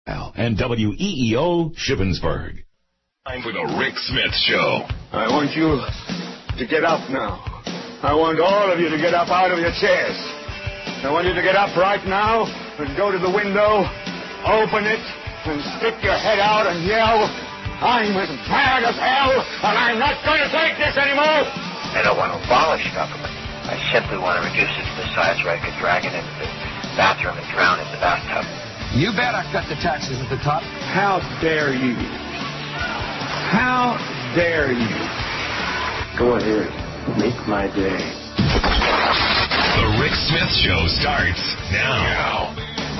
and WEEO Shippensburg. Time for the Rick Smith Show. I want you to get up now. I want all of you to get up out of your chairs. I want you to get up right now and go to the window, open it, and stick your head out and yell, I'm as mad as hell, and I'm not going to take this anymore. I don't want to abolish government. I simply want to reduce it to the size where I could drag it into the bathroom and drown in the bathtub. You bet I cut the taxes at the top. How dare you? How dare you? Go ahead. Make my day. The Rick Smith Show starts now.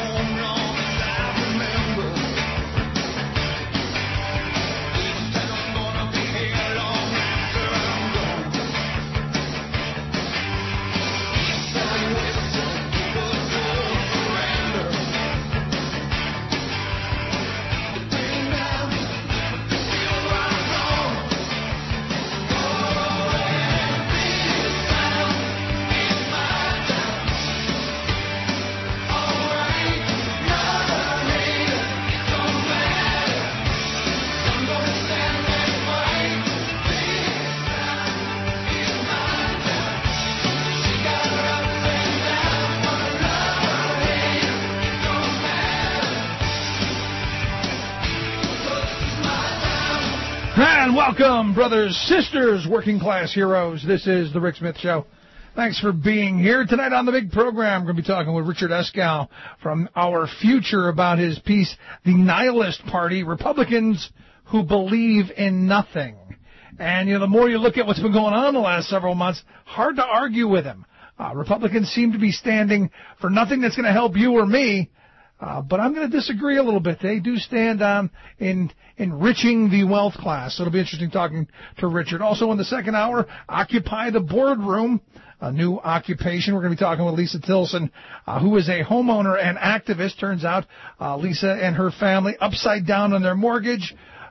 And welcome, brothers, sisters, working class heroes. This is the Rick Smith Show. Thanks for being here. Tonight on the big program, we're going to be talking with Richard Eskow from Our Future about his piece, The Nihilist Party, Republicans Who Believe in Nothing. And, the more you look at what's been going on the last several months, hard to argue with him. Republicans seem to be standing for nothing that's going to help you or me. But I'm going to disagree a little bit. They do stand on enriching the wealth class. So it'll be interesting talking to Richard. Also in the second hour, Occupy the Boardroom, a new occupation. We're going to be talking with Lisa Tilson, who is a homeowner and activist. Turns out Lisa and her family upside down on their mortgage.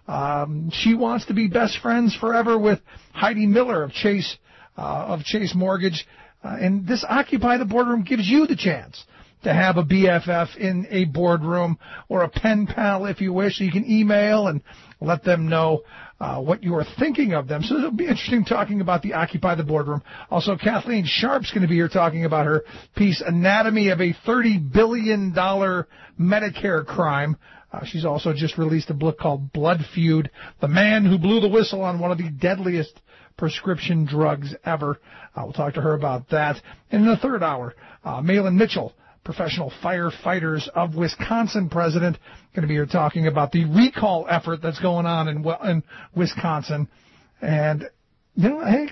She wants to be best friends forever with Heidi Miller of Chase Mortgage. And this Occupy the Boardroom gives you the chance to have a BFF in a boardroom or a pen pal, if you wish. So you can email and let them know what you are thinking of them. So it'll be interesting talking about the Occupy the Boardroom. Also, Kathleen Sharp's going to be here talking about her piece, Anatomy of a $30 billion Medicare Crime. She's also just released a book called Blood Feud, The Man Who Blew the Whistle on One of the Deadliest Prescription Drugs Ever. We'll talk to her about that. And in the third hour, Malin Mitchell, Professional Firefighters of Wisconsin president, going to be here talking about the recall effort that's going on in Wisconsin. And, hey,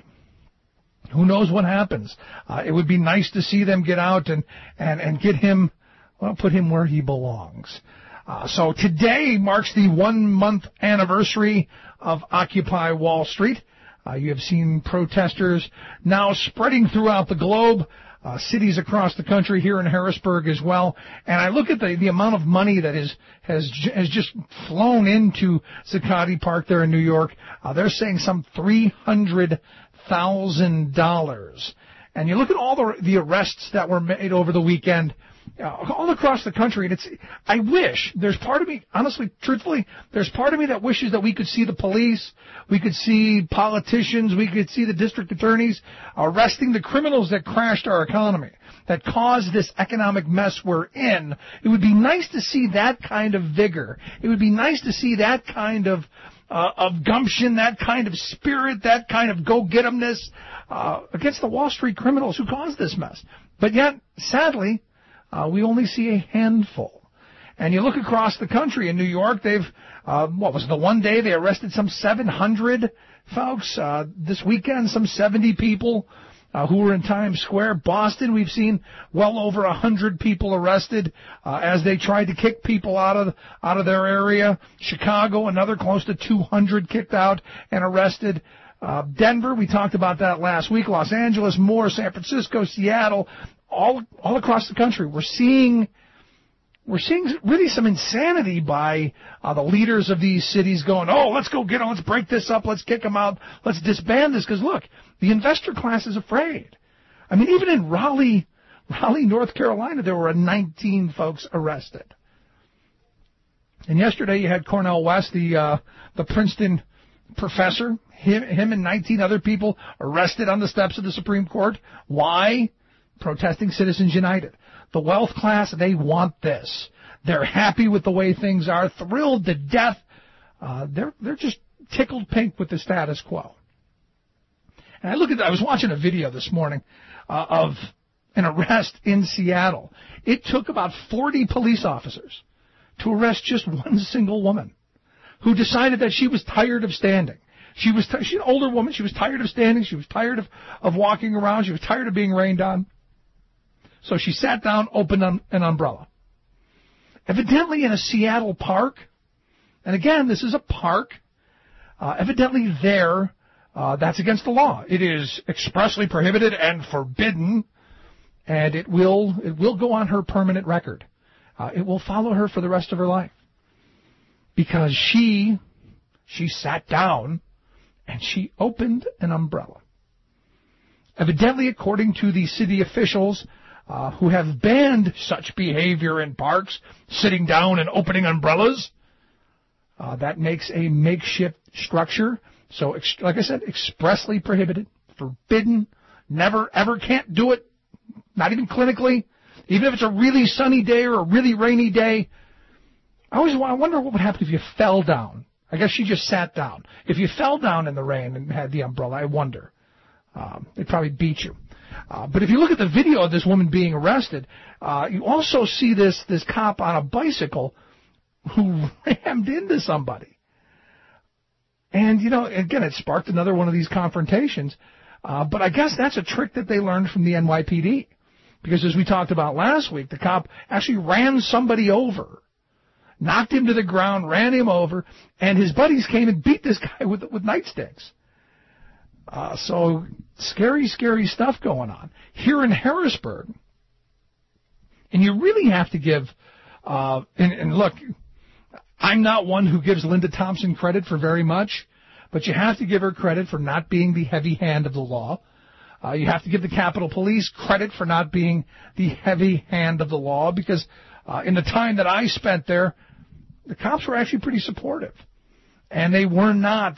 who knows what happens. It would be nice to see them get out and get him, put him where he belongs. So today marks the 1 month anniversary of Occupy Wall Street. You have seen protesters now spreading throughout the globe. Cities across the country, here in Harrisburg as well. And I look at the amount of money that has just flown into Zuccotti Park there in New York. They're saying some $300,000. And you look at all the arrests that were made over the weekend, all across the country, and I wish, there's part of me, honestly, truthfully, there's part of me that wishes that we could see the police, we could see politicians, we could see the district attorneys arresting the criminals that crashed our economy, that caused this economic mess we're in. It would be nice to see that kind of vigor. It would be nice to see that kind of gumption, that kind of spirit, that kind of go-get-emness against the Wall Street criminals who caused this mess. But yet, sadly, we only see a handful. And you look across the country in New York, they've, the one day they arrested some 700 folks. This weekend, some 70 people who were in Times Square. Boston, we've seen well over 100 people arrested as they tried to kick people out of their area. Chicago, another close to 200 kicked out and arrested. Denver, we talked about that last week. Los Angeles, more. San Francisco, Seattle, all across the country. We're seeing really some insanity by the leaders of these cities going, let's go get them, let's break this up, let's kick them out, let's disband this. Because look, the investor class is afraid. I mean, even in Raleigh, North Carolina, there were 19 folks arrested. And yesterday you had Cornel West, the Princeton professor, him and 19 other people arrested on the steps of the Supreme Court. Why? Protesting Citizens United. The wealth class, they want this. They're happy with the way things are, thrilled to death. They're just tickled pink with the status quo. And I was watching a video this morning of an arrest in Seattle. It took about 40 police officers to arrest just one single woman who decided that she was tired of standing. She's an older woman. She was tired of standing. She was tired of walking around. She was tired of being rained on. So she sat down, opened an umbrella. Evidently in a Seattle park, and again, this is a park, evidently there, that's against the law. It is expressly prohibited and forbidden, and it will go on her permanent record. It will follow her for the rest of her life. Because she sat down and she opened an umbrella. Evidently, according to the city officials who have banned such behavior in parks, sitting down and opening umbrellas, that makes a makeshift structure. So, like I said, expressly prohibited, forbidden, never, ever, can't do it, not even clinically. Even if it's a really sunny day or a really rainy day, I wonder what would happen if you fell down. I guess she just sat down. If you fell down in the rain and had the umbrella, I wonder. They'd probably beat you. But if you look at the video of this woman being arrested, you also see this cop on a bicycle who rammed into somebody. And, again, it sparked another one of these confrontations. But I guess that's a trick that they learned from the NYPD. Because as we talked about last week, the cop actually ran somebody over, knocked him to the ground, ran him over, and his buddies came and beat this guy with nightsticks. So scary, scary stuff going on. Here in Harrisburg, and you really have to give, and look, I'm not one who gives Linda Thompson credit for very much, but you have to give her credit for not being the heavy hand of the law. You have to give the Capitol Police credit for not being the heavy hand of the law, because in the time that I spent there, the cops were actually pretty supportive. And they were not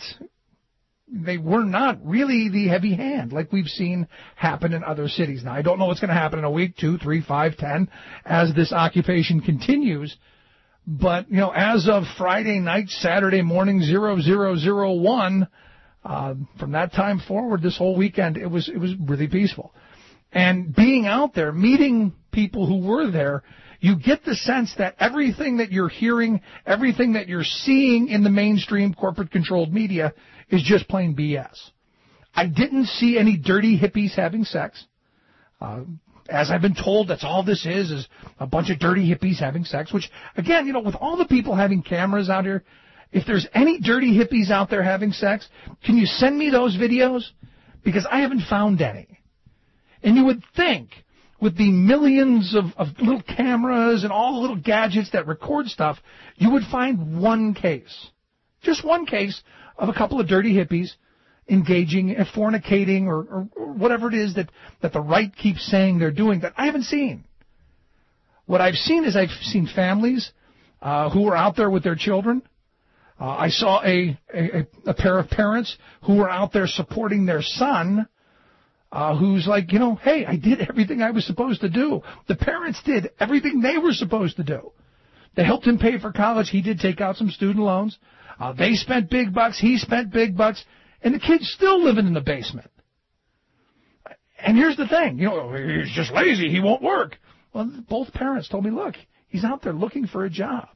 really the heavy hand like we've seen happen in other cities. Now, I don't know what's going to happen in a week, 2, 3, 5, 10, as this occupation continues. But, as of Friday night, Saturday morning, 0001, from that time forward, this whole weekend, it was really peaceful. And being out there, meeting people who were there, you get the sense that everything that you're hearing, everything that you're seeing in the mainstream corporate-controlled media is just plain BS. I didn't see any dirty hippies having sex. As I've been told, that's all this is a bunch of dirty hippies having sex, which, again, with all the people having cameras out here, if there's any dirty hippies out there having sex, can you send me those videos? Because I haven't found any. And you would think, with the millions of little cameras and all the little gadgets that record stuff, you would find one case. Just one case of a couple of dirty hippies engaging in fornicating or whatever it is that the right keeps saying they're doing that I haven't seen. What I've seen is I've seen families who are out there with their children. I saw a pair of parents who were out there supporting their son, who's like, hey, I did everything I was supposed to do. The parents did everything they were supposed to do. They helped him pay for college. He did take out some student loans. They spent big bucks. He spent big bucks. And the kid's still living in the basement. And here's the thing. He's just lazy. He won't work. Well, both parents told me, look, he's out there looking for a job.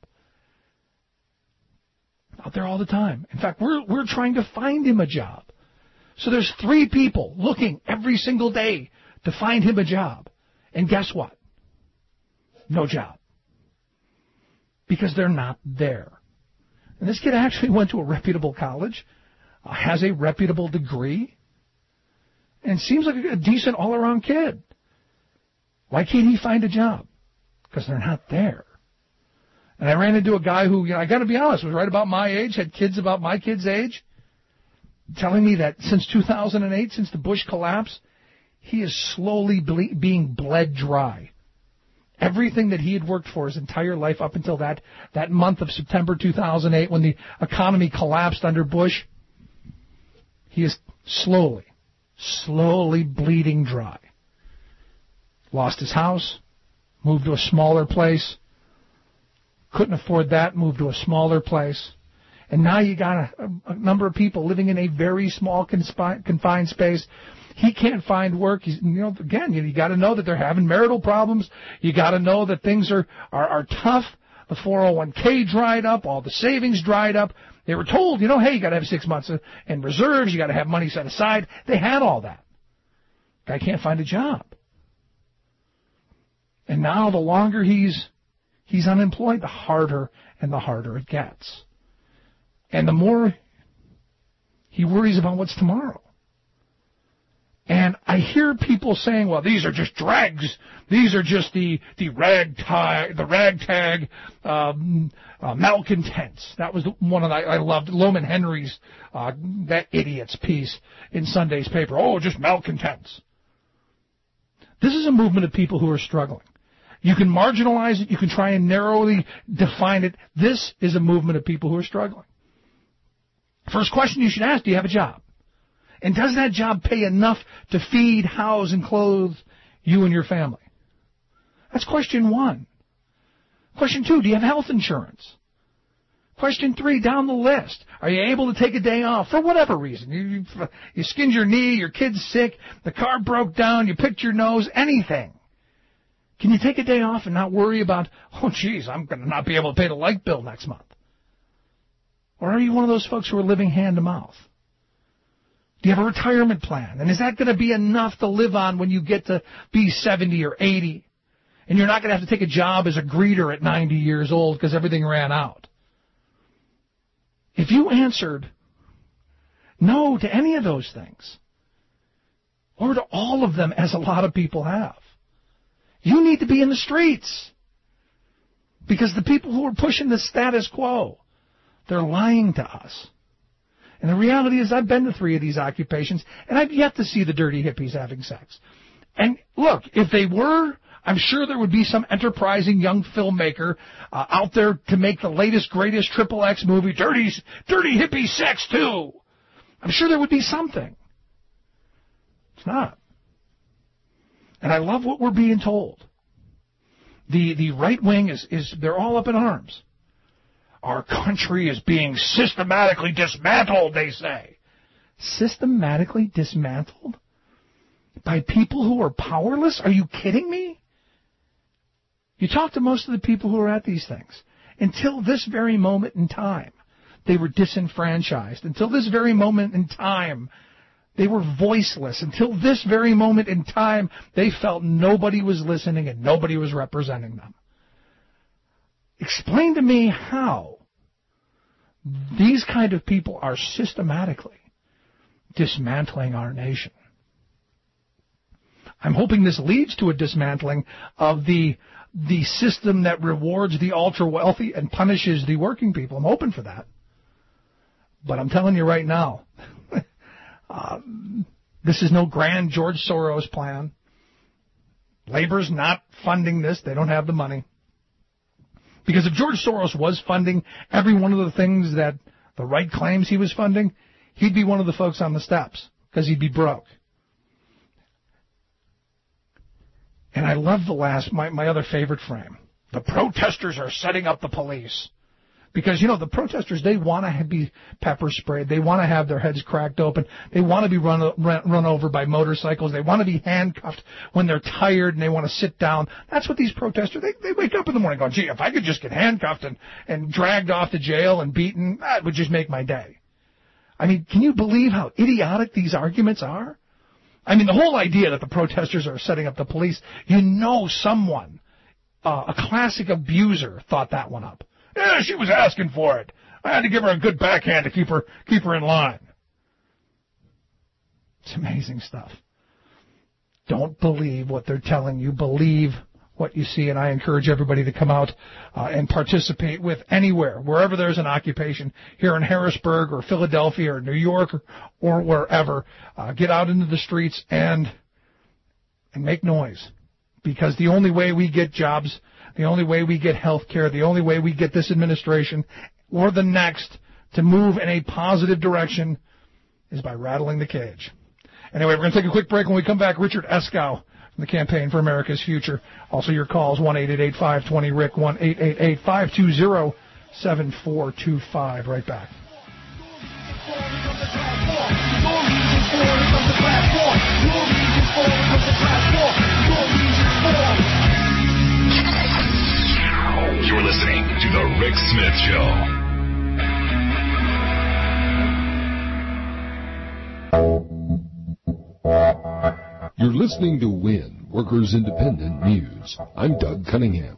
Out there all the time. In fact, we're trying to find him a job. So there's 3 people looking every single day to find him a job. And guess what? No job. Because they're not there. And this kid actually went to a reputable college, has a reputable degree, and seems like a decent all-around kid. Why can't he find a job? Because they're not there. And I ran into a guy who, I got to be honest, was right about my age, had kids about my kid's age, telling me that since 2008, since the Bush collapse, he is slowly being bled dry. everything that he had worked for his entire life up until that month of September 2008 when the economy collapsed under Bush, he is slowly bleeding dry. Lost his house, moved to a smaller place, couldn't afford that, moved to a smaller place. And now you got a number of people living in a very small, confined space. He can't find work. You got to know that they're having marital problems. You got to know that things are tough. The 401k dried up. All the savings dried up. They were told, hey, you got to have 6 months in reserves. You got to have money set aside. They had all that. Guy can't find a job. And now the longer he's unemployed, the harder and the harder it gets. And the more he worries about what's tomorrow. And I hear people saying, well, these are just dregs. These are just the ragtag malcontents. That was one of I loved Loman Henry's, that idiot's piece in Sunday's paper. Oh, just malcontents. This is a movement of people who are struggling. You can marginalize it. You can try and narrowly define it. This is a movement of people who are struggling. First question you should ask, do you have a job? And does that job pay enough to feed, house, and clothe you and your family? That's question one. Question two, do you have health insurance? Question three, down the list, are you able to take a day off for whatever reason? You skinned your knee, your kid's sick, the car broke down, you picked your nose, anything. Can you take a day off and not worry about, oh, geez, I'm going to not be able to pay the light bill next month? Or are you one of those folks who are living hand to mouth? Do you have a retirement plan? And is that going to be enough to live on when you get to be 70 or 80? And you're not going to have to take a job as a greeter at 90 years old because everything ran out. If you answered no to any of those things, or to all of them as a lot of people have, you need to be in the streets. Because the people who are pushing the status quo, they're lying to us. And the reality is I've been to 3 of these occupations, and I've yet to see the dirty hippies having sex. And look, if they were, I'm sure there would be some enterprising young filmmaker out there to make the latest, greatest XXX movie, Dirty Hippie Sex 2. I'm sure there would be something. It's not. And I love what we're being told. The right wing is they're all up in arms. Our country is being systematically dismantled, they say. Systematically dismantled? By people who are powerless? Are you kidding me? You talk to most of the people who are at these things. Until this very moment in time, they were disenfranchised. Until this very moment in time, they were voiceless. Until this very moment in time, they felt nobody was listening and nobody was representing them. Explain to me how these kind of people are systematically dismantling our nation. I'm hoping this leads to a dismantling of the system that rewards the ultra-wealthy and punishes the working people. I'm hoping for that. But I'm telling you right now, this is no grand George Soros plan. Labor's not funding this. They don't have the money. Because if George Soros was funding every one of the things that the right claims he was funding, he'd be one of the folks on the steps because he'd be broke. And I love my other favorite frame. The protesters are setting up the police. Because, the protesters, they want to be pepper sprayed. They want to have their heads cracked open. They want to be run over by motorcycles. They want to be handcuffed when they're tired and they want to sit down. That's what these protesters, they wake up in the morning going, gee, if I could just get handcuffed and dragged off to jail and beaten, that would just make my day. I mean, can you believe how idiotic these arguments are? I mean, the whole idea that the protesters are setting up the police, someone, a classic abuser, thought that one up. Yeah, she was asking for it. I had to give her a good backhand to keep her in line. It's amazing stuff. Don't believe what they're telling you. Believe what you see, and I encourage everybody to come out and participate with anywhere, wherever there's an occupation, here in Harrisburg or Philadelphia or New York or wherever. Get out into the streets and make noise. because the only way we get jobs, the only way we get health care, the only way we get this administration or the next to move in a positive direction is by rattling the cage. Anyway, we're going to take a quick break. When we come back, Richard Eskow from the Campaign for America's Future. Also, your calls, 1-888-520-RICK, 1-888-520-7425. Right back. You're listening to The Rick Smith Show. You're listening to WIN, Workers Independent News. I'm Doug Cunningham.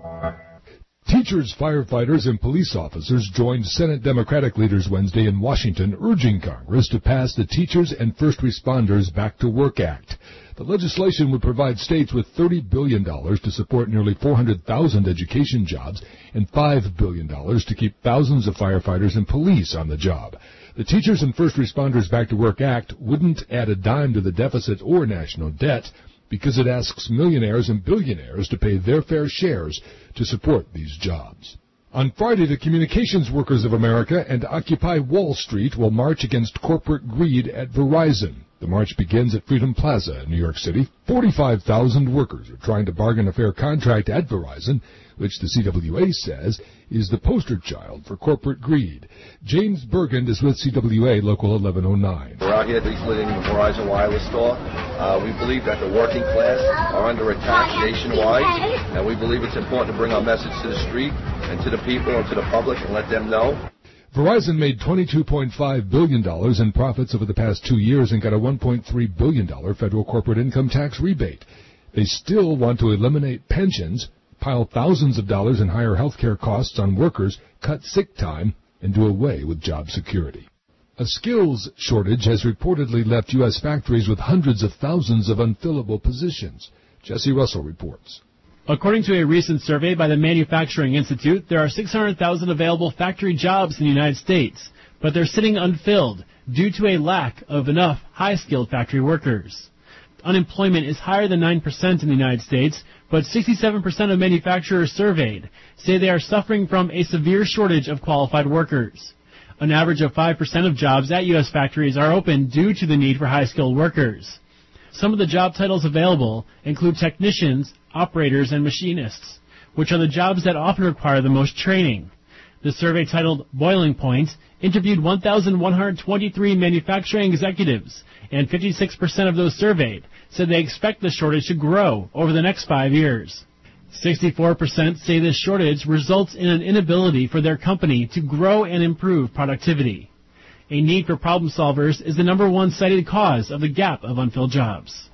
Teachers, firefighters, and police officers joined Senate Democratic leaders Wednesday in Washington urging Congress to pass the Teachers and First Responders Back to Work Act. The legislation would provide states with $30 billion to support nearly 400,000 education jobs and $5 billion to keep thousands of firefighters and police on the job. The Teachers and First Responders Back to Work Act wouldn't add a dime to the deficit or national debt because it asks millionaires and billionaires to pay their fair shares to support these jobs. On Friday, the Communications Workers of America and Occupy Wall Street will march against corporate greed at Verizon. The march begins at Freedom Plaza in New York City. 45,000 workers are trying to bargain a fair contract at Verizon, which the CWA says is the poster child for corporate greed. James Bergand is with CWA Local 1109. We're out here leafleting the Verizon Wireless store. We believe that the working class are under attack nationwide, and we believe it's important to bring our message to the street and to the people and to the public and let them know. Verizon made $22.5 billion in profits over the past 2 years and got a $1.3 billion federal corporate income tax rebate. They still want to eliminate pensions, pile thousands of dollars in higher health care costs on workers, cut sick time, and do away with job security. A skills shortage has reportedly left U.S. factories with hundreds of thousands of unfillable positions. Jesse Russell reports. According to a recent survey by the Manufacturing Institute, there are 600,000 available factory jobs in the United States, but they're sitting unfilled due to a lack of enough high-skilled factory workers. Unemployment is higher than 9% in the United States, but 67% of manufacturers surveyed say they are suffering from a severe shortage of qualified workers. An average of 5% of jobs at U.S. factories are open due to the need for high-skilled workers. Some of the job titles available include technicians, operators, and machinists, which are the jobs that often require the most training. The survey, titled Boiling Point, interviewed 1,123 manufacturing executives, and 56% of those surveyed said they expect the shortage to grow over the next 5 years. 64% say this shortage results in an inability for their company to grow and improve productivity. A need for problem solvers is the number one cited cause of the gap of unfilled jobs.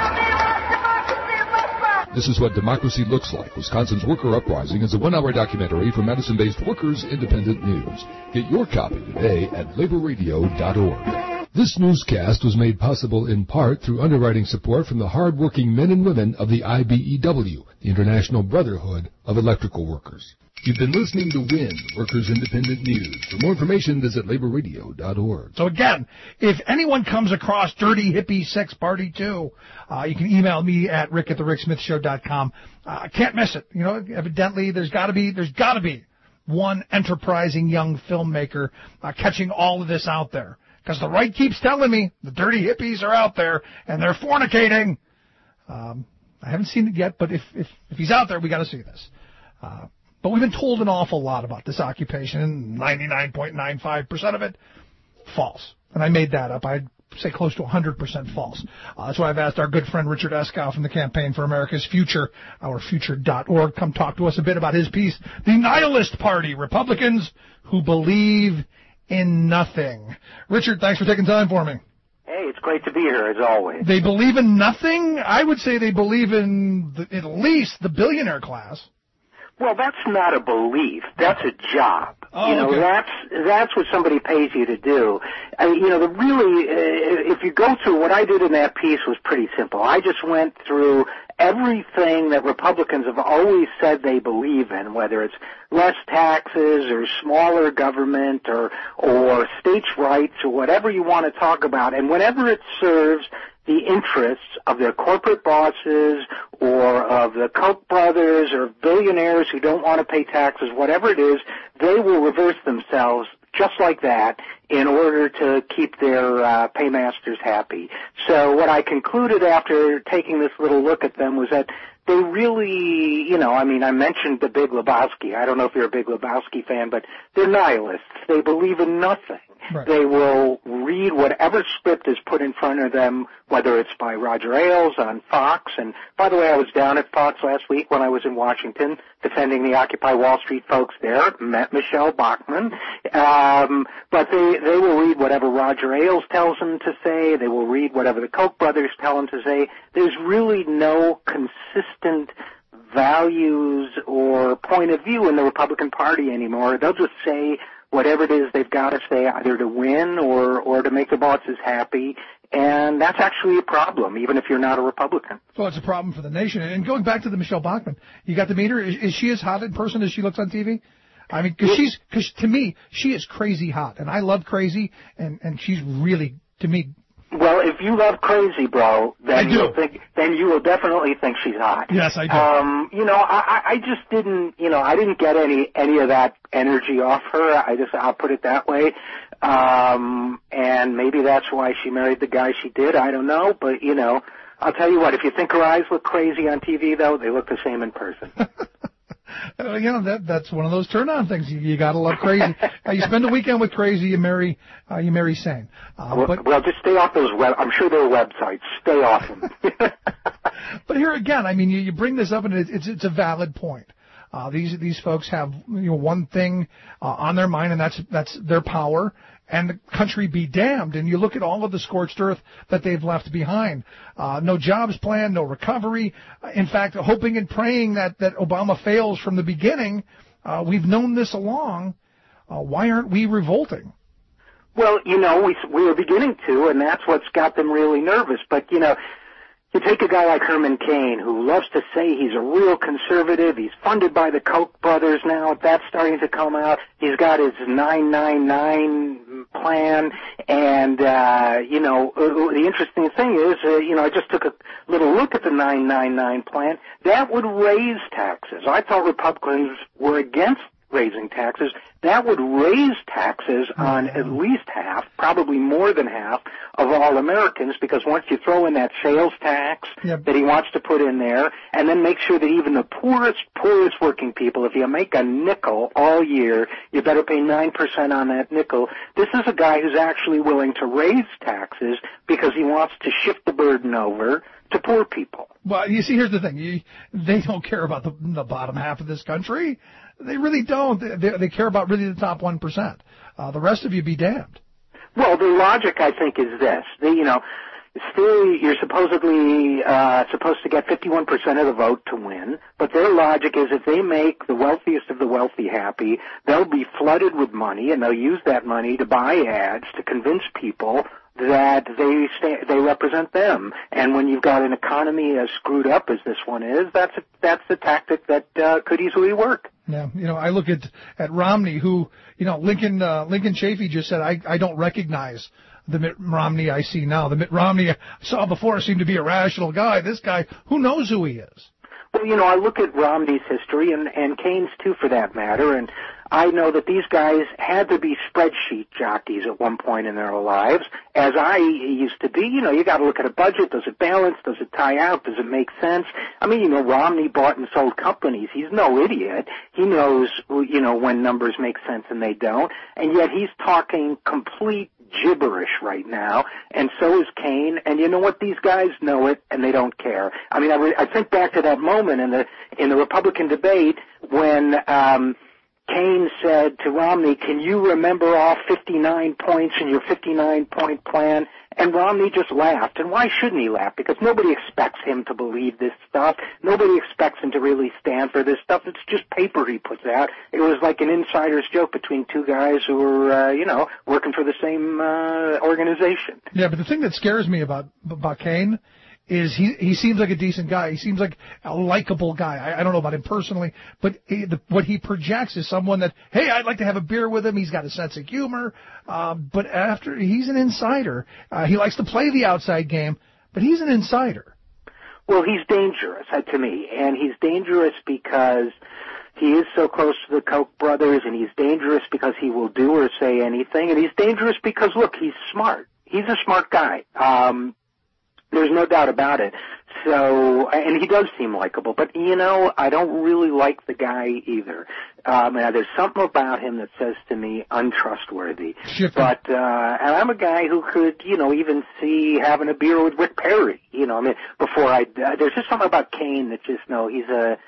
This is what democracy looks like. Wisconsin's Worker Uprising is a one-hour documentary from Madison-based Workers Independent News. Get your copy today at laborradio.org. This newscast was made possible in part through underwriting support from the hard-working men and women of the IBEW, the International Brotherhood of Electrical Workers. You've been listening to WIN, Workers Independent News. For more information, visit laborradio.org. So again, if anyone comes across Dirty Hippie Sex Party 2, you can email me at rick@thericksmithshow.com. Can't miss it. You know, evidently there's got to be one enterprising young filmmaker catching all of this out there. Because the right keeps telling me the dirty hippies are out there and they're fornicating. I haven't seen it yet, but if he's out there, we got to see this. But we've been told an awful lot about this occupation, and 99.95% of it, false. And I made that up. I'd say close to 100% false. That's why I've asked our good friend Richard Eskow from the Campaign for America's Future, ourfuture.org, come talk to us a bit about his piece, The Nihilist Party, Republicans Who Believe in Nothing. Richard, thanks for taking time for me. Hey, it's great to be here, as always. They believe in nothing? I would say they believe in at least the billionaire class. Well, that's not a belief. That's a job. Okay. That's what somebody pays you to do. If you go through what I did in that piece was pretty simple. I just went through everything that Republicans have always said they believe in, whether it's less taxes or smaller government or states' rights or whatever you want to talk about. And whenever it serves the interests of their corporate bosses or of the Koch brothers or billionaires who don't want to pay taxes, whatever it is, they will reverse themselves just like that in order to keep their paymasters happy. So what I concluded after taking this little look at them was that they really, I mentioned The Big Lebowski. I don't know if you're a Big Lebowski fan, but they're nihilists. They believe in nothing. Right. They will read whatever script is put in front of them, whether it's by Roger Ailes on Fox. And by the way, I was down at Fox last week when I was in Washington defending the Occupy Wall Street folks there, met Michelle Bachmann. But they will read whatever Roger Ailes tells them to say. They will read whatever the Koch brothers tell them to say. There's really no consistent values or point of view in the Republican Party anymore. They'll just say whatever it is they've got to say, either to win or to make the bosses happy. And that's actually a problem, even if you're not a Republican. Well, it's a problem for the nation. And going back to the Michelle Bachmann, you got to meet her. Is she as hot in person as she looks on TV? I mean, because to me, she is crazy hot. And I love crazy, and she's really, to me. Well, if you love crazy, bro, then you will definitely think she's hot. Yes, I do. I just didn't, I didn't get any of that energy off her. I'll put it that way. And maybe that's why she married the guy she did. I don't know, but I'll tell you what. If you think her eyes look crazy on TV, though, they look the same in person. That's one of those turn-on things. You gotta love crazy. You spend a weekend with crazy, you marry sane. Well, just stay off those I'm sure there are websites. Stay off them. But here again, you bring this up, and it's a valid point. These folks have one thing on their mind, and that's their power. And the country be damned. And you look at all of the scorched earth that they've left behind. No jobs plan, no recovery. In fact, hoping and praying that Obama fails from the beginning. We've known this along. Why aren't we revolting? Well, we are beginning to, and that's what's got them really nervous. But, you take a guy like Herman Cain, who loves to say he's a real conservative. He's funded by the Koch brothers now. That's starting to come out. He's got his 999 plan. And, the interesting thing is, I just took a little look at the 999 plan. That would raise taxes. I thought Republicans were against raising taxes. That would raise taxes on at least half, probably more than half, of all Americans, because once you throw in that sales tax that he wants to put in there, and then make sure that even the poorest working people, if you make a nickel all year, you better pay 9% on that nickel. This is a guy who's actually willing to raise taxes because he wants to shift the burden over to poor people. Well, you see, here's the thing. They don't care about the bottom half of this country. They really don't. They care about really the top 1%. The rest of you be damned. Well, the logic, I think, is this. Still, you're supposedly supposed to get 51% of the vote to win, but their logic is if they make the wealthiest of the wealthy happy, they'll be flooded with money, and they'll use that money to buy ads to convince people that they represent them. And when you've got an economy as screwed up as this one is, that's the tactic that could easily work. Yeah, I look at Romney, who, Lincoln Chafee just said, I don't recognize the Mitt Romney I see now. The Mitt Romney I saw before seemed to be a rational guy. This guy, who knows who he is? Well, I look at Romney's history and Kane's too, for that matter, and I know that these guys had to be spreadsheet jockeys at one point in their lives, as I used to be. You got to look at a budget. Does it balance? Does it tie out? Does it make sense? Romney bought and sold companies. He's no idiot. He knows, when numbers make sense and they don't, and yet he's talking complete gibberish right now, and so is Kane. And you know what? These guys know it, and they don't care. I think back to that moment in the Republican debate when Kane said to Romney, "Can you remember all 59 points in your 59-point plan?" And Romney just laughed. And why shouldn't he laugh? Because nobody expects him to believe this stuff. Nobody expects him to really stand for this stuff. It's just paper he puts out. It was like an insider's joke between two guys who were, working for the same organization. Yeah, but the thing that scares me about Kane is he seems like a decent guy. He seems like a likable guy. I don't know about him personally, but what he projects is someone that, hey, I'd like to have a beer with him. He's got a sense of humor, but after he's an insider. He likes to play the outside game, but he's an insider. Well, he's dangerous to me, and he's dangerous because he is so close to the Koch brothers, and he's dangerous because he will do or say anything, and he's dangerous because, look, he's smart. He's a smart guy. There's no doubt about it. So, and he does seem likable, but you know, I don't really like the guy either. There's something about him that says to me untrustworthy. But, and I'm a guy who could, you know, even see having a beer with Rick Perry, you know, I mean, there's just something about Kane that just, no, he's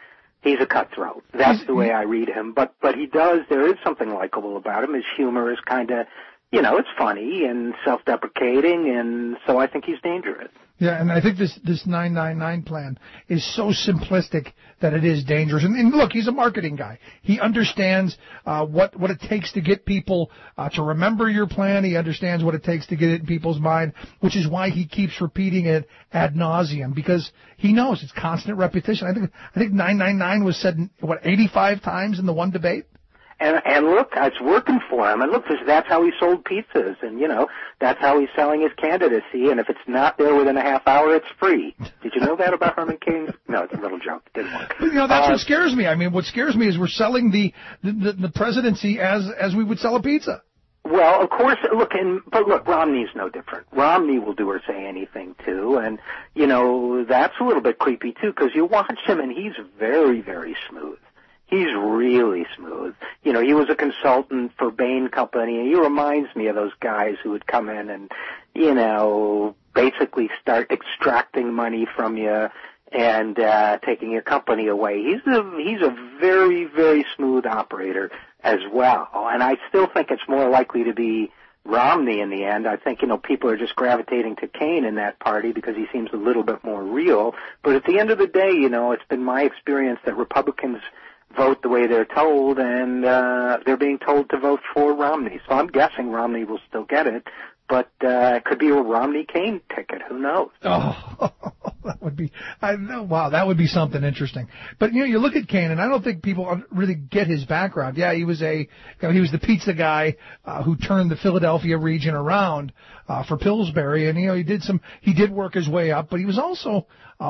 a cutthroat. That's the way I read him. But there is something likable about him. His humor is kind of, you know, it's funny and self-deprecating, and so I think he's dangerous. Yeah, and I think this 999 plan is so simplistic that it is dangerous. And look, he's a marketing guy. He understands what it takes to get people to remember your plan. He understands what it takes to get it in people's mind, which is why he keeps repeating it ad nauseum, because he knows it's constant repetition. I think 999 was said, 85 times in the one debate? And look, it's working for him. And look, that's how he sold pizzas. And, you know, that's how he's selling his candidacy. And if it's not there within a half hour, it's free. Did you know that about Herman Cain? No, it's a little joke. It didn't work. But, you know, that's what scares me. I mean, what scares me is we're selling the presidency as we would sell a pizza. Well, of course, but look, Romney's no different. Romney will do or say anything, too. And, you know, that's a little bit creepy, too, because you watch him and he's very, very smooth. He's really smooth. You know, he was a consultant for Bain Company, and he reminds me of those guys who would come in and, you know, basically start extracting money from you and taking your company away. He's a very, very smooth operator as well. And I still think it's more likely to be Romney in the end. I think, you know, people are just gravitating to Kane in that party because he seems a little bit more real. But at the end of the day, you know, it's been my experience that Republicans vote the way they're told, and they're being told to vote for Romney. So I'm guessing Romney will still get it, but it could be a Romney-Kane ticket. Who knows? Oh, that would be, wow, that would be something interesting. But, you know, you look at Kane, and I don't think people really get his background. Yeah, he was he was the pizza guy who turned the Philadelphia region around for Pillsbury, and, you know, he did work his way up, but he was also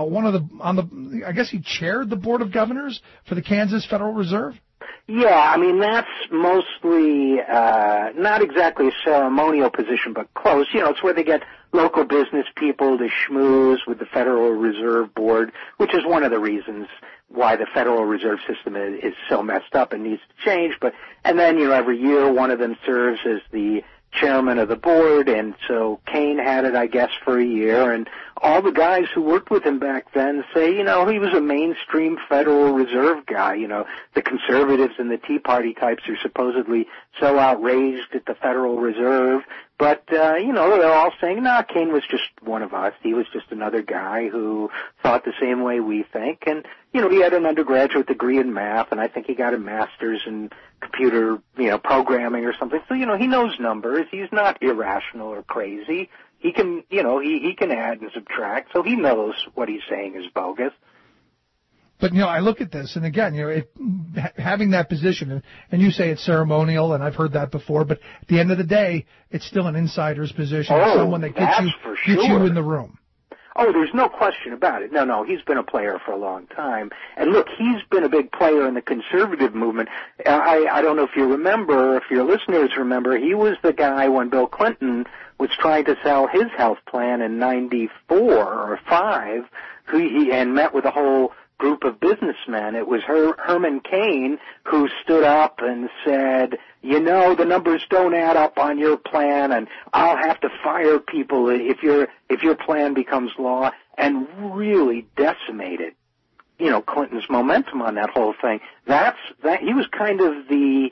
I guess he chaired the Board of Governors for the Kansas Federal Reserve? Yeah, I mean, that's mostly not exactly a ceremonial position, but close. You know, it's where they get local business people to schmooze with the Federal Reserve Board, which is one of the reasons why the Federal Reserve System is so messed up and needs to change. And then, you know, every year one of them serves as the chairman of the board, and so Kane had it, I guess, for a year, and all the guys who worked with him back then say, you know, he was a mainstream Federal Reserve guy. You know, the conservatives and the Tea Party types are supposedly so outraged at the Federal Reserve, but, you know, they're all saying, nah, Kane was just one of us. He was just another guy who thought the same way we think, and, you know, he had an undergraduate degree in math, and I think he got a master's in computer, you know, programming or something. So, you know, he knows numbers. He's not irrational or crazy. He can, you know, he can add and subtract, so he knows what he's saying is bogus. But, you know, I look at this, and again, you know, having that position, and you say it's ceremonial, and I've heard that before, but at the end of the day, it's still an insider's position, someone that gets you in the room. Oh, there's no question about it. No, he's been a player for a long time. And look, he's been a big player in the conservative movement. I don't know if you remember, if your listeners remember, he was the guy when Bill Clinton was trying to sell his health plan in 94 or 5, and met with a whole group of businessmen. It was Herman Cain who stood up and said, you know, the numbers don't add up on your plan, and I'll have to fire people if your plan becomes law, and really decimated, you know, Clinton's momentum on that whole thing. He was kind of the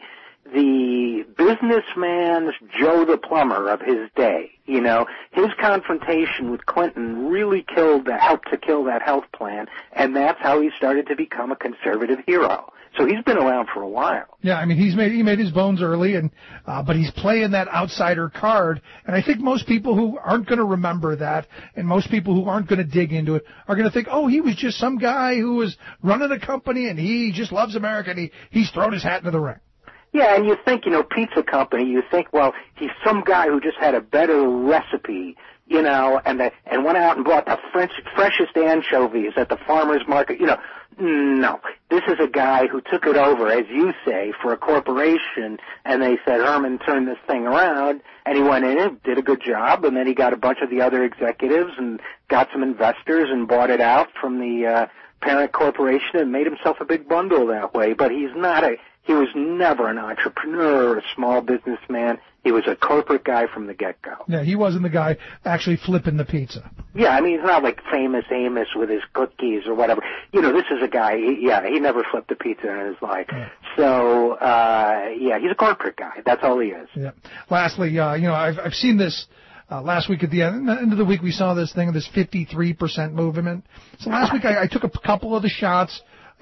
businessman's Joe the Plumber of his day. You know, his confrontation with Clinton really helped to kill that health plan, and that's how he started to become a conservative hero. So he's been around for a while. Yeah, I mean, he made his bones early, and but he's playing that outsider card. And I think most people who aren't going to remember that, and most people who aren't going to dig into it, are going to think, oh, he was just some guy who was running a company, and he just loves America, and he's thrown his hat into the ring. Yeah, and you think, you know, pizza company, you think, well, he's some guy who just had a better recipe and went out and bought the freshest anchovies at the farmer's market. No. This is a guy who took it over, as you say, for a corporation, and they said, Herman, turn this thing around, and he went in and did a good job, and then he got a bunch of the other executives and got some investors and bought it out from the parent corporation and made himself a big bundle that way. But he was never an entrepreneur or a small businessman. He was a corporate guy from the get-go. Yeah, he wasn't the guy actually flipping the pizza. Yeah, I mean, he's not like famous Amos with his cookies or whatever. This is a guy, he never flipped a pizza in his life. Yeah. So, he's a corporate guy. That's all he is. Yeah. Lastly, I've seen this last week at the end of the week. We saw this thing, this 53% movement. So last week I took a couple of the shots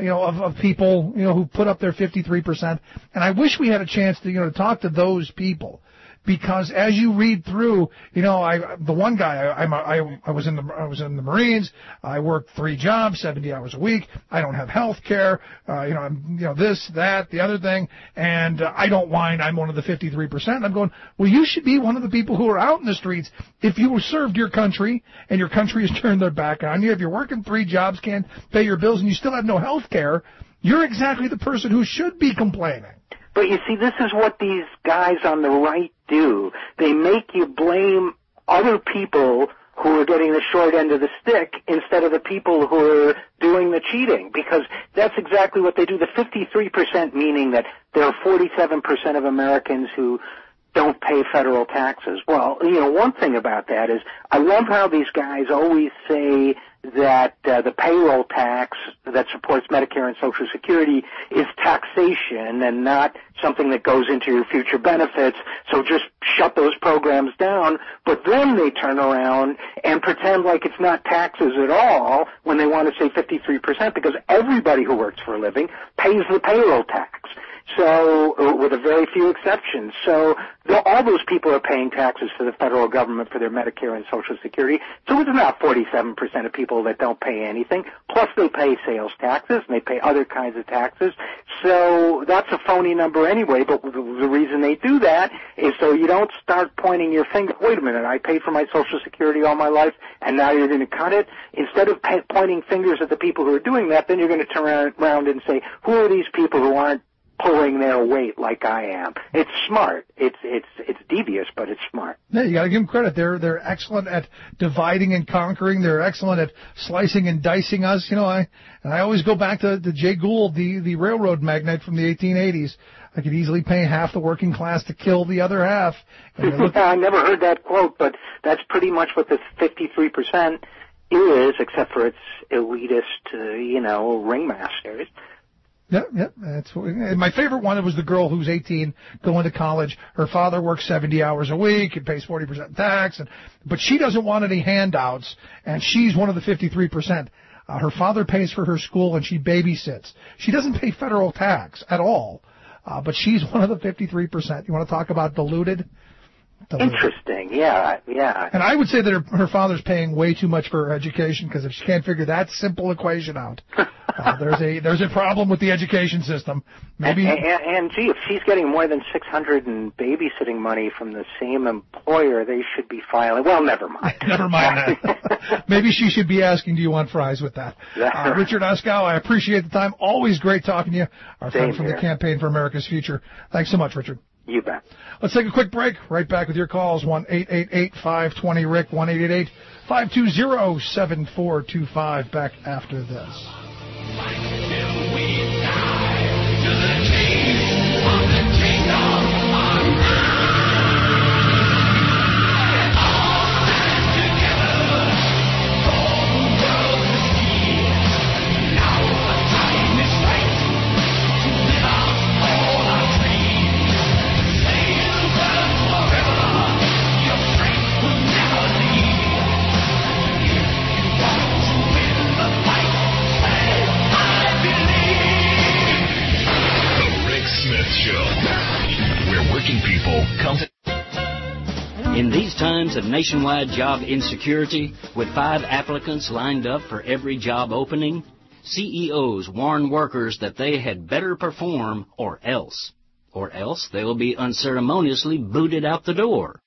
of people, who put up their 53%. And I wish we had a chance to, talk to those people. Because as you read through, the one guy, I was in the Marines. I worked 3 jobs, 70 hours a week. I don't have health care. I'm, this, that, the other thing. And I don't whine. I'm one of the 53%. I'm going, well, you should be one of the people who are out in the streets. If you served your country and your country has turned their back on you, if you're working 3 jobs, can't pay your bills, and you still have no health care, you're exactly the person who should be complaining. But you see, this is what these guys on the right do. They make you blame other people who are getting the short end of the stick instead of the people who are doing the cheating, because that's exactly what they do. The 53% meaning that there are 47% of Americans who don't pay federal taxes. Well, one thing about that is I love how these guys always say that the payroll tax that supports Medicare and Social Security is taxation and not something that goes into your future benefits, so just shut those programs down. But then they turn around and pretend like it's not taxes at all when they want to say 53%, because everybody who works for a living pays the payroll tax. So, with a very few exceptions. So, all those people are paying taxes to the federal government for their Medicare and Social Security. So it's not 47% of people that don't pay anything. Plus they pay sales taxes and they pay other kinds of taxes. So that's a phony number anyway, but the reason they do that is so you don't start pointing your finger, wait a minute, I paid for my Social Security all my life and now you're going to cut it. Instead of pointing fingers at the people who are doing that, then you're going to turn around and say, who are these people who aren't pulling their weight like I am? It's smart. It's devious, but it's smart. Yeah, you got to give them credit. They're excellent at dividing and conquering. They're excellent at slicing and dicing us. I always go back to Jay Gould, the railroad magnate from the 1880s. I could easily pay half the working class to kill the other half. I never heard that quote, but that's pretty much what the 53% is, except for its elitist, ringmasters. Yeah. That's my favorite one. It was the girl who's 18 going to college. Her father works 70 hours a week and pays 40% tax, but she doesn't want any handouts, and she's one of the 53%. Her father pays for her school and she babysits. She doesn't pay federal tax at all, but she's one of the 53%. You want to talk about diluted? Interesting. Yeah. And I would say that her father's paying way too much for her education, because if she can't figure that simple equation out, there's a problem with the education system. Maybe. And gee, if she's getting more than $600 in babysitting money from the same employer, they should be filing. Well, never mind. Never mind that. Maybe she should be asking, do you want fries with that? Richard Uskow, I appreciate the time. Always great talking to you. Our friend from the Campaign for America's Future. Thanks so much, Richard. You bet. Let's take a quick break. Right back with your calls. 1-888-520-RICK. 1-888-520-7425. Back after this. In these times of nationwide job insecurity, with 5 applicants lined up for every job opening, CEOs warn workers that they had better perform or else they will be unceremoniously booted out the door.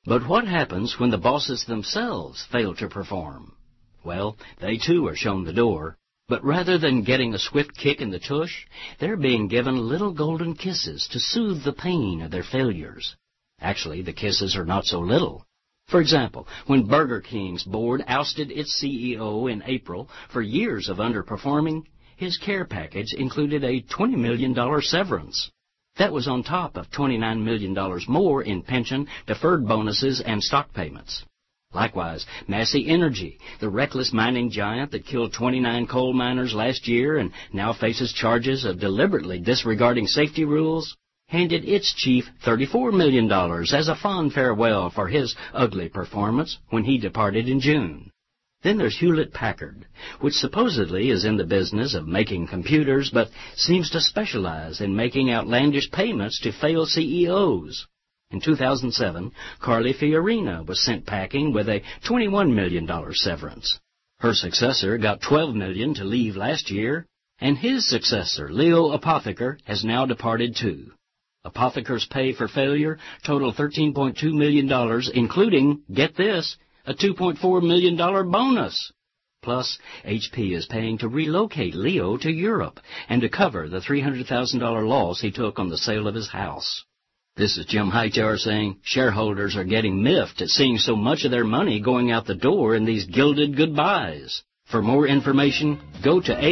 But what happens when the bosses themselves fail to perform? Well, they too are shown the door, but rather than getting a swift kick in the tush, they're being given little golden kisses to soothe the pain of their failures. Actually, the kisses are not so little. For example, when Burger King's board ousted its CEO in April for years of underperforming, his care package included a $20 million severance. That was on top of $29 million more in pension, deferred bonuses, and stock payments. Likewise, Massey Energy, the reckless mining giant that killed 29 coal miners last year and now faces charges of deliberately disregarding safety rules, handed its chief $34 million as a fond farewell for his ugly performance when he departed in June. Then there's Hewlett-Packard, which supposedly is in the business of making computers, but seems to specialize in making outlandish payments to failed CEOs. In 2007, Carly Fiorina was sent packing with a $21 million severance. Her successor got $12 million to leave last year, and his successor, Leo Apotheker, has now departed too. Apotheker's pay for failure totaled $13.2 million, including, get this, a $2.4 million bonus. Plus, HP is paying to relocate Leo to Europe and to cover the $300,000 loss he took on the sale of his house. This is Jim Hightower saying shareholders are getting miffed at seeing so much of their money going out the door in these gilded goodbyes. For more information, go to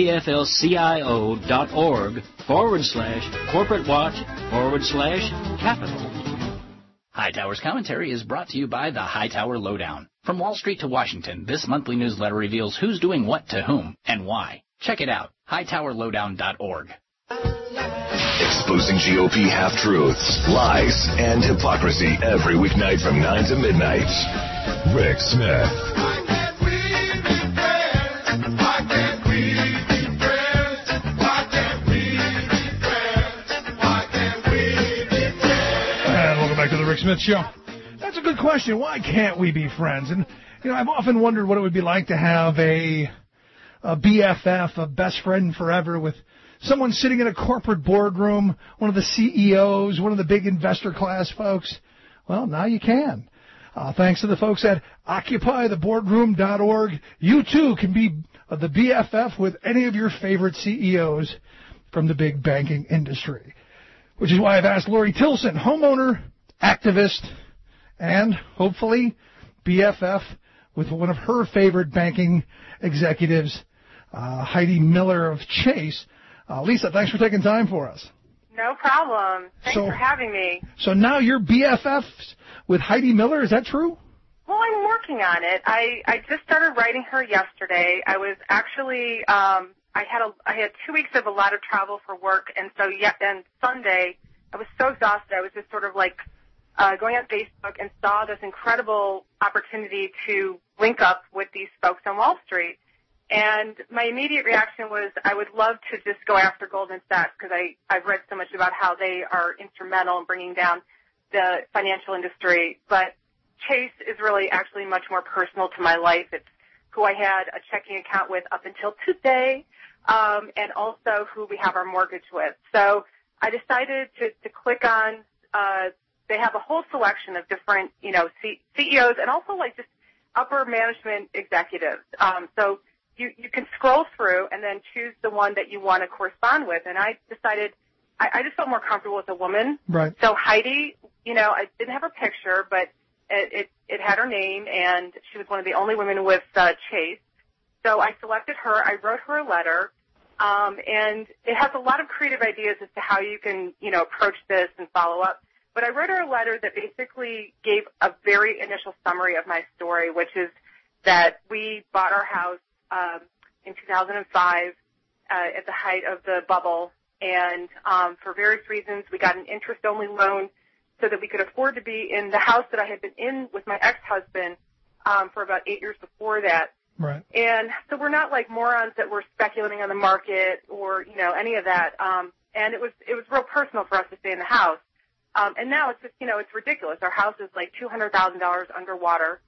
aflcio.org/corporatewatch/capital. Hightower's commentary is brought to you by the Hightower Lowdown. From Wall Street to Washington, this monthly newsletter reveals who's doing what to whom and why. Check it out, hightowerlowdown.org. Exposing GOP half-truths, lies, and hypocrisy every weeknight from 9 to midnight. Rick Smith. Back to the Rick Smith Show. That's a good question. Why can't we be friends? And, I've often wondered what it would be like to have a BFF, a best friend forever, with someone sitting in a corporate boardroom, one of the CEOs, one of the big investor class folks. Well, now you can. Thanks to the folks at OccupyTheBoardroom.org, you too can be the BFF with any of your favorite CEOs from the big banking industry. Which is why I've asked Lori Tilson, homeowner, activist, and hopefully BFF with one of her favorite banking executives, Heidi Miller of Chase. Lisa, thanks for taking time for us. No problem. Thanks for having me. So now you're BFFs with Heidi Miller, is that true? Well, I'm working on it. I just started writing her yesterday. I was actually I had 2 weeks of a lot of travel for work, and so and Sunday I was so exhausted. I was just sort of like going on Facebook and saw this incredible opportunity to link up with these folks on Wall Street. And my immediate reaction was I would love to just go after Goldman Sachs because I've read so much about how they are instrumental in bringing down the financial industry. But Chase is really actually much more personal to my life. It's who I had a checking account with up until today, and also who we have our mortgage with. So I decided to click on they have a whole selection of different, CEOs and also like just upper management executives. So you can scroll through and then choose the one that you want to correspond with. And I decided I just felt more comfortable with a woman. Right. So Heidi, I didn't have her picture, but it had her name, and she was one of the only women with Chase. So I selected her. I wrote her a letter. And it has a lot of creative ideas as to how you can, approach this and follow up. But I wrote her a letter that basically gave a very initial summary of my story, which is that we bought our house in 2005 at the height of the bubble. And for various reasons, we got an interest-only loan so that we could afford to be in the house that I had been in with my ex-husband for about 8 years before that. Right. And so we're not like morons that were speculating on the market or, any of that. And it was real personal for us to stay in the house. And now it's just, it's ridiculous. Our house is like $200,000 underwater.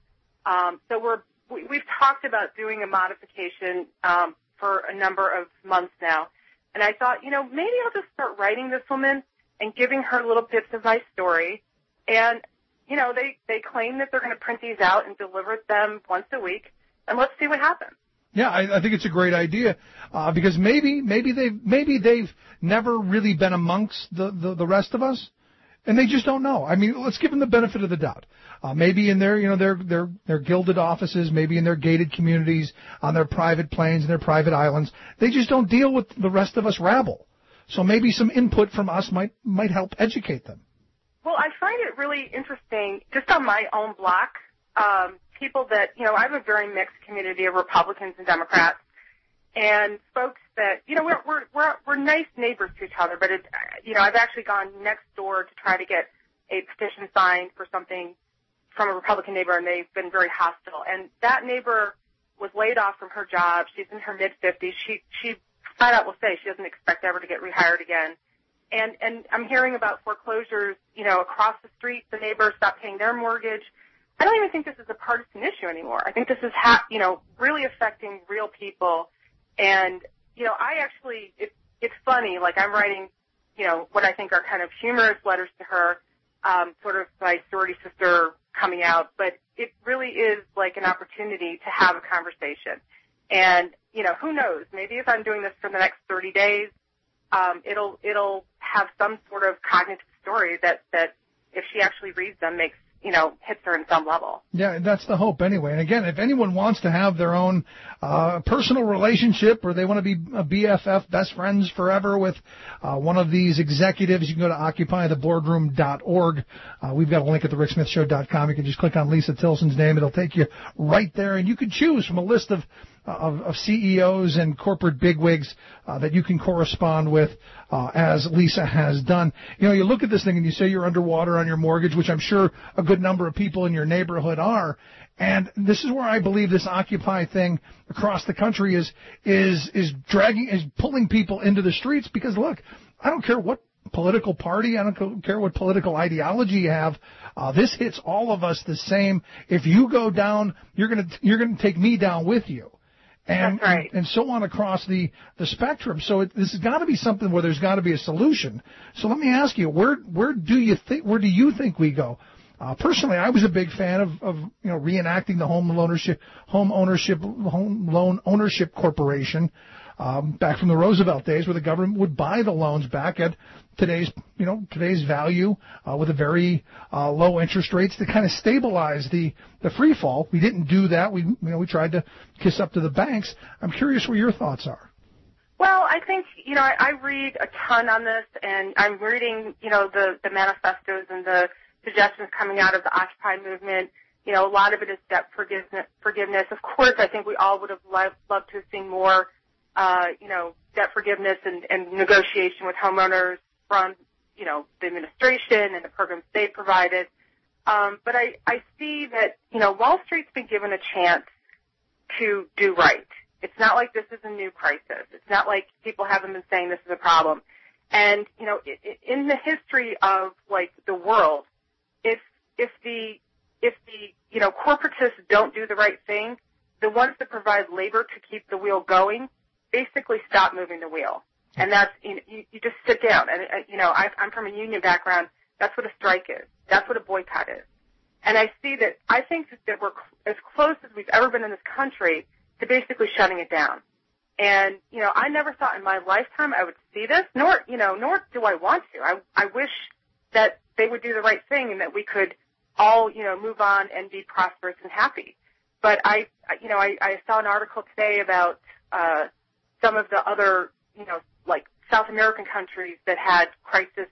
So we've talked about doing a modification for a number of months now. And I thought, maybe I'll just start writing this woman and giving her little bits of my story. And, they claim that they're going to print these out and deliver them once a week, and let's see what happens. Yeah, I think it's a great idea because maybe they've never really been amongst the rest of us, and they just don't know. I mean, let's give them the benefit of the doubt. Maybe in their gilded offices, maybe in their gated communities, on their private planes and their private islands, they just don't deal with the rest of us rabble. So maybe some input from us might help educate them. Well, I find it really interesting, just on my own block, people that, I have a very mixed community of Republicans and Democrats, and folks that, we're nice neighbors to each other, but I've actually gone next door to try to get a petition signed for something from a Republican neighbor, and they've been very hostile. And that neighbor was laid off from her job. She's in her mid-50s. She flat out will say she doesn't expect ever to get rehired again. And I'm hearing about foreclosures, across the street. The neighbors stopped paying their mortgage. I don't even think this is a partisan issue anymore. I think this is, really affecting real people. And, it's funny, like I'm writing, what I think are kind of humorous letters to her, sort of my sorority sister coming out, but it really is like an opportunity to have a conversation. And, who knows, maybe if I'm doing this for the next 30 days, it'll have some sort of cognitive story that if she actually reads them makes, hits her in some level. Yeah, that's the hope anyway. And again, if anyone wants to have their own personal relationship or they want to be a BFF, best friends forever with one of these executives, you can go to occupytheboardroom.org. We've got a link at thericksmithshow.com. You can just click on Lisa Tilson's name. It'll take you right there, and you can choose from a list of CEOs and corporate bigwigs that you can correspond with, as Lisa has done. You look at this thing and you say you're underwater on your mortgage, which I'm sure a good number of people in your neighborhood are. And this is where I believe this Occupy thing across the country is pulling people into the streets, because look, I don't care what political party, I don't care what political ideology you have. This hits all of us the same. If you go down, you're gonna take me down with you. And, that's right. and so on across the spectrum. So this has got to be something where there's got to be a solution. So let me ask you, where do you think we go? Personally, I was a big fan of reenacting the home loan ownership corporation back from the Roosevelt days, where the government would buy the loans back at today's value with a very low interest rates to kind of stabilize the free fall. We didn't do that. We tried to kiss up to the banks. I'm curious where your thoughts are. Well, I think, I read a ton on this, and I'm reading, the manifestos and the suggestions coming out of the Occupy movement. A lot of it is debt forgiveness. Of course, I think we all would have loved to have seen more, debt forgiveness and negotiation with homeowners from, the administration and the programs they provided. But I see that, Wall Street's been given a chance to do right. It's not like this is a new crisis. It's not like people haven't been saying this is a problem. And, in the history of, the world, if the corporatists don't do the right thing, the ones that provide labor to keep the wheel going basically stop moving the wheel. And that's, you just sit down. And, I'm from a union background. That's what a strike is. That's what a boycott is. And I think that we're as close as we've ever been in this country to basically shutting it down. And, I never thought in my lifetime I would see this, nor do I want to. I wish that they would do the right thing and that we could all, move on and be prosperous and happy. But I saw an article today about, some of the other, South American countries that had crises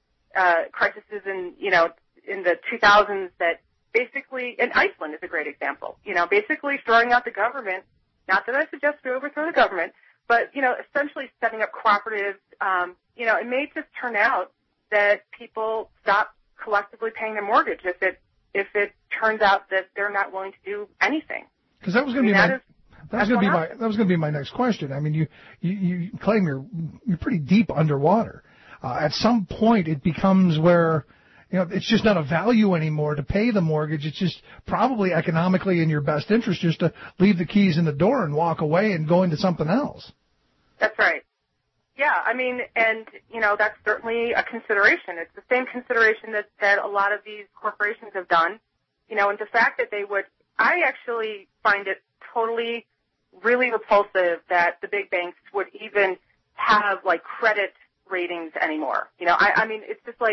in, in the 2000s that basically, and Iceland is a great example, basically throwing out the government. Not that I suggest we overthrow the government, but, essentially setting up cooperatives. It may just turn out that people stop collectively paying their mortgage if it turns out that they're not willing to do anything. Because that was going to be my next question. I mean, you claim you're pretty deep underwater. At some point, it becomes where it's just not a value anymore to pay the mortgage. It's just probably economically in your best interest just to leave the keys in the door and walk away and go into something else. That's right. Yeah, I mean, and, that's certainly a consideration. It's the same consideration that a lot of these corporations have done, and the fact that I actually find it totally, really repulsive that the big banks would even have, credit ratings anymore. I mean, it's just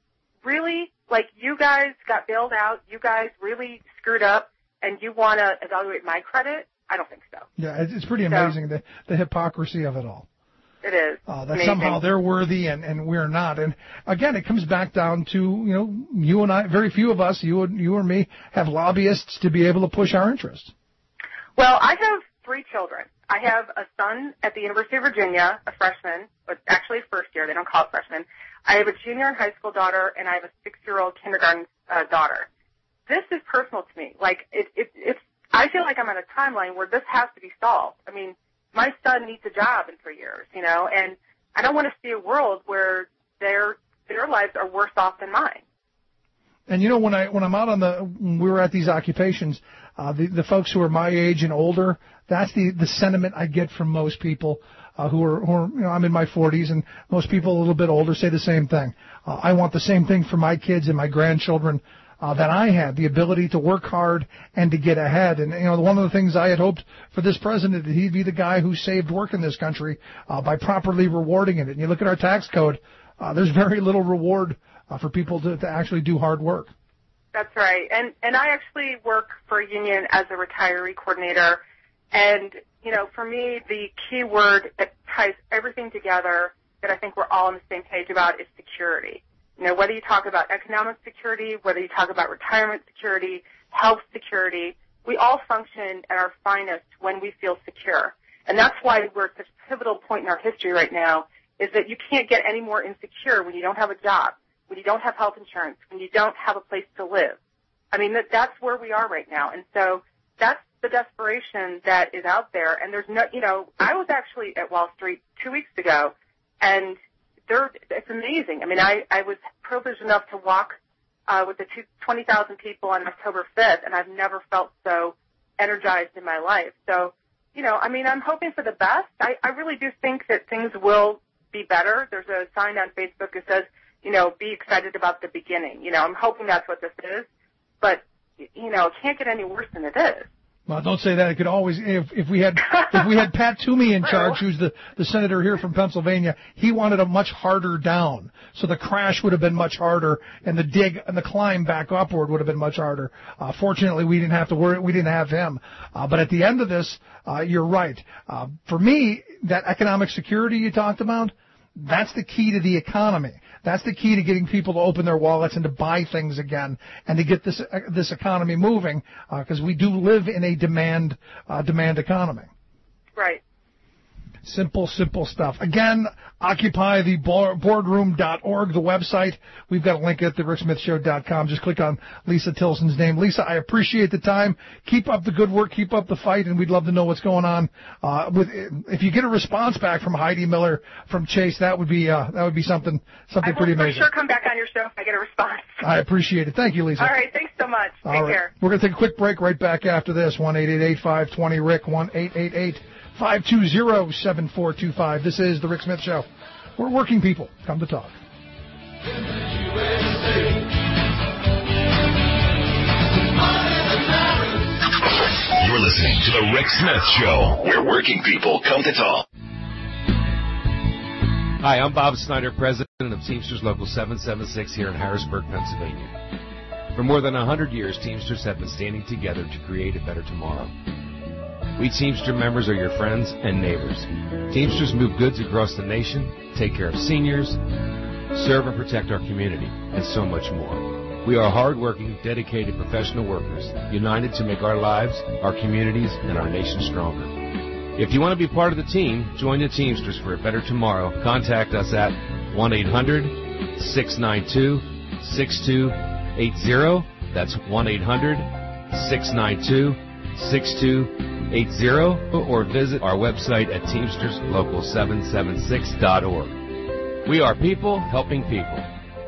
really, you guys got bailed out, you guys really screwed up, and you want to evaluate my credit? I don't think so. Yeah, it's pretty amazing, the hypocrisy of it all. It is. That somehow they're worthy and we're not. And again, it comes back down to, you and I, very few of us, you or me, have lobbyists to be able to push our interests. Well, I have 3 children. I have a son at the University of Virginia, a freshman, but actually first year, they don't call it freshman. I have a junior in high school daughter, and I have a 6-year-old kindergarten daughter. This is personal to me. It's. I feel like I'm on a timeline where this has to be solved. I mean, my son needs a job in 3 years, and I don't want to see a world where their lives are worse off than mine. And when I'm out when we were at these occupations, the folks who are my age and older, that's the sentiment I get from most people who are I'm in my 40s, and most people a little bit older say the same thing. I want the same thing for my kids and my grandchildren that I had, the ability to work hard and to get ahead. And, one of the things I had hoped for this president, that he'd be the guy who saved work in this country by properly rewarding it. And you look at our tax code, there's very little reward for people to actually do hard work. That's right. And I actually work for a union as a retiree coordinator. And, for me, the key word that ties everything together that I think we're all on the same page about is security. Whether you talk about economic security, whether you talk about retirement security, health security, we all function at our finest when we feel secure. And that's why we're at such a pivotal point in our history right now, is that you can't get any more insecure when you don't have a job, when you don't have health insurance, when you don't have a place to live. I mean, that's where we are right now. And so that's the desperation that is out there. And there's I was actually at Wall Street 2 weeks ago, and it's amazing. I mean, I was privileged enough to walk with the 20,000 people on October 5th, and I've never felt so energized in my life. So, I mean, I'm hoping for the best. I really do think that things will be better. There's a sign on Facebook that says, be excited about the beginning. I'm hoping that's what this is. But, it can't get any worse than it is. Well, don't say that. It could always, if we had Pat Toomey in charge, who's the senator here from Pennsylvania, he wanted a much harder down. So the crash would have been much harder, and the dig and the climb back upward would have been much harder. Fortunately, we didn't have to worry. We didn't have him. But at the end of this, you're right. For me, that economic security you talked about, that's the key to the economy. That's the key to getting people to open their wallets and to buy things again, and to get this economy moving, because we do live in a demand economy. Right. Simple stuff. Again, occupytheboardroom.org, the website. We've got a link at thericksmithshow.com. Just click on Lisa Tilson's name. Lisa, I appreciate the time. Keep up the good work. Keep up the fight, and we'd love to know what's going on. If you get a response back from Heidi Miller from Chase, that would be something pretty amazing. I will for sure come back on your show if I get a response. I appreciate it. Thank you, Lisa. All right. Thanks so much. Take care. We're going to take a quick break right back after this. 1-888-520-RICK, 1-888-520-7425. This is The Rick Smith Show. We're working people. Come to talk. You're listening to The Rick Smith Show, where working people come to talk. Hi, I'm Bob Snyder, president of Teamsters Local 776 here in Harrisburg, Pennsylvania. For more than 100 years, Teamsters have been standing together to create a better tomorrow. We Teamster members are your friends and neighbors. Teamsters move goods across the nation, take care of seniors, serve and protect our community, and so much more. We are hard-working, dedicated professional workers, united to make our lives, our communities, and our nation stronger. If you want to be part of the team, join the Teamsters for a better tomorrow. Contact us at 1-800-692-6280. That's 1-800-692-6280, or visit our website at teamsterslocal776.org. We are people helping people.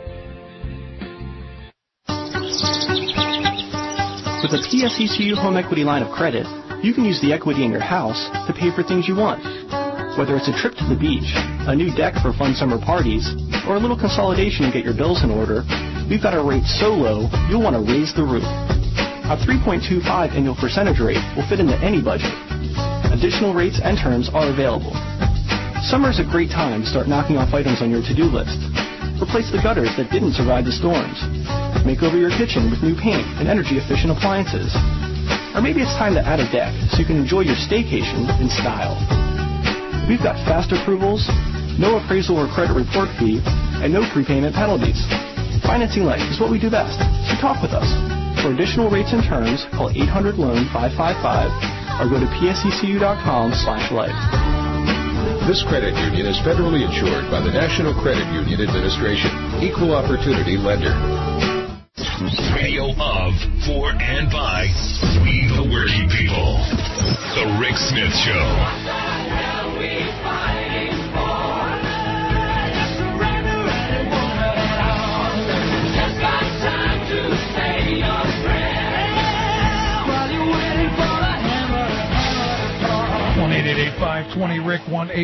With a PSECU home equity line of credit, you can use the equity in your house to pay for things you want. Whether it's a trip to the beach, a new deck for fun summer parties, or a little consolidation to get your bills in order, we've got a rate so low, you'll want to raise the roof. A 3.25 annual percentage rate will fit into any budget. Additional rates and terms are available. Summer is a great time to start knocking off items on your to-do list. Replace the gutters that didn't survive the storms. Make over your kitchen with new paint and energy-efficient appliances. Or maybe it's time to add a deck so you can enjoy your staycation in style. We've got fast approvals, no appraisal or credit report fee, and no prepayment penalties. Financing Life is what we do best, so talk with us. For additional rates and terms, call 800-LOAN-555 or go to pseccu.com/life. This credit union is federally insured by the National Credit Union Administration, Equal Opportunity Lender. Radio of, for, and by we the working people. The Rick Smith Show. Rick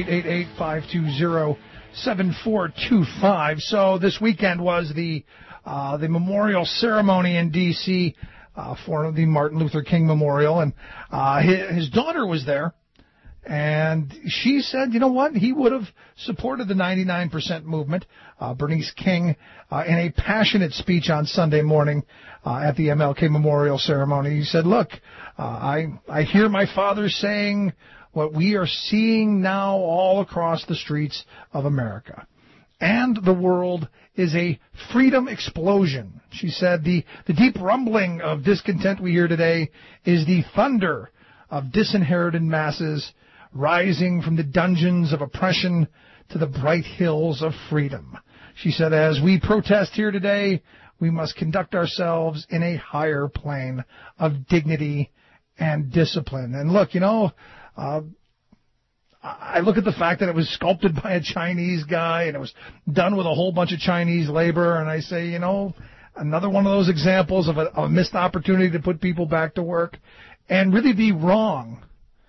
1-888-520-7425. So this weekend was the memorial ceremony in D.C. For the Martin Luther King Memorial, and his daughter was there, and she said, you know what, he would have supported the 99% movement. Bernice King, in a passionate speech on Sunday morning at the MLK Memorial ceremony, he said, look, I hear my father saying what we are seeing now all across the streets of America. And the world is a freedom explosion. She said the deep rumbling of discontent we hear today is the thunder of disinherited masses rising from the dungeons of oppression to the bright hills of freedom. She said, as we protest here today, we must conduct ourselves in a higher plane of dignity and discipline. And look, you know, I look at the fact that it was sculpted by a Chinese guy and it was done with a whole bunch of Chinese labor, and I say, you know, another one of those examples of a missed opportunity to put people back to work and really the wrong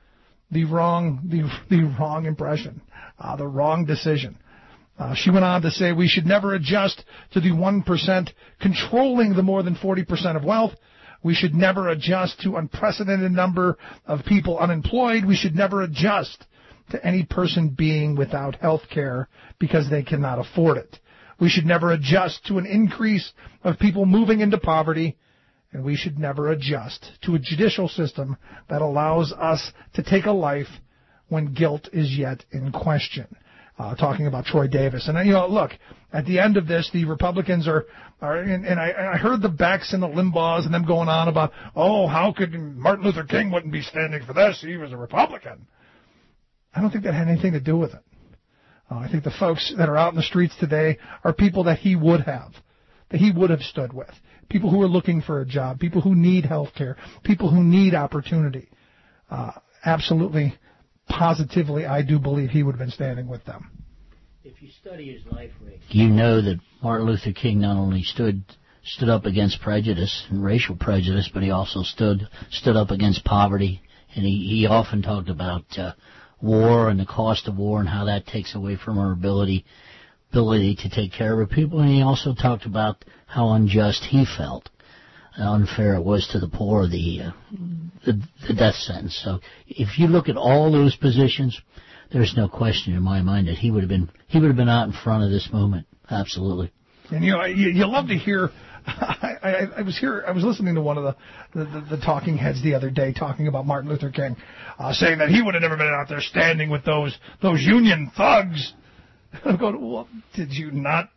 impression, the wrong decision. She went on to say we should never adjust to the 1% controlling the more than 40% of wealth. We should never adjust to unprecedented number of people unemployed. We should never adjust to any person being without health care because they cannot afford it. We should never adjust to an increase of people moving into poverty, and we should never adjust to a judicial system that allows us to take a life when guilt is yet in question. Talking about Troy Davis. And, you know, look, at the end of this, the Republicans are and I heard the Becks and the Limbaughs and them going on about, oh, how could Martin Luther King wouldn't be standing for this? He was a Republican. I don't think that had anything to do with it. I think the folks that are out in the streets today are people that he would have stood with. People who are looking for a job, people who need health care, people who need opportunity. Absolutely, positively, I do believe he would have been standing with them. If you study his life, Rick, you know that Martin Luther King not only stood up against prejudice and racial prejudice, but he also stood up against poverty. And he often talked about war and the cost of war and how that takes away from our ability to take care of our people. And he also talked about how unjust he felt, how unfair it was to the poor, the death sentence. So if you look at all those positions, there's no question in my mind that he would have been out in front of this movement. Absolutely. And you know, you love to hear. I was listening to one of the talking heads the other day talking about Martin Luther King, saying that he would have never been out there standing with those Union thugs. I'm going, well, did you not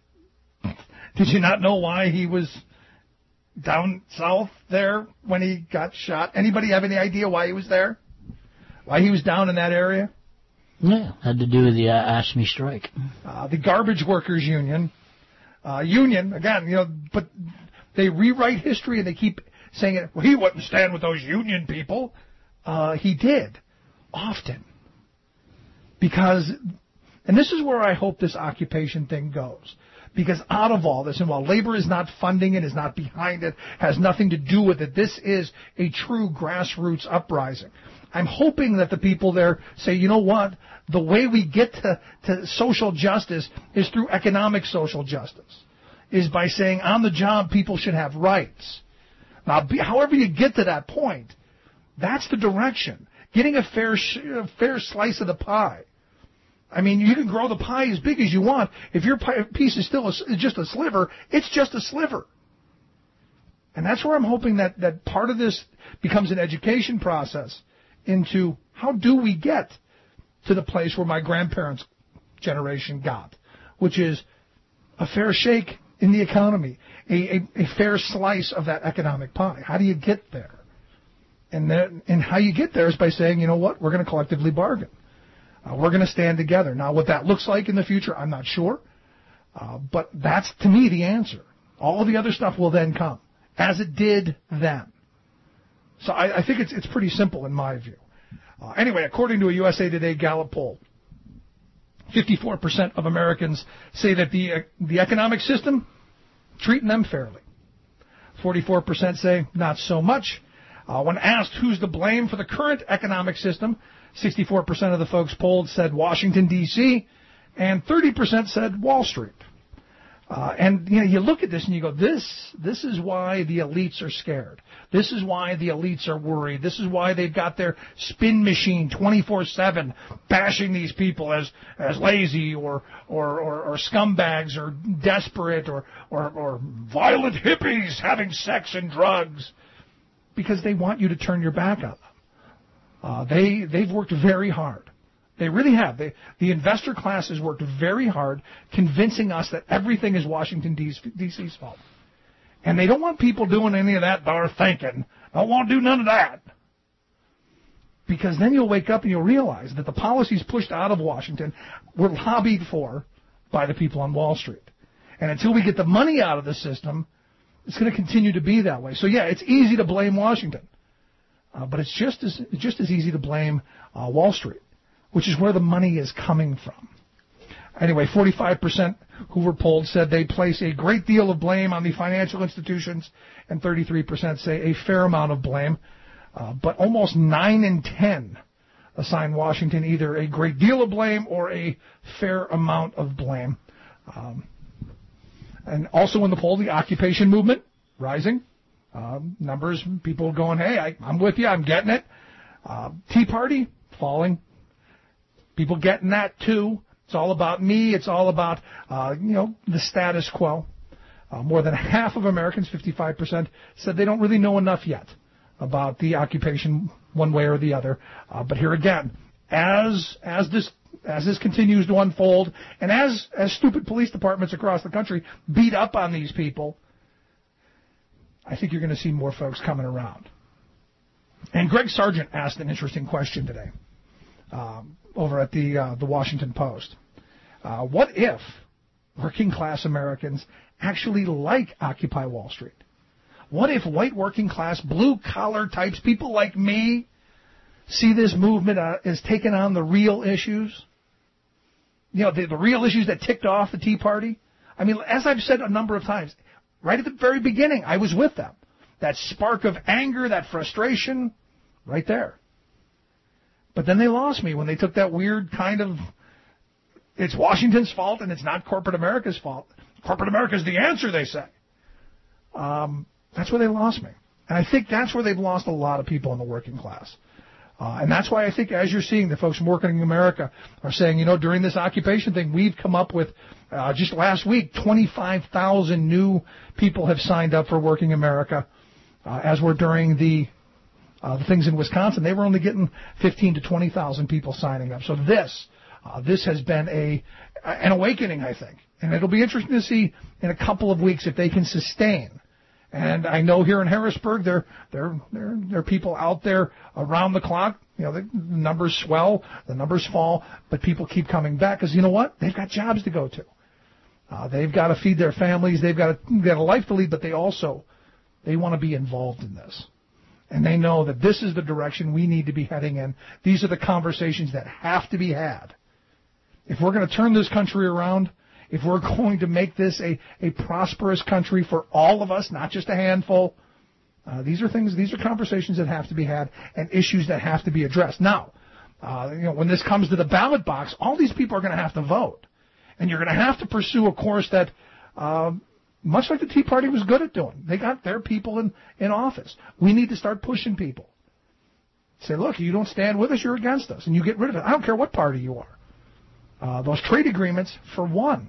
know why he was down south there when he got shot? Anybody have any idea why he was there? Why he was down in that area? Yeah, had to do with the AFSCME strike. The Garbage Workers Union. Union, again, you know, but they rewrite history and they keep saying it. Well, he wouldn't stand with those union people. He did, often. Because, and this is where I hope this occupation thing goes. Because out of all this, and while labor is not funding it, is not behind it, has nothing to do with it, this is a true grassroots uprising. I'm hoping that the people there say, you know what, the way we get to social justice is through economic social justice, is by saying on the job people should have rights. Now, however you get to that point, that's the direction. Getting a fair slice of the pie. I mean, you can grow the pie as big as you want. If your piece is still just a sliver, it's just a sliver. And that's where I'm hoping that part of this becomes an education process into how do we get to the place where my grandparents' generation got, which is a fair shake in the economy, a fair slice of that economic pie. How do you get there? And how you get there is by saying, you know what, we're going to collectively bargain. We're going to stand together. Now, what that looks like in the future, I'm not sure. But that's, to me, the answer. All of the other stuff will then come, as it did then. So I think it's pretty simple in my view. Anyway, according to a USA Today Gallup poll, 54% of Americans say that the economic system treating them fairly. 44% say not so much. When asked who's to blame for the current economic system, 64% of the folks polled said Washington, D.C., and 30% said Wall Street. And you look at this and you go, this is why the elites are scared. This is why the elites are worried. This is why they've got their spin machine 24/7 bashing these people as lazy or scumbags or desperate or violent hippies having sex and drugs, because they want you to turn your back on them. They've worked very hard. They really have. The investor class has worked very hard convincing us that everything is Washington, D.C.'s fault. And they don't want people doing any of that darn thinking. Don't want to do none of that. Because then you'll wake up and you'll realize that the policies pushed out of Washington were lobbied for by the people on Wall Street. And until we get the money out of the system, it's going to continue to be that way. So, yeah, it's easy to blame Washington. But it's just as easy to blame Wall Street, which is where the money is coming from. Anyway, 45% who were polled said they place a great deal of blame on the financial institutions, and 33% say a fair amount of blame. But almost 9 in 10 assign Washington either a great deal of blame or a fair amount of blame. And also in the poll, the occupation movement, rising. Numbers, people going, hey, I'm with you, I'm getting it. Tea Party, falling. People getting that too. It's all about me. It's all about, the status quo. More than half of Americans, 55%, said they don't really know enough yet about the occupation one way or the other. But here again, as this continues to unfold, and as stupid police departments across the country beat up on these people, I think you're going to see more folks coming around. And Greg Sargent asked an interesting question today over at the Washington Post. What if working class Americans actually like Occupy Wall Street? What if white working class, blue collar types, people like me, see this movement as taking on the real issues? The real issues that ticked off the Tea Party? I mean, as I've said a number of times, right at the very beginning, I was with them. That spark of anger, that frustration, right there. But then they lost me when they took that weird kind of, it's Washington's fault and it's not corporate America's fault. Corporate America's the answer, they say. That's where they lost me. And I think that's where they've lost a lot of people in the working class. And that's why I think, as you're seeing, the folks from Working America are saying, during this occupation thing, we've come up with, just last week, 25,000 new people have signed up for Working America, as we're during the things in Wisconsin. They were only getting 15 to 20,000 people signing up. So this has been an awakening, I think. And it'll be interesting to see in a couple of weeks if they can sustain. And I know here in Harrisburg, there are people out there around the clock. The numbers swell, the numbers fall, but people keep coming back because you know what? They've got jobs to go to. They've got to feed their families. They've got a life to lead, but they want to be involved in this. And they know that this is the direction we need to be heading in. These are the conversations that have to be had. If we're going to turn this country around, if we're going to make this a prosperous country for all of us, not just a handful, these are conversations that have to be had and issues that have to be addressed. Now, when this comes to the ballot box, all these people are going to have to vote. And you're going to have to pursue a course that, much like the Tea Party was good at doing, they got their people in office. We need to start pushing people. Say, look, you don't stand with us, you're against us, and you get rid of it. I don't care what party you are. Those trade agreements, for one.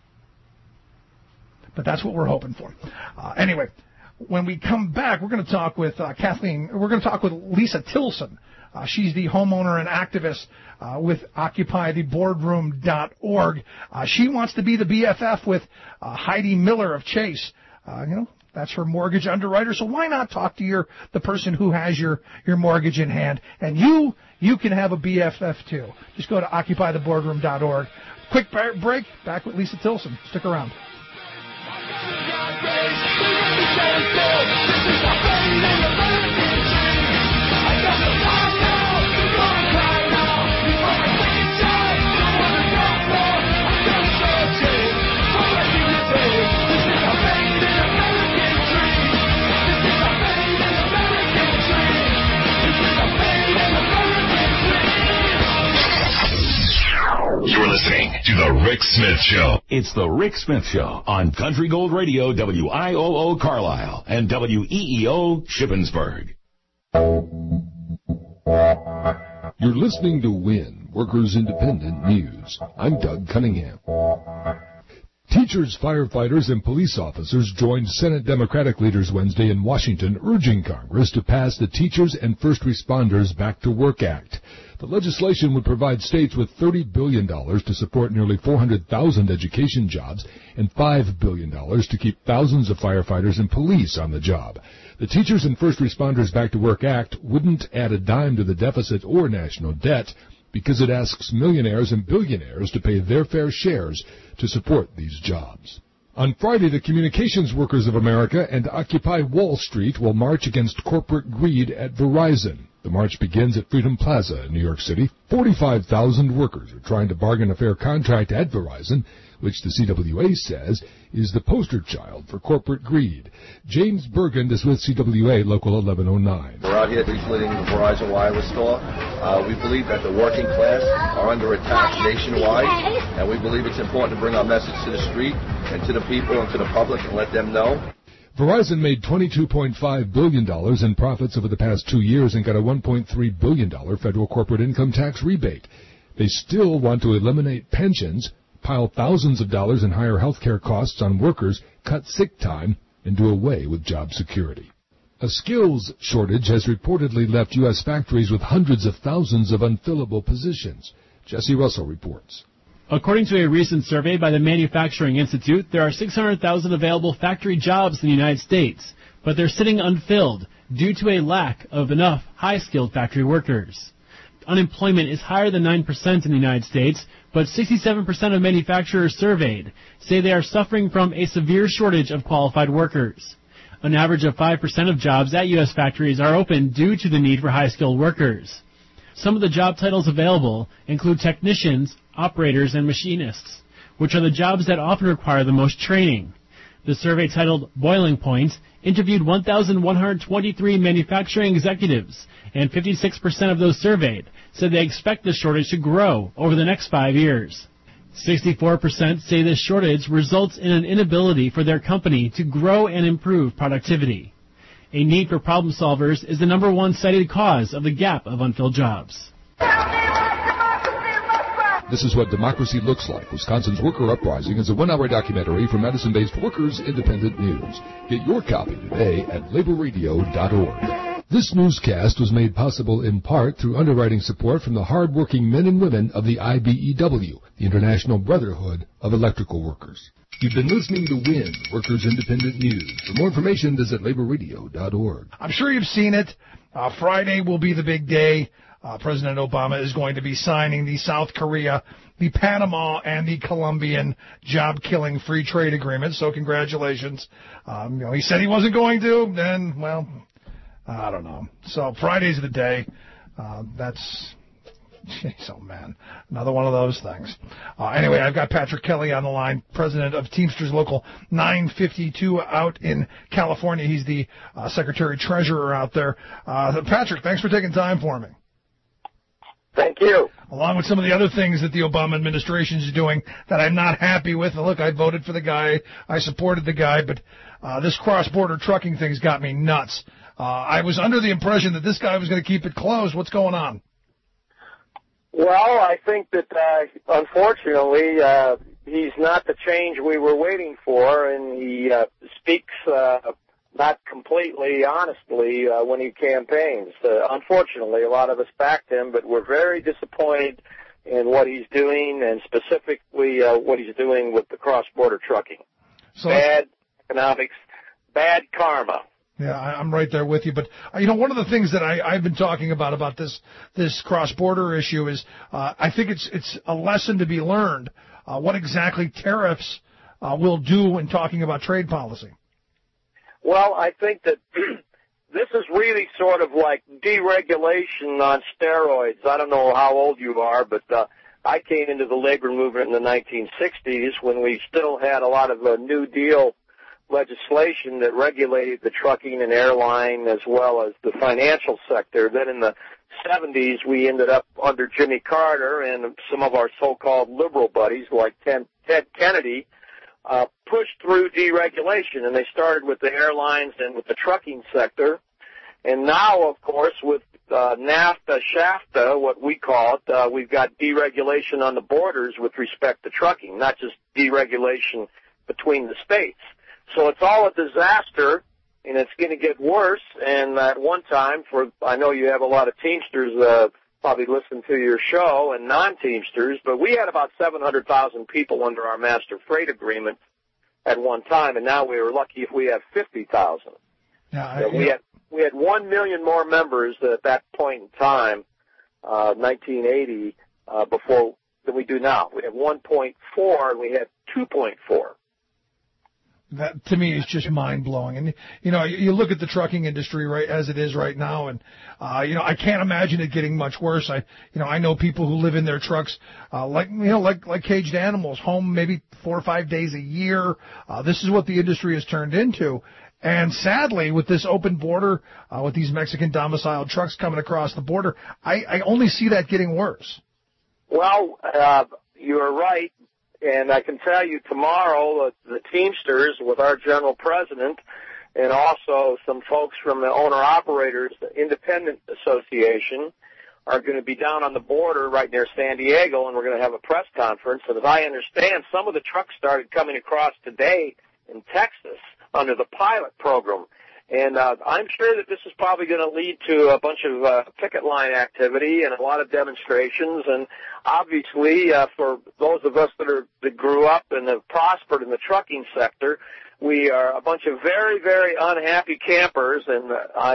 But that's what we're hoping for. Anyway, when we come back, we're going to talk with Kathleen. We're going to talk with Lisa Tilson. She's the homeowner and activist with OccupyTheBoardroom.org. She wants to be the BFF with Heidi Miller of Chase. That's her mortgage underwriter. So why not talk to the person who has your mortgage in hand? And you can have a BFF too. Just go to OccupyTheBoardroom.org. Quick break. Back with Lisa Tilson. Stick around. You're listening to The Rick Smith Show. It's The Rick Smith Show on Country Gold Radio, WIOO Carlisle, and WEEO Shippensburg. You're listening to WIN, Workers Independent News. I'm Doug Cunningham. Teachers, firefighters, and police officers joined Senate Democratic leaders Wednesday in Washington urging Congress to pass the Teachers and First Responders Back to Work Act. The legislation would provide states with $30 billion to support nearly 400,000 education jobs and $5 billion to keep thousands of firefighters and police on the job. The Teachers and First Responders Back to Work Act wouldn't add a dime to the deficit or national debt because it asks millionaires and billionaires to pay their fair shares to support these jobs. On Friday, the Communications Workers of America and Occupy Wall Street will march against corporate greed at Verizon. The march begins at Freedom Plaza in New York City. 45,000 workers are trying to bargain a fair contract at Verizon, which the CWA says is the poster child for corporate greed. James Bergand is with CWA Local 1109. We're out here deflating the Verizon wireless store. We believe that the working class are under attack nationwide, and we believe it's important to bring our message to the street and to the people and to the public and let them know. Verizon made $22.5 billion in profits over the past 2 years and got a $1.3 billion federal corporate income tax rebate. They still want to eliminate pensions, pile thousands of dollars in higher health care costs on workers, cut sick time, and do away with job security. A skills shortage has reportedly left U.S. factories with hundreds of thousands of unfillable positions. Jesse Russell reports. According to a recent survey by the Manufacturing Institute, there are 600,000 available factory jobs in the United States, but they're sitting unfilled due to a lack of enough high-skilled factory workers. Unemployment is higher than 9% in the United States, but 67% of manufacturers surveyed say they are suffering from a severe shortage of qualified workers. An average of 5% of jobs at U.S. factories are open due to the need for high-skilled workers. Some of the job titles available include technicians, operators, and machinists, which are the jobs that often require the most training. The survey titled Boiling Point interviewed 1,123 manufacturing executives, and 56% of those surveyed said they expect the shortage to grow over the next 5 years. 64% say this shortage results in an inability for their company to grow and improve productivity. A need for problem solvers is the number one cited cause of the gap of unfilled jobs. This is what democracy looks like. Wisconsin's Worker Uprising is a one-hour documentary from Madison-based Workers Independent News. Get your copy today at laborradio.org. This newscast was made possible in part through underwriting support from the hard-working men and women of the IBEW, the International Brotherhood of Electrical Workers. You've been listening to WIN, Workers Independent News. For more information, visit laborradio.org. I'm sure you've seen it. Friday will be the big day. President Obama is going to be signing the South Korea, the Panama, and the Colombian job-killing free trade agreement. So congratulations. He said he wasn't going to, then, well, I don't know. So Friday's the day. That's Jeez, oh, man. Another one of those things. Anyway, I've got Patrick Kelly on the line, president of Teamsters Local 952 out in California. He's the secretary-treasurer out there. Patrick, thanks for taking time for me. Thank you. Along with some of the other things that the Obama administration is doing that I'm not happy with. And look, I voted for the guy. I supported the guy. But this cross-border trucking thing's got me nuts. I was under the impression that this guy was going to keep it closed. What's going on? Well, I think that, unfortunately, he's not the change we were waiting for, and he speaks not completely honestly when he campaigns. Unfortunately, a lot of us backed him, but we're very disappointed in what he's doing, and specifically what he's doing with the cross-border trucking. So bad economics, bad karma. Yeah, I'm right there with you. But, one of the things that I've been talking about this cross-border issue is I think it's a lesson to be learned, what exactly tariffs will do when talking about trade policy. Well, I think that this is really sort of like deregulation on steroids. I don't know how old you are, but I came into the labor movement in the 1960s when we still had a lot of New Deal legislation that regulated the trucking and airline as well as the financial sector. Then in the 70s, we ended up under Jimmy Carter and some of our so-called liberal buddies like Ted Kennedy pushed through deregulation, and they started with the airlines and with the trucking sector. And now, of course, with NAFTA, SHAFTA, what we call it, we've got deregulation on the borders with respect to trucking, not just deregulation between the states. So it's all a disaster, and it's going to get worse. And at one time, I know you have a lot of Teamsters probably listen to your show, and non-Teamsters, but we had about 700,000 people under our master freight agreement at one time, and now we were lucky if we have 50,000. We had 1 million more members at that point in time, 1980, before than we do now. We have 1.4, and we had 2.4. That, to me, is just mind-blowing. And, you look at the trucking industry right as it is right now, and, I can't imagine it getting much worse. I know people who live in their trucks, like caged animals, home maybe 4 or 5 days a year. This is what the industry has turned into. And sadly, with this open border, with these Mexican domiciled trucks coming across the border, I only see that getting worse. Well, you're right. And I can tell you tomorrow, the Teamsters with our general president and also some folks from the owner-operators, the Independent Association, are going to be down on the border right near San Diego, and we're going to have a press conference. And as I understand, some of the trucks started coming across today in Texas under the pilot program. And I'm sure that this is probably going to lead to a bunch of picket line activity and a lot of demonstrations. And obviously, for those of us that grew up and have prospered in the trucking sector, we are a bunch of very, very unhappy campers, and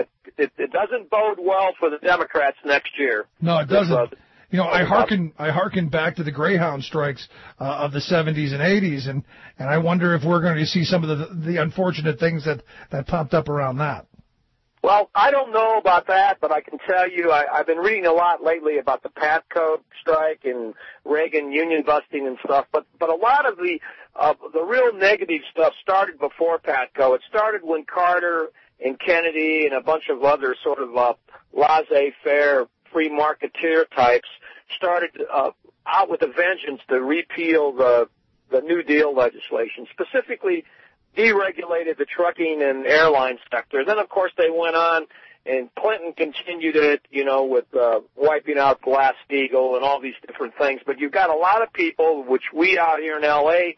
it doesn't bode well for the Democrats next year. No, it doesn't. I hearken back to the Greyhound strikes of the 70s and 80s, and I wonder if we're going to see some of the unfortunate things that popped up around that. Well, I don't know about that, but I can tell you I've been reading a lot lately about the Patco strike and Reagan union busting and stuff, but a lot of the real negative stuff started before Patco. It started when Carter and Kennedy and a bunch of other sort of laissez-faire free marketeer types started out with a vengeance to repeal the New Deal legislation, specifically deregulated the trucking and airline sector. Then, of course, they went on, and Clinton continued it, with wiping out Glass-Steagall and all these different things. But you've got a lot of people, which we out here in L.A.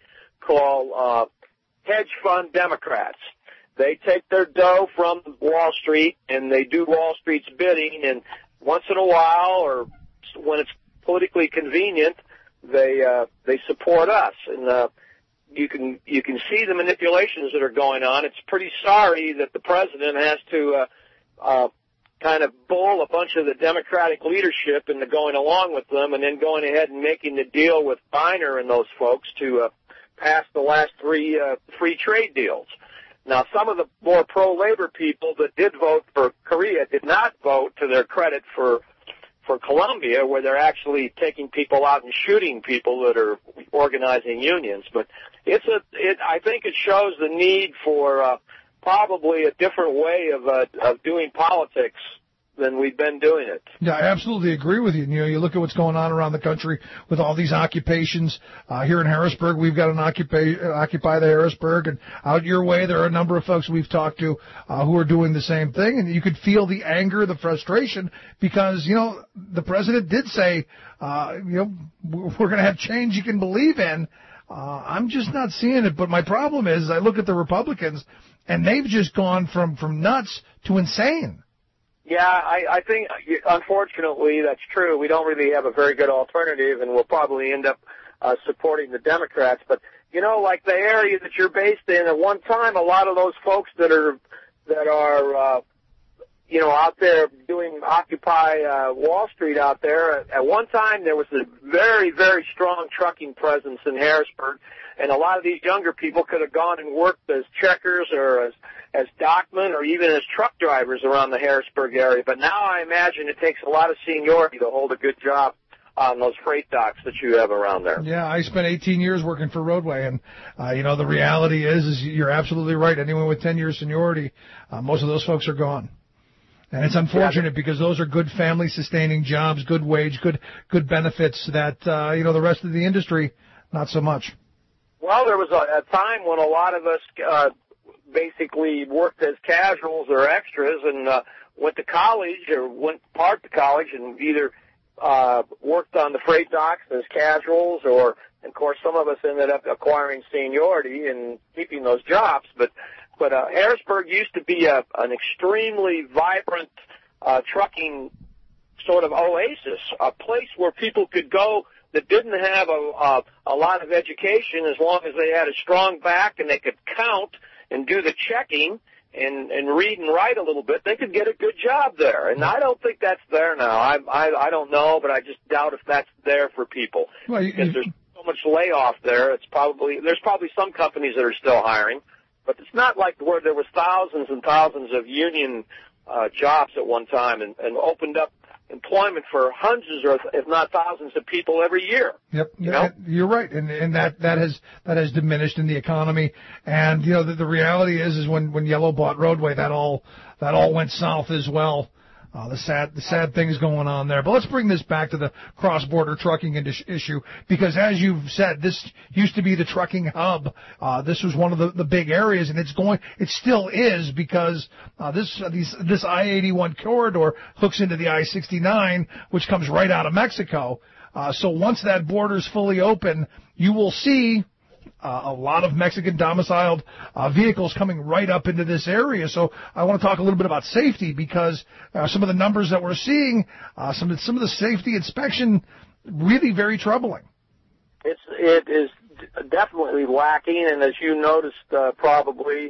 call hedge fund Democrats. They take their dough from Wall Street, and they do Wall Street's bidding, and once in a while, or when it's politically convenient, they support us, and you can see the manipulations that are going on. It's pretty sorry that the president has to kind of bull a bunch of the Democratic leadership into going along with them, and then going ahead and making the deal with Biner and those folks to pass the last 3 free trade deals. Now, some of the more pro-labor people that did vote for Korea did not vote, to their credit, for for Columbia, where they're actually taking people out and shooting people that are organizing unions. But I think it shows the need for probably a different way of doing politics than we've been doing it. Yeah, I absolutely agree with you. You know, you look at what's going on around the country with all these occupations. Here in Harrisburg, we've got an Occupy the Harrisburg, and out your way, there are a number of folks we've talked to who are doing the same thing, and you could feel the anger, the frustration, because, you know, the president did say, you know, we're going to have change you can believe in. I'm just not seeing it, but my problem is I look at the Republicans, and they've just gone from nuts to insane. Yeah, I think, unfortunately, that's true. We don't really have a very good alternative, and we'll probably end up supporting the Democrats. But, you know, like the area that you're based in, at one time, a lot of those folks that are you know, out there doing Occupy Wall Street out there, at one time there was a very, very strong trucking presence in Harrisburg, and a lot of these younger people could have gone and worked as checkers or as dockmen or even as truck drivers around the Harrisburg area. But now I imagine it takes a lot of seniority to hold a good job on those freight docks that you have around there. Yeah, I spent 18 years working for Roadway, and, you know, the reality is you're absolutely right. Anyone with 10 years seniority, most of those folks are gone. And it's unfortunate because those are good family-sustaining jobs, good wage, good benefits that, you know, the rest of the industry, not so much. Well, there was a time when a lot of us basically worked as casuals or extras and went to college or went part to college and either worked on the freight docks as casuals or, of course, some of us ended up acquiring seniority and keeping those jobs. But Harrisburg used to be an extremely vibrant trucking sort of oasis, a place where people could go that didn't have a lot of education, as long as they had a strong back and they could count and do the checking and read and write a little bit, they could get a good job there. And I don't think that's there now. I don't know, but I just doubt if that's there for people. Well, because there's so much layoff there. There's probably some companies that are still hiring, but it's not like where there was thousands and thousands of union jobs at one time and opened up employment for hundreds or if not thousands of people every year. Yep, you know? You're right, and that has diminished in the economy. And you know the reality is when Yellow bought Roadway, that all went south as well. The sad things going on there. But let's bring this back to the cross-border trucking issue, because as you've said, this used to be the trucking hub. This was one of the big areas, and it still is, because this I-81 corridor hooks into the I-69, which comes right out of Mexico. So once that border is fully open, you will see a lot of Mexican domiciled vehicles coming right up into this area. So I want to talk a little bit about safety, because some of the numbers that we're seeing, some of the safety inspection, really very troubling. It is definitely lacking, and as you noticed probably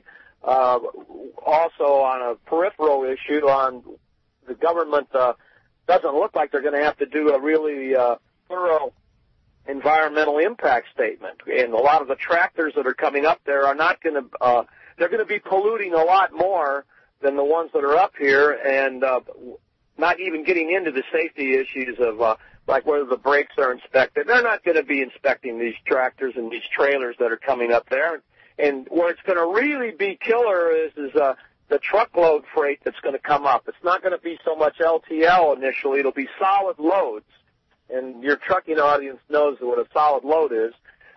also on a peripheral issue, on the government doesn't look like they're going to have to do a really thorough environmental impact statement, and a lot of the tractors that are coming up there are not going to they're going to be polluting a lot more than the ones that are up here, and not even getting into the safety issues of like whether the brakes are inspected. They're not going to be inspecting these tractors and these trailers that are coming up there. And where it's going to really be killer is the truckload freight that's going to come up. It's not going to be so much LTL initially. It'll be solid loads. And your trucking audience knows what a solid load is.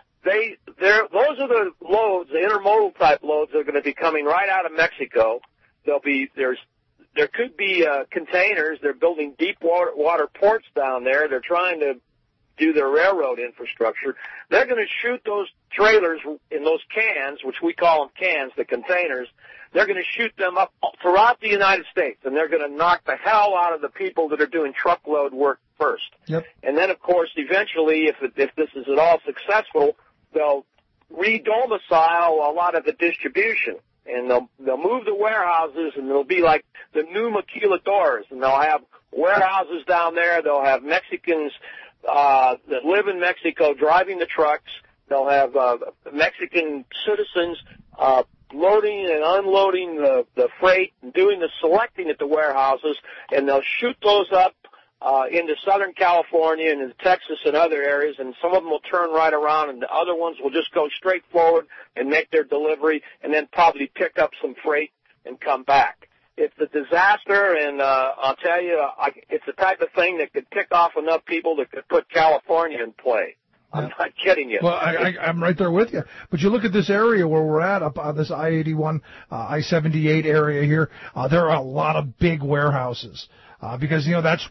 Those are the loads, the intermodal type loads, that are going to be coming right out of Mexico. There could be containers. They're building deep water ports down there. They're trying to do their railroad infrastructure. They're going to shoot those trailers in those cans, which we call them cans, the containers. They're going to shoot them up throughout the United States, and they're going to knock the hell out of the people that are doing truckload work first. Yep. And then, of course, eventually, if this is at all successful, they'll re-domicile a lot of the distribution, and they'll move the warehouses, and they'll be like the new maquiladoras, and they'll have warehouses down there. They'll have Mexicans that live in Mexico driving the trucks. They'll have Mexican citizens loading and unloading the freight and doing the selecting at the warehouses, and they'll shoot those up into Southern California and into Texas and other areas, and some of them will turn right around, and the other ones will just go straight forward and make their delivery and then probably pick up some freight and come back. It's a disaster, and I'll tell you, it's the type of thing that could pick off enough people that could put California in play. I'm not kidding you. Well, I'm right there with you. But you look at this area where we're at, up on this I-81, I-78 area here. There are a lot of big warehouses. Because,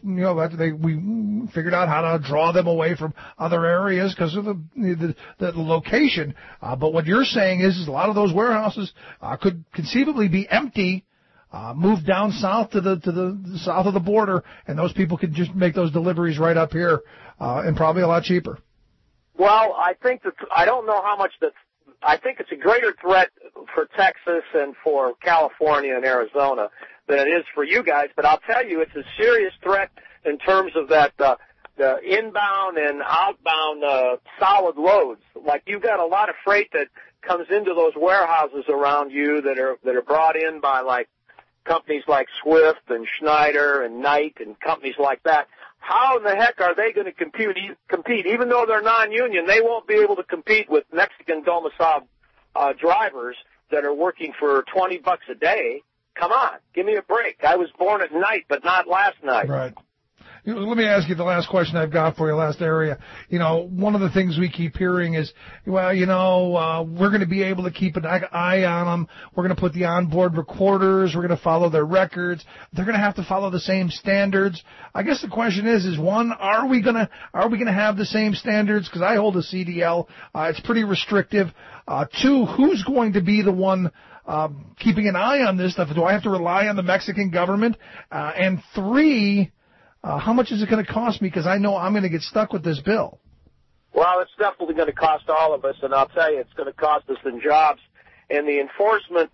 we figured out how to draw them away from other areas because of the location. But what you're saying is a lot of those warehouses could conceivably be empty, moved down south to the south of the border, and those people could just make those deliveries right up here, and probably a lot cheaper. Well, I think I don't know how much I think it's a greater threat for Texas and for California and Arizona than it is for you guys, but I'll tell you, it's a serious threat in terms of that, the inbound and outbound, solid loads. Like, you've got a lot of freight that comes into those warehouses around you that are brought in by, like, companies like Swift and Schneider and Knight and companies like that. How in the heck are they going to compete? Even though they're non-union, they won't be able to compete with Mexican domiciled drivers that are working for $20 a day. Come on, give me a break. I was born at night, but not last night. Right. Let me ask you the last question I've got for you, last area. One of the things we keep hearing is, we're going to be able to keep an eye on them. We're going to put the onboard recorders. We're going to follow their records. They're going to have to follow the same standards. I guess the question is one, are we going to have the same standards? Because I hold a CDL. It's pretty restrictive. Two, who's going to be the one keeping an eye on this stuff? Do I have to rely on the Mexican government? And three, how much is it going to cost me? Because I know I'm going to get stuck with this bill. Well, it's definitely going to cost all of us, and I'll tell you, it's going to cost us in jobs. And the enforcement,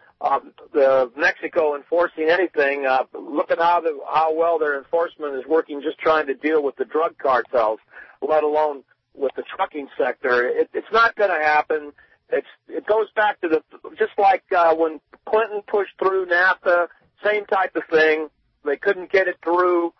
the Mexico enforcing anything, look at how well their enforcement is working just trying to deal with the drug cartels, let alone with the trucking sector. It's not going to happen. It goes back to just like when Clinton pushed through NAFTA, same type of thing. They couldn't get it through.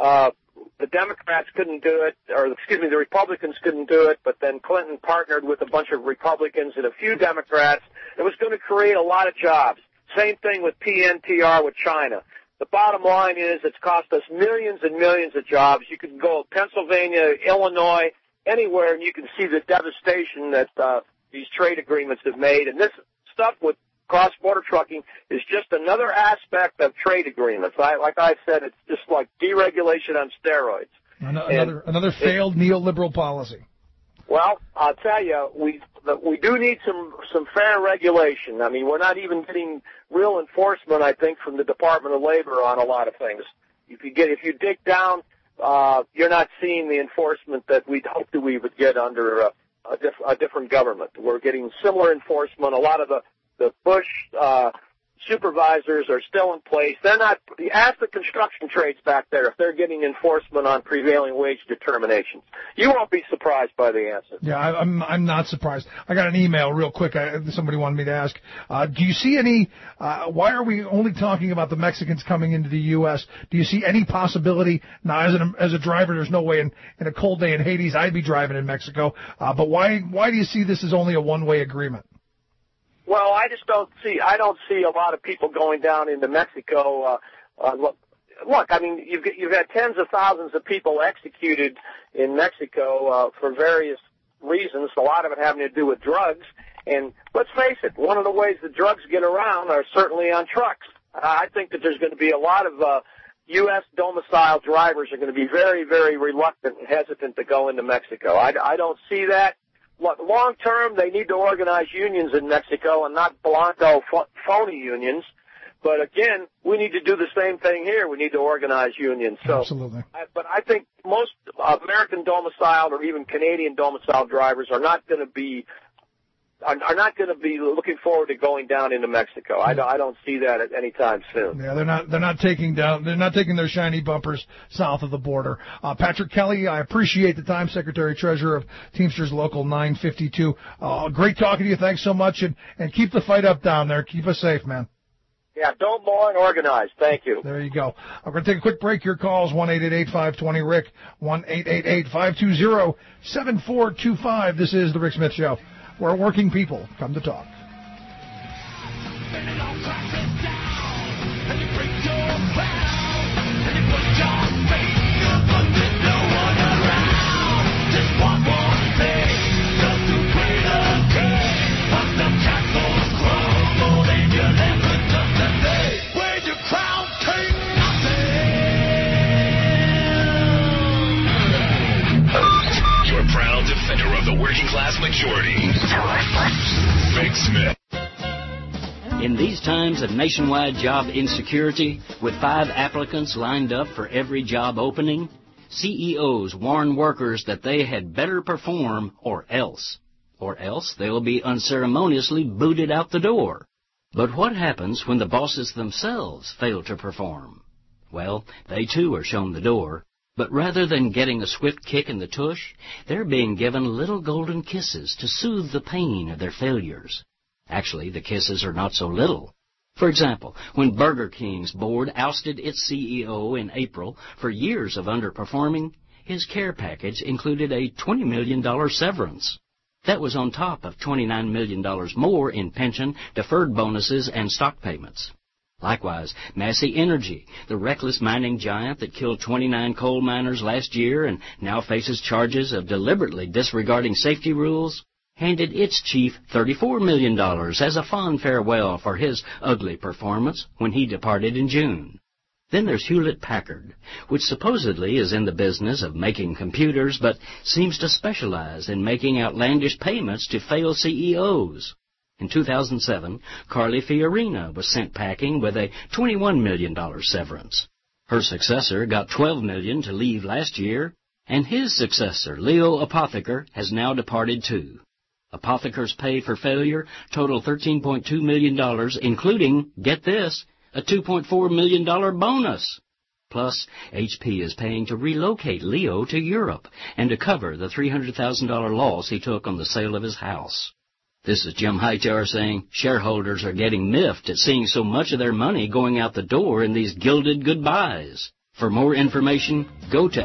The Democrats couldn't do it, the Republicans couldn't do it, but then Clinton partnered with a bunch of Republicans and a few Democrats. It was going to create a lot of jobs. Same thing with PNTR with China. The bottom line is it's cost us millions and millions of jobs. You can go to Pennsylvania, Illinois, anywhere, and you can see the devastation that these trade agreements have made. And this stuff with cross-border trucking is just another aspect of trade agreements. Like I said, it's just like deregulation on steroids. Another failed neoliberal policy. Well, I'll tell you, we do need some fair regulation. I mean, we're not even getting real enforcement, I think, from the Department of Labor on a lot of things. If you dig down, you're not seeing the enforcement that we'd hoped that we would get under a different government. We're getting similar enforcement. A lot of the Bush supervisors are still in place. They're not. Ask the construction trades back there if they're getting enforcement on prevailing wage determinations. You won't be surprised by the answer. Yeah, I'm not surprised. I got an email real quick. Somebody wanted me to ask. Do you see any? Why are we only talking about the Mexicans coming into the U.S.? Do you see any possibility? Now, as a driver, there's no way in a cold day in Hades I'd be driving in Mexico. But why do you see this as only a one-way agreement? Well, I don't see a lot of people going down into Mexico. Look, I mean, you've had tens of thousands of people executed in Mexico for various reasons, a lot of it having to do with drugs. And let's face it, one of the ways the drugs get around are certainly on trucks. I think that there's going to be a lot of U.S. domiciled drivers are going to be very, very reluctant and hesitant to go into Mexico. I don't see that. Long term, they need to organize unions in Mexico and not Blanco phony unions. But again, we need to do the same thing here. We need to organize unions. So, absolutely. But I think most American domiciled or even Canadian domiciled drivers are not going to be looking forward to going down into Mexico. I don't see that at any time soon. Yeah, they're not taking their shiny bumpers south of the border. Patrick Kelly, I appreciate the time, Secretary Treasurer of Teamsters Local 952. Great talking to you. Thanks so much, and keep the fight up down there. Keep us safe, man. Yeah, don't mourn, organize. Thank you. There you go. I'm going to take a quick break. Your calls, 1-888-520-RICK, 1-888-520-7425. This is The Rick Smith Show, where working people come to talk. Your proud defender of the working class majority, Rick Smith. In these times of nationwide job insecurity, with 5 applicants lined up for every job opening, CEOs warn workers that they had better perform or else they'll be unceremoniously booted out the door. But what happens when the bosses themselves fail to perform? Well, they too are shown the door, but rather than getting a swift kick in the tush, they're being given little golden kisses to soothe the pain of their failures. Actually, the kisses are not so little. For example, when Burger King's board ousted its CEO in April for years of underperforming, his care package included a $20 million severance. That was on top of $29 million more in pension, deferred bonuses, and stock payments. Likewise, Massey Energy, the reckless mining giant that killed 29 coal miners last year and now faces charges of deliberately disregarding safety rules, handed its chief $34 million as a fond farewell for his ugly performance when he departed in June. Then there's Hewlett-Packard, which supposedly is in the business of making computers, but seems to specialize in making outlandish payments to failed CEOs. In 2007, Carly Fiorina was sent packing with a $21 million severance. Her successor got $12 million to leave last year, and his successor, Leo Apotheker, has now departed too. Apotheker's pay for failure totaled $13.2 million, including, get this, a $2.4 million bonus. Plus, HP is paying to relocate Leo to Europe and to cover the $300,000 loss he took on the sale of his house. This is Jim Hightower saying shareholders are getting miffed at seeing so much of their money going out the door in these gilded goodbyes. For more information, go to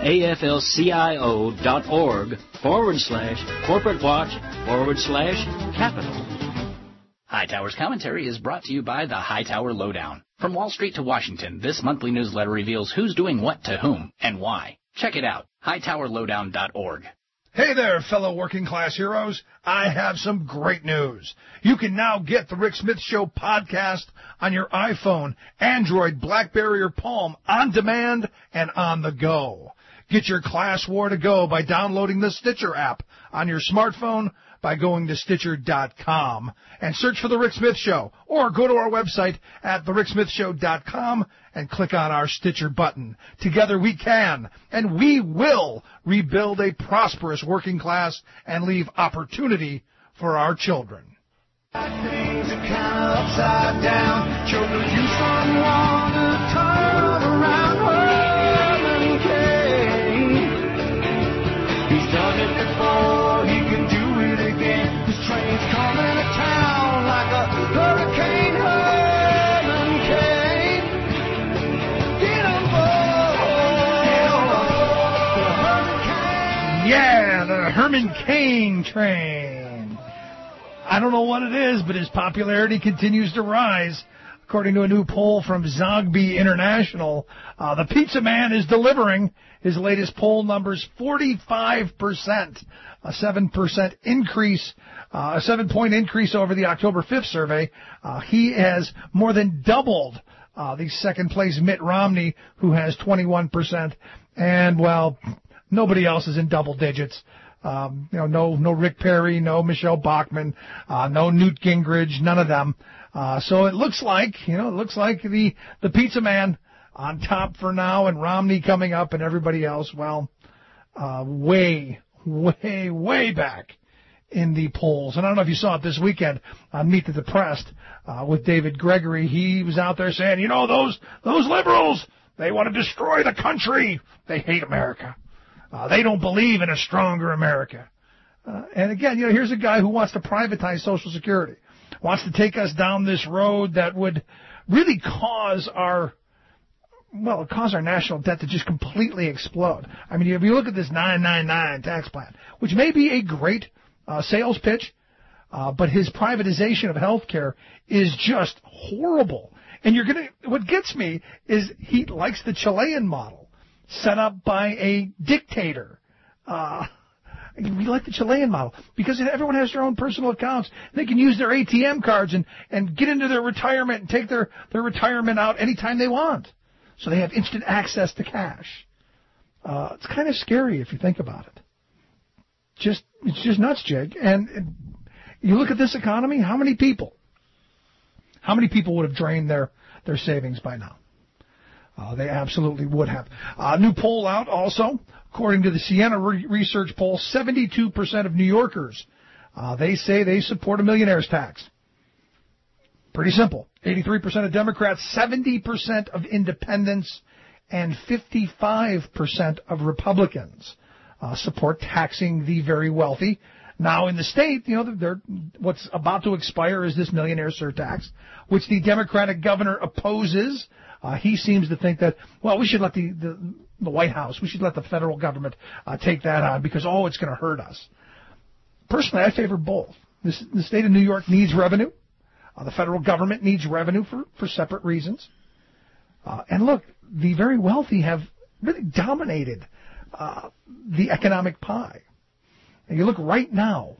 aflcio.org/corporate watch/capital. Hightower's commentary is brought to you by the Hightower Lowdown. From Wall Street to Washington, this monthly newsletter reveals who's doing what to whom and why. Check it out, hightowerlowdown.org. Hey there, fellow working class heroes. I have some great news. You can now get the Rick Smith Show podcast on your iPhone, Android, BlackBerry, or Palm on demand and on the go. Get your class war to go by downloading the Stitcher app on your smartphone by going to Stitcher.com and search for The Rick Smith Show, or go to our website at TheRickSmithShow.com and click on our Stitcher button. Together we can, and we will, rebuild a prosperous working class and leave opportunity for our children. Things are kind of upside down. Children, you someone to turn around. Herman Cain. He's done it before, he can do it again. This train's coming to town like a hurricane. Herman Cain. Get on board. Yeah, the Herman Cain train. I don't know what it is, but his popularity continues to rise. According to a new poll from Zogby International, the Pizza Man is delivering. His latest poll numbers 45%, a 7% increase, a 7-point increase over the October 5th survey. He has more than doubled the second place Mitt Romney, who has 21%, and well, nobody else is in double digits. No Rick Perry, no Michelle Bachmann, no Newt Gingrich, none of them. So it looks like the Pizza Man on top for now, and Romney coming up, and everybody else, well, way back in the polls. And I don't know if you saw it this weekend on Meet the Depressed with David Gregory. He was out there saying, those liberals, they want to destroy the country. They hate America. They don't believe in a stronger America. And again, here's a guy who wants to privatize Social Security, wants to take us down this road that would really cause our national debt to just completely explode. I mean, if you look at this 999 tax plan, which may be a great sales pitch, but his privatization of healthcare is just horrible. And what gets me is he likes the Chilean model set up by a dictator. We like the Chilean model because everyone has their own personal accounts. They can use their ATM cards and get into their retirement and take their retirement out anytime they want. So they have instant access to cash. It's kind of scary if you think about it. It's just nuts, Jake. And you look at this economy, how many people would have drained their savings by now? They absolutely would have. New poll out also. According to the Siena research poll, 72% of New Yorkers, they say they support a millionaire's tax. Pretty simple. 83% of Democrats, 70% of independents, and 55% of Republicans support taxing the very wealthy. Now, in the state, what's about to expire is this millionaire surtax, which the Democratic governor opposes. He seems to think that, we should let the White House, we should let the federal government take that on because, it's going to hurt us. Personally, I favor both. The state of New York needs revenue. The federal government needs revenue for separate reasons. And look, the very wealthy have really dominated the economic pie. And you look right now,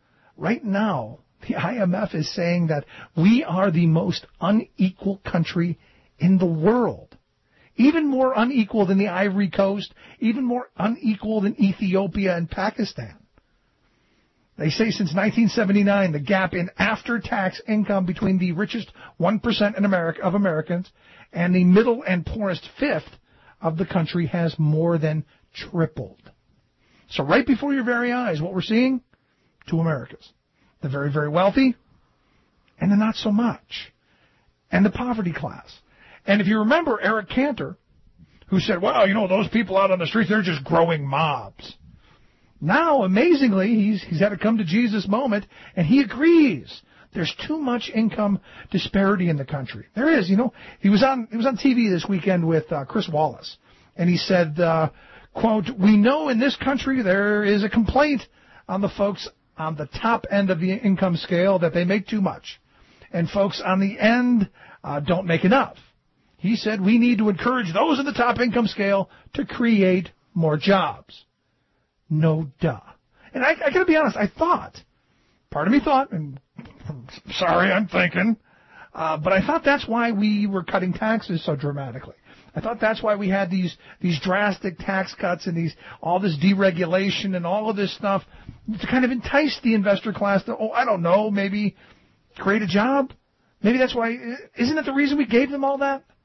the IMF is saying that we are the most unequal country in the world. Even more unequal than the Ivory Coast, even more unequal than Ethiopia and Pakistan. They say since 1979, the gap in after-tax income between the richest 1% of Americans and the middle and poorest fifth of the country has more than tripled. So right before your very eyes, what we're seeing? Two Americas. The very, very wealthy and the not so much. And the poverty class. And if you remember Eric Cantor, who said, those people out on the streets, they're just growing mobs. Now, amazingly, he's had a come-to-Jesus moment, and he agrees. There's too much income disparity in the country. There is, He was on TV this weekend with Chris Wallace, and he said, quote, "We know in this country there is a complaint on the folks on the top end of the income scale that they make too much, and folks on the end don't make enough. He said we need to encourage those in the top income scale to create more jobs." No duh. And I got to be honest, part of me thought, and sorry, I'm thinking, but I thought that's why we were cutting taxes so dramatically. I thought that's why we had these drastic tax cuts and all this deregulation and all of this stuff to kind of entice the investor class to, I don't know, maybe create a job. Maybe that's why. Isn't that the reason we gave them all that?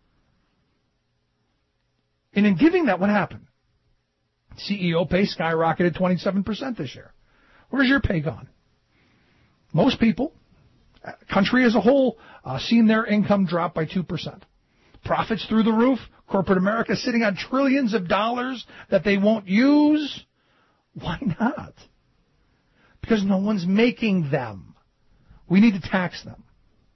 And in giving that, what happened? CEO pay skyrocketed 27% this year. Where's your pay gone? Most people, country as a whole, seen their income drop by 2%. Profits through the roof. Corporate America sitting on trillions of dollars that they won't use. Why not? Because no one's making them. We need to tax them.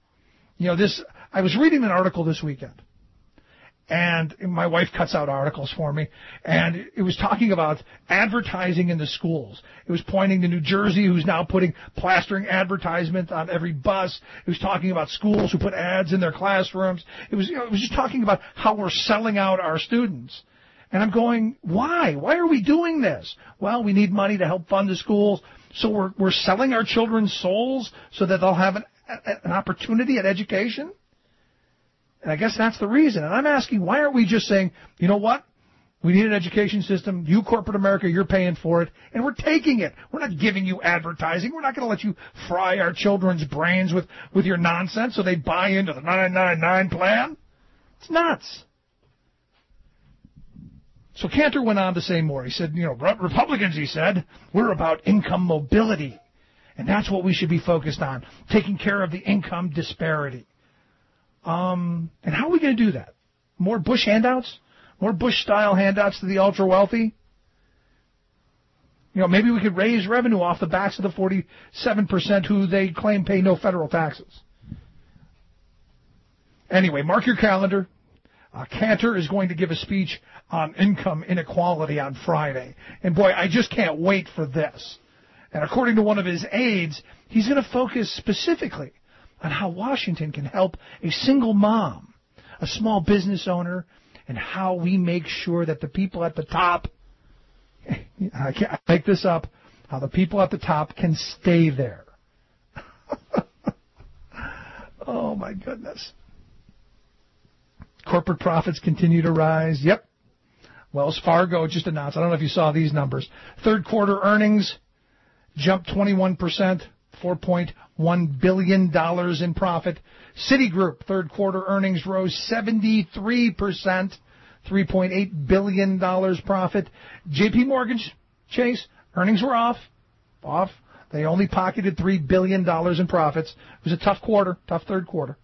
I was reading an article this weekend. And my wife cuts out articles for me, and it was talking about advertising in the schools. It was pointing to New Jersey, who's now plastering advertisement on every bus. It was talking about schools who put ads in their classrooms. It was just talking about how we're selling out our students. And I'm going, why? Why are we doing this? Well, we need money to help fund the schools, so we're selling our children's souls so that they'll have an opportunity at education? And I guess that's the reason. And I'm asking, why aren't we just saying, you know what? We need an education system. You, corporate America, you're paying for it. And we're taking it. We're not giving you advertising. We're not going to let you fry our children's brains with your nonsense so they buy into the 999 plan. It's nuts. So Cantor went on to say more. He said, Republicans, he said, we're about income mobility. And that's what we should be focused on, taking care of the income disparity. And how are we going to do that? More Bush handouts? More Bush-style handouts to the ultra-wealthy? Maybe we could raise revenue off the backs of the 47% who they claim pay no federal taxes. Anyway, mark your calendar. Cantor is going to give a speech on income inequality on Friday. And boy, I just can't wait for this. And according to one of his aides, he's going to focus specifically on how Washington can help a single mom, a small business owner, and how we make sure that the people at the top, I can't make this up, how the people at the top can stay there. Oh, my goodness. Corporate profits continue to rise. Yep. Wells Fargo just announced, I don't know if you saw these numbers, third quarter earnings jumped 21%, $4.1 billion in profit. Citigroup third quarter earnings rose 73%, $3.8 billion profit. JP Morgan Chase, earnings were off. They only pocketed $3 billion in profits. It was a tough quarter, tough third quarter.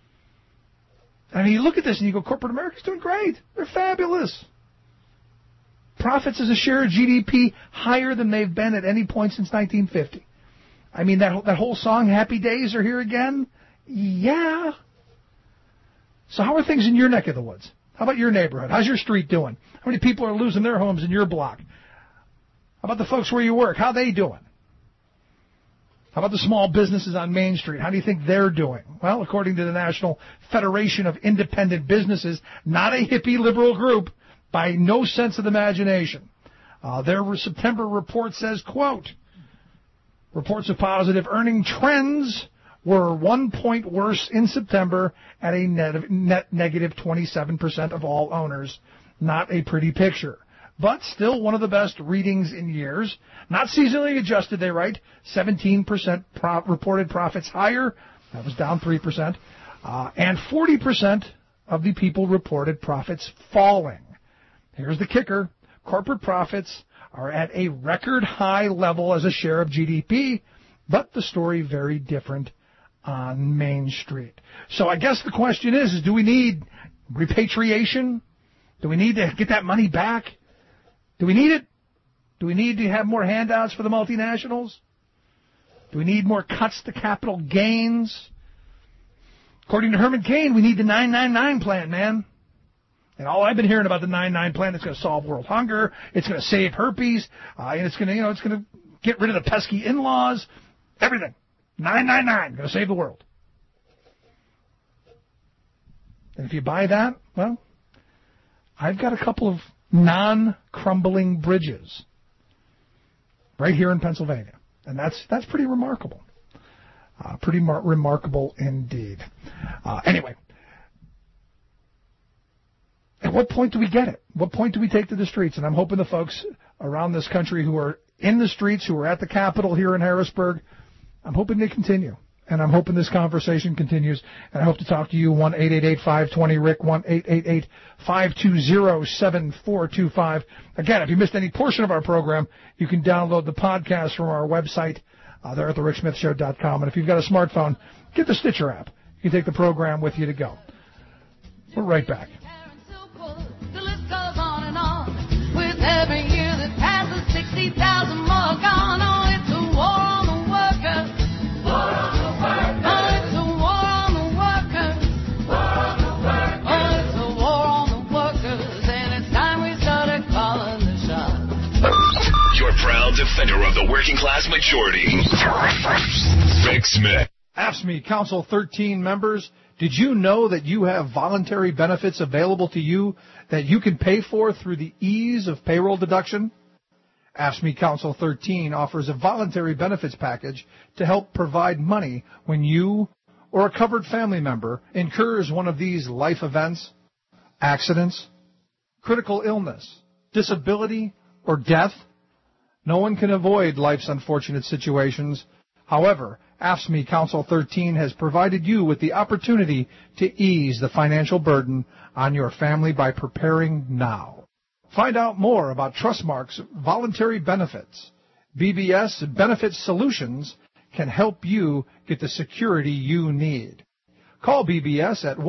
I mean, you look at this and you go, corporate America's doing great. They're fabulous. Profits as a share of GDP higher than they've been at any point since 1950. I mean, that whole song, Happy Days Are Here Again? Yeah. So how are things in your neck of the woods? How about your neighborhood? How's your street doing? How many people are losing their homes in your block? How about the folks where you work? How are they doing? How about the small businesses on Main Street? How do you think they're doing? Well, according to the National Federation of Independent Businesses, not a hippie liberal group by no sense of the imagination. Their September report says, quote, reports of positive earning trends were 1 point worse in September at a net negative 27% of all owners. Not a pretty picture. But still one of the best readings in years. Not seasonally adjusted, they write. 17% reported profits higher. That was down 3%. And 40% of the people reported profits falling. Here's the kicker. Corporate profits are at a record high level as a share of GDP, but the story very different on Main Street. So I guess the question is do we need repatriation? Do we need to get that money back? Do we need it? Do we need to have more handouts for the multinationals? Do we need more cuts to capital gains? According to Herman Cain, we need the 999 plan, man. And all I've been hearing about the 999 plan, it's going to solve world hunger, it's going to save herpes, and it's going to, it's going to get rid of the pesky in-laws, everything. 999, going to save the world. And if you buy that, well, I've got a couple of non-crumbling bridges right here in Pennsylvania. And that's pretty remarkable. Remarkable indeed. Anyway, at what point do we get it? What point do we take to the streets? And I'm hoping the folks around this country who are in the streets, who are at the Capitol here in Harrisburg, I'm hoping they continue. And I'm hoping this conversation continues. And I hope to talk to you, 1-888-520-RICK, 1-888-520-7425. Again, if you missed any portion of our program, you can download the podcast from our website there at thericksmithshow.com. And if you've got a smartphone, get the Stitcher app. You can take the program with you to go. We're right back. The list goes on and on. With every year that passes, 60,000 more gone. Oh, it's a war on the workers. War on the workers. Oh, it's a war on the workers. War on the workers. Oh, it's a war on the workers. And it's time we started calling the shots. Your proud defender of the working class majority, Rick Smith. AFSCME Council 13 members, did you know that you have voluntary benefits available to you that you can pay for through the ease of payroll deduction? AFSCME Council 13 offers a voluntary benefits package to help provide money when you or a covered family member incurs one of these life events, accidents, critical illness, disability, or death. No one can avoid life's unfortunate situations. However, AFSCME Council 13 has provided you with the opportunity to ease the financial burden on your family by preparing now. Find out more about Trustmark's voluntary benefits. BBS Benefit Solutions can help you get the security you need. Call BBS at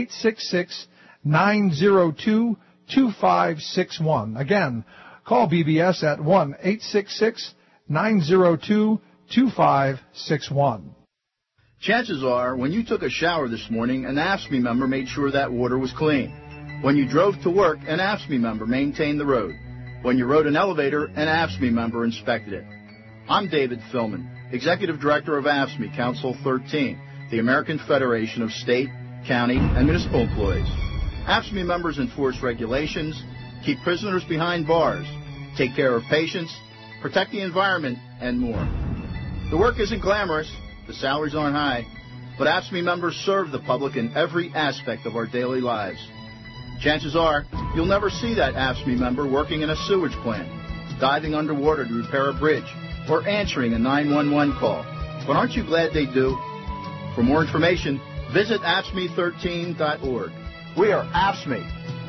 1-866-902-2561. Again, call BBS at 1-866-902-2561. Chances are, when you took a shower this morning, an AFSCME member made sure that water was clean. When you drove to work, an AFSCME member maintained the road. When you rode an elevator, an AFSCME member inspected it. I'm David Philman, Executive Director of AFSCME Council 13, the American Federation of State, County, and Municipal Employees. AFSCME members enforce regulations, keep prisoners behind bars, take care of patients, protect the environment, and more. The work isn't glamorous, the salaries aren't high, but AFSCME members serve the public in every aspect of our daily lives. Chances are, you'll never see that AFSCME member working in a sewage plant, diving underwater to repair a bridge, or answering a 911 call. But aren't you glad they do? For more information, visit AFSCME13.org. We are AFSCME.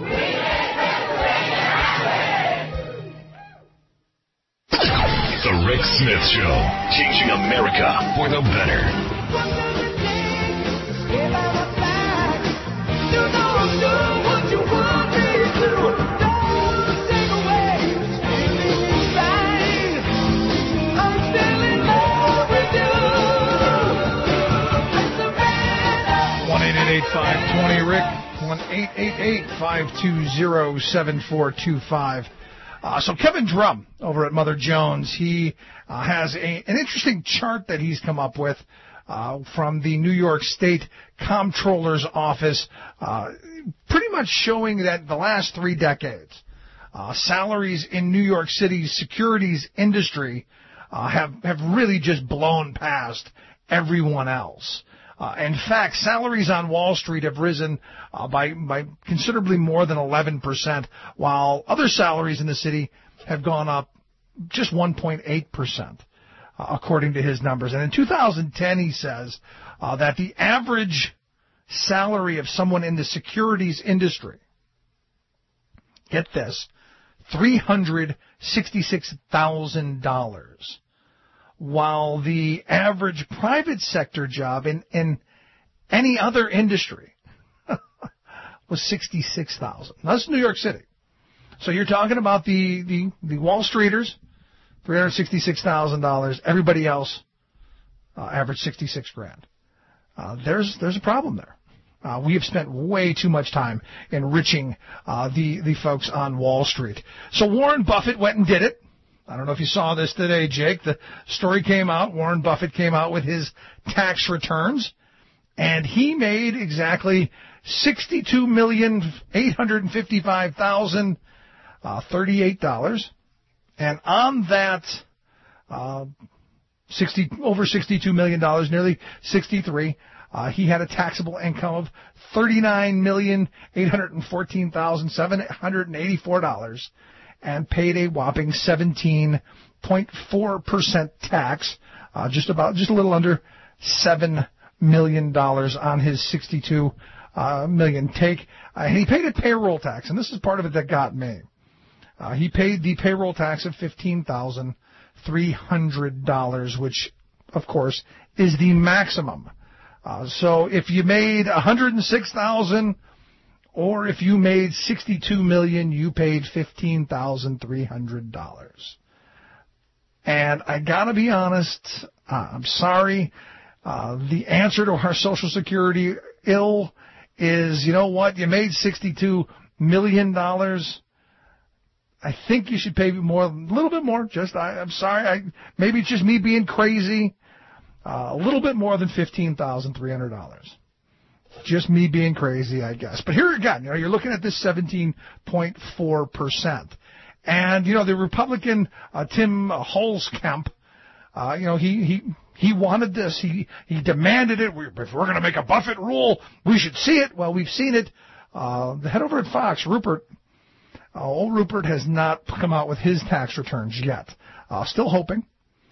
The Rick Smith Show, changing America for the better. Rick, 1-888-520-7425. So Kevin Drum over at Mother Jones, he has an interesting chart that he's come up with from the New York State Comptroller's Office, pretty much showing that the last 3 decades, salaries in New York City's securities industry have really just blown past everyone else. In fact, salaries on Wall Street have risen by considerably more than 11%, while other salaries in the city have gone up just 1.8%, according to his numbers. And in 2010, he says that the average salary of someone in the securities industry, get this, $366,000. While the average private sector job in any other industry was $66,000. That's New York City. So you're talking about the Wall Streeters, $366,000. Everybody else average $66,000. There's a problem there. We have spent way too much time enriching the folks on Wall Street. So Warren Buffett went and did it. I don't know if you saw this today, Jake. The story came out. Warren Buffett came out with his tax returns, and he made exactly $62,855,038. And on that over $62 million, nearly 63, he had a taxable income of $39,814,784. And paid a whopping 17.4% tax, just a little under $7 million on his $62 million take. And he paid a payroll tax, and this is part of it that got me. He paid the payroll tax of $15,300, which, of course, is the maximum. So if you made $106,000, or if you made $62 million, you paid $15,300. And I gotta be honest, I'm sorry. The answer to our Social Security ill is, you know what? You made $62 million. I think you should pay more, a little bit more. I'm sorry. Maybe it's just me being crazy. A little bit more than $15,300. Just me being crazy, I guess. But here again, you're looking at this 17.4%. And, the Republican, Tim Holzkemp, he wanted this. He demanded it. If we're going to make a Buffett rule, we should see it. Well, we've seen it. The head over at Fox, Rupert, old Rupert has not come out with his tax returns yet. Still hoping.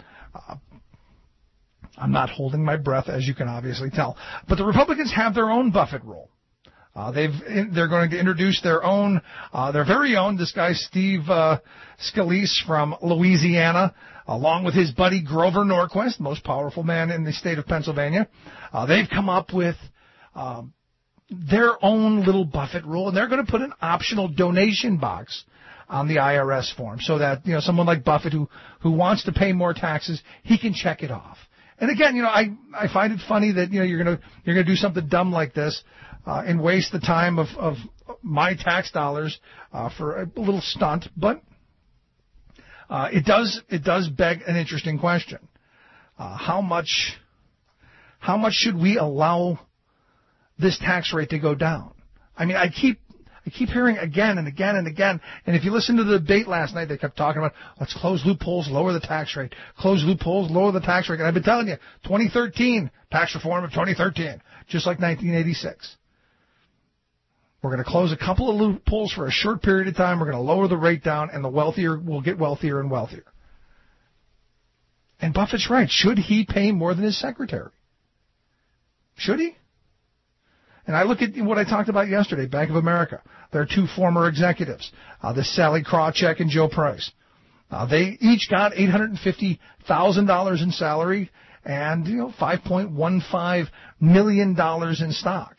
I'm not holding my breath, as you can obviously tell. But the Republicans have their own Buffett rule. They're going to introduce their own, their very own. This guy, Steve Scalise from Louisiana, along with his buddy Grover Norquist, most powerful man in the state of Pennsylvania. They've come up with their own little Buffett rule, and they're going to put an optional donation box on the IRS form so that, someone like Buffett who wants to pay more taxes, he can check it off. And again, I find it funny that you're gonna do something dumb like this and waste the time of my tax dollars for a little stunt, but it does beg an interesting question. How much should we allow this tax rate to go down? I mean, I keep hearing again and again and again, and if you listen to the debate last night, they kept talking about, let's close loopholes, lower the tax rate. Close loopholes, lower the tax rate. And I've been telling you, 2013, tax reform of 2013, just like 1986. We're going to close a couple of loopholes for a short period of time. We're going to lower the rate down, and the wealthier will get wealthier and wealthier. And Buffett's right. Should he pay more than his secretary? Should he? And I look at what I talked about yesterday, Bank of America. There are two former executives, this Sally Krawcheck and Joe Price. They each got $850,000 in salary and $5.15 million in stock.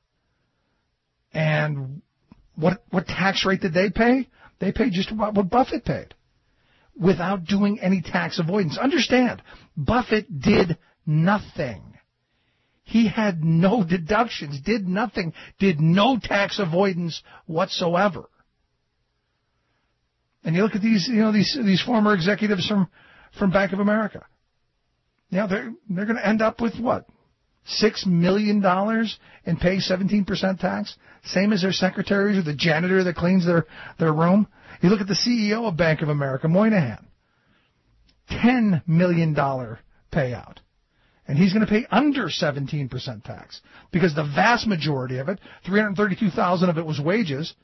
And what tax rate did they pay? They paid just about what Buffett paid, without doing any tax avoidance. Understand, Buffett did nothing. He had no deductions, did nothing, did no tax avoidance whatsoever. And you look at these former executives from Bank of America. They're going to end up with what? $6 million and pay 17% tax, same as their secretaries or the janitor that cleans their room. You look at the CEO of Bank of America, Moynihan, $10 million payout. And he's going to pay under 17% tax because the vast majority of it, $332,000 of it was wages.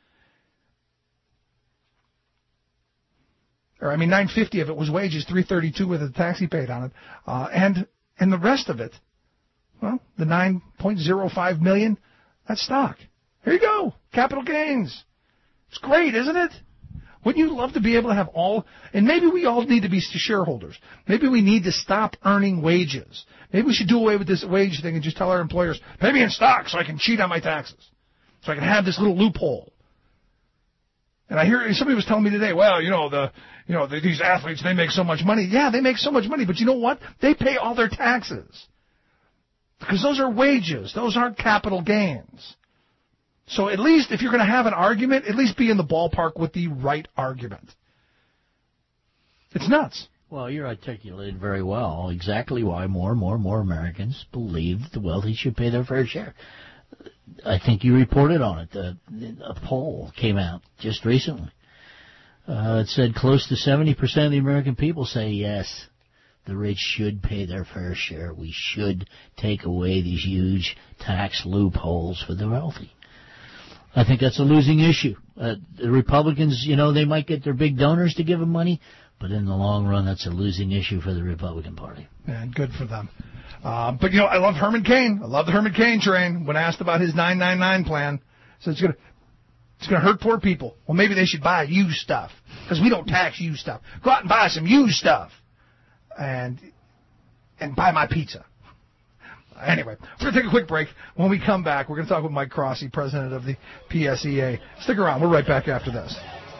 Or $950 of it was wages, $332 with the tax he paid on it, and the rest of it, well, the $9.05 million, that's stock. Here you go, capital gains. It's great, isn't it? Wouldn't you love to be able to have all, and maybe we all need to be shareholders. Maybe we need to stop earning wages. Maybe we should do away with this wage thing and just tell our employers, pay me in stock so I can cheat on my taxes, so I can have this little loophole. And I hear somebody was telling me today, well, these athletes, they make so much money. Yeah, they make so much money, but you know what? They pay all their taxes. Because those are wages. Those aren't capital gains. So at least if you're going to have an argument, at least be in the ballpark with the right argument. It's nuts. Well, you're articulated very well exactly why more and more Americans believe the wealthy should pay their fair share. I think you reported on it. A poll came out just recently. It said close to 70% of the American people say yes, the rich should pay their fair share. We should take away these huge tax loopholes for the wealthy. I think that's a losing issue. The Republicans, they might get their big donors to give them money, but in the long run, that's a losing issue for the Republican Party. And good for them. But I love Herman Cain. I love the Herman Cain train. When asked about his 999 plan, so it's going to hurt poor people. Well, maybe they should buy used stuff because we don't tax used stuff. Go out and buy some used stuff. And buy my pizza. Anyway, we're going to take a quick break. When we come back, we're going to talk with Mike Crossy, president of the PSEA. Stick around. We're right back after this.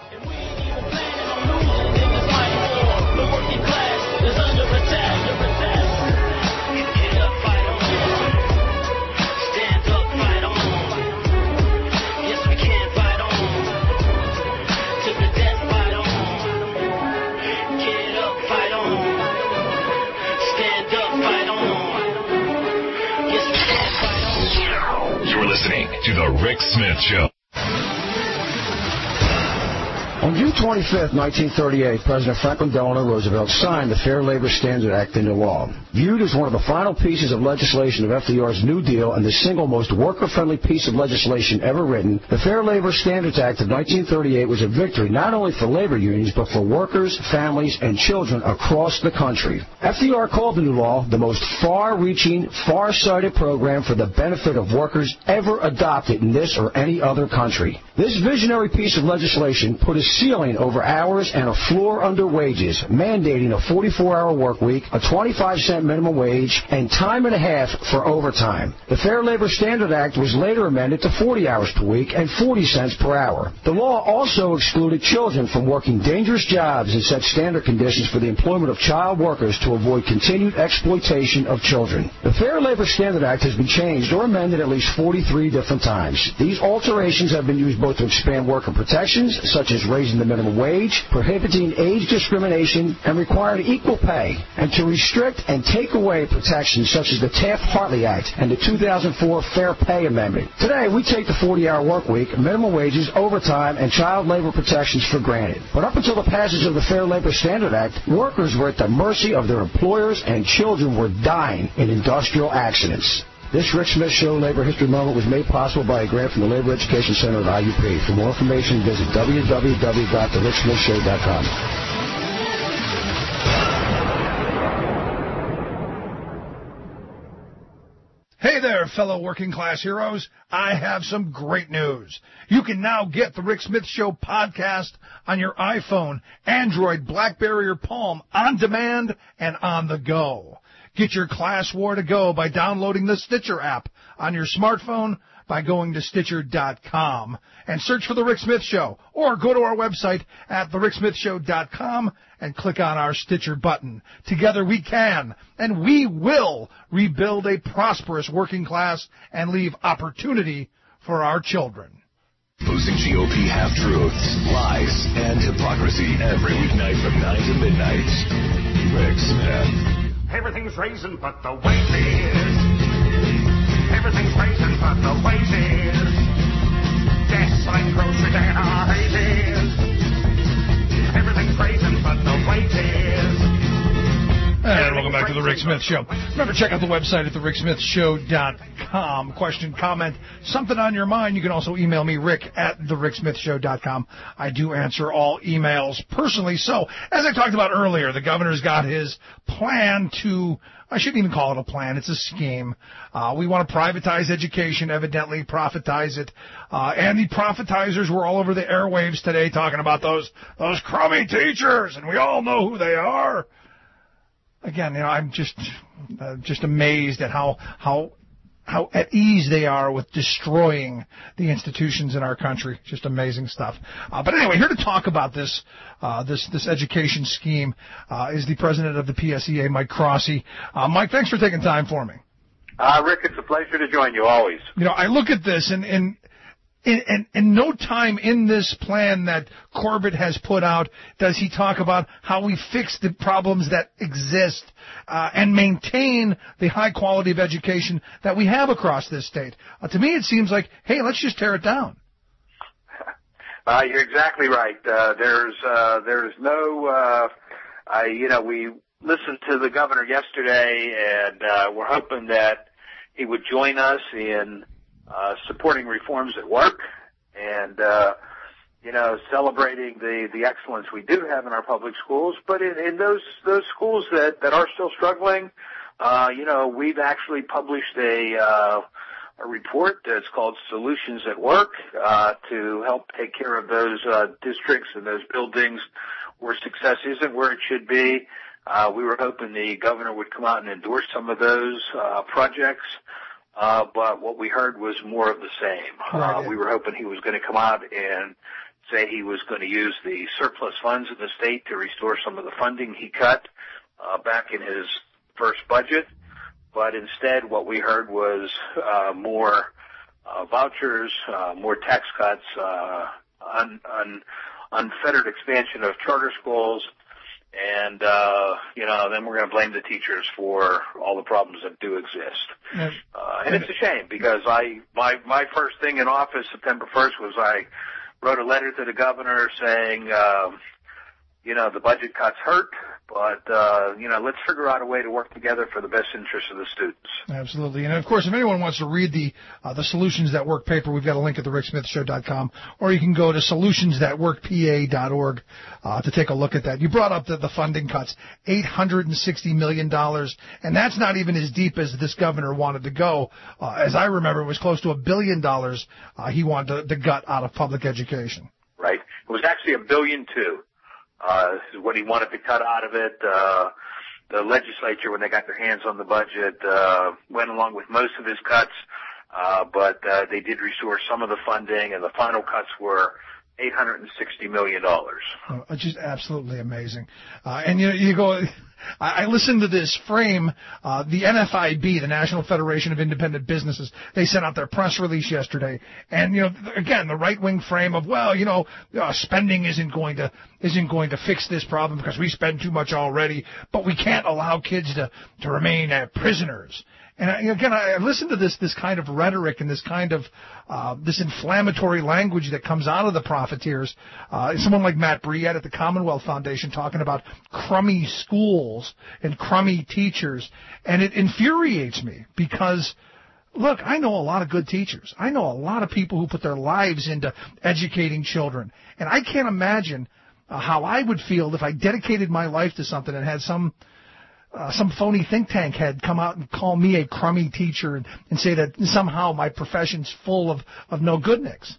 Listening to The Rick Smith Show. On June 25, 1938, President Franklin Delano Roosevelt signed the Fair Labor Standards Act into law. Viewed as one of the final pieces of legislation of FDR's New Deal and the single most worker-friendly piece of legislation ever written, the Fair Labor Standards Act of 1938 was a victory not only for labor unions, but for workers, families, and children across the country. FDR called the new law the most far-reaching, far-sighted program for the benefit of workers ever adopted in this or any other country. This visionary piece of legislation put a ceiling over hours and a floor under wages, mandating a 44-hour work week, a 25-cent minimum wage, and time and a half for overtime. The Fair Labor Standard Act was later amended to 40 hours per week and 40 cents per hour. The law also excluded children from working dangerous jobs and set standard conditions for the employment of child workers to avoid continued exploitation of children. The Fair Labor Standard Act has been changed or amended at least 43 different times. These alterations have been used both to expand worker protections, such as raising the minimum wage, prohibiting age discrimination, and requiring equal pay, and to restrict and take away protections such as the Taft-Hartley Act and the 2004 Fair Pay Amendment. Today, we take the 40-hour work week, minimum wages, overtime, and child labor protections for granted. But up until the passage of the Fair Labor Standard Act, workers were at the mercy of their employers and children were dying in industrial accidents. This Rick Smith Show Labor History Moment was made possible by a grant from the Labor Education Center at IUP. For more information, visit www.thericksmithshow.com. Hey there, fellow working class heroes. I have some great news. You can now get the Rick Smith Show podcast on your iPhone, Android, BlackBerry, or Palm on demand and on the go. Get your class war to go by downloading the Stitcher app on your smartphone by going to Stitcher.com and search for The Rick Smith Show, or go to our website at TheRickSmithShow.com and click on our Stitcher button. Together we can, and we will, rebuild a prosperous working class and leave opportunity for our children. Posting GOP half-truths, lies, and hypocrisy every weeknight from 9 to midnight. Rick Smith. Everything's raising but the wages. Everything's raising but the wages. Gas and groceries and our raises. Everything's raising but the wages. And welcome back to the Rick Smith Show. Remember, check out the website at thericksmithshow.com. Question, comment, something on your mind, you can also email me, Rick, at thericksmithshow.com. I do answer all emails personally. So, as I talked about earlier, the governor's got his plan to, I shouldn't even call it a plan, it's a scheme. We want to privatize education, evidently profitize it. And the profitizers were all over the airwaves today talking about those crummy teachers, and we all know who they are. Again, I'm just amazed at how at ease they are with destroying the institutions in our country. Just amazing stuff. But anyway, here to talk about this education scheme is the president of the PSEA, Mike Crossy. Mike, thanks for taking time for me. Rick, it's a pleasure to join you always. I look at this and in no time in this plan that Corbett has put out does he talk about how we fix the problems that exist and maintain the high quality of education that we have across this state. To me, it seems like, hey, let's just tear it down. You're exactly right. There's no, we listened to the governor yesterday, and we're hoping that he would join us in supporting reforms at work and, celebrating the excellence we do have in our public schools. But in those schools that are still struggling, we've actually published a report that's called Solutions at Work, to help take care of those, districts and those buildings where success isn't where it should be. We were hoping the governor would come out and endorse some of those, projects. But what we heard was more of the same. Right. We were hoping he was going to come out and say he was going to use the surplus funds of the state to restore some of the funding he cut back in his first budget. But instead, what we heard was more vouchers, more tax cuts, unfettered expansion of charter schools. And, then we're going to blame the teachers for all the problems that do exist. And it's a shame because my first thing in office, September 1st, was I wrote a letter to the governor saying, the budget cuts hurt, but, let's figure out a way to work together for the best interest of the students. Absolutely. And, of course, if anyone wants to read the Solutions That Work paper, we've got a link at thericksmithshow.com, or you can go to solutionsthatworkpa.org to take a look at that. You brought up the funding cuts, $860 million, and that's not even as deep as this governor wanted to go. As I remember, it was close to $1 billion he wanted to gut out of public education. Right. was actually $1.2 billion. Is what he wanted to cut out of it. The legislature, when they got their hands on the budget, went along with most of his cuts, but they did restore some of the funding, and the final cuts were $860 million. Just absolutely amazing. And you go, I listened to this frame, the NFIB, the National Federation of Independent Businesses, they sent out their press release yesterday. And, again, the right-wing frame of, spending isn't going to fix this problem because we spend too much already, but we can't allow kids to remain prisoners. And again, I listened to this kind of rhetoric and this kind of this inflammatory language that comes out of the profiteers. Someone like Matt Briette at the Commonwealth Foundation talking about crummy schools and crummy teachers, and it infuriates me because, look, I know a lot of good teachers. I know a lot of people who put their lives into educating children, and I can't imagine how I would feel if I dedicated my life to something and had some phony think tank head come out and call me a crummy teacher and say that somehow my profession's full of no good nicks.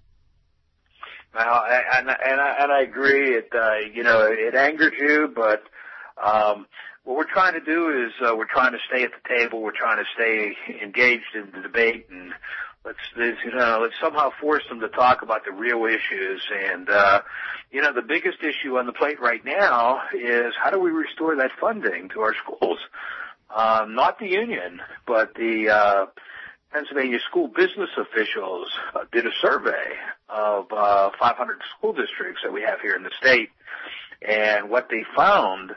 Well, and I agree. It angered you, but what we're trying to do is we're trying to stay at the table. We're trying to stay engaged in the debate, and let's somehow force them to talk about the real issues. And the biggest issue on the plate right now is how do we restore that funding to our schools? Not the union, but the Pennsylvania school business officials did a survey of 500 school districts that we have here in the state, and what they found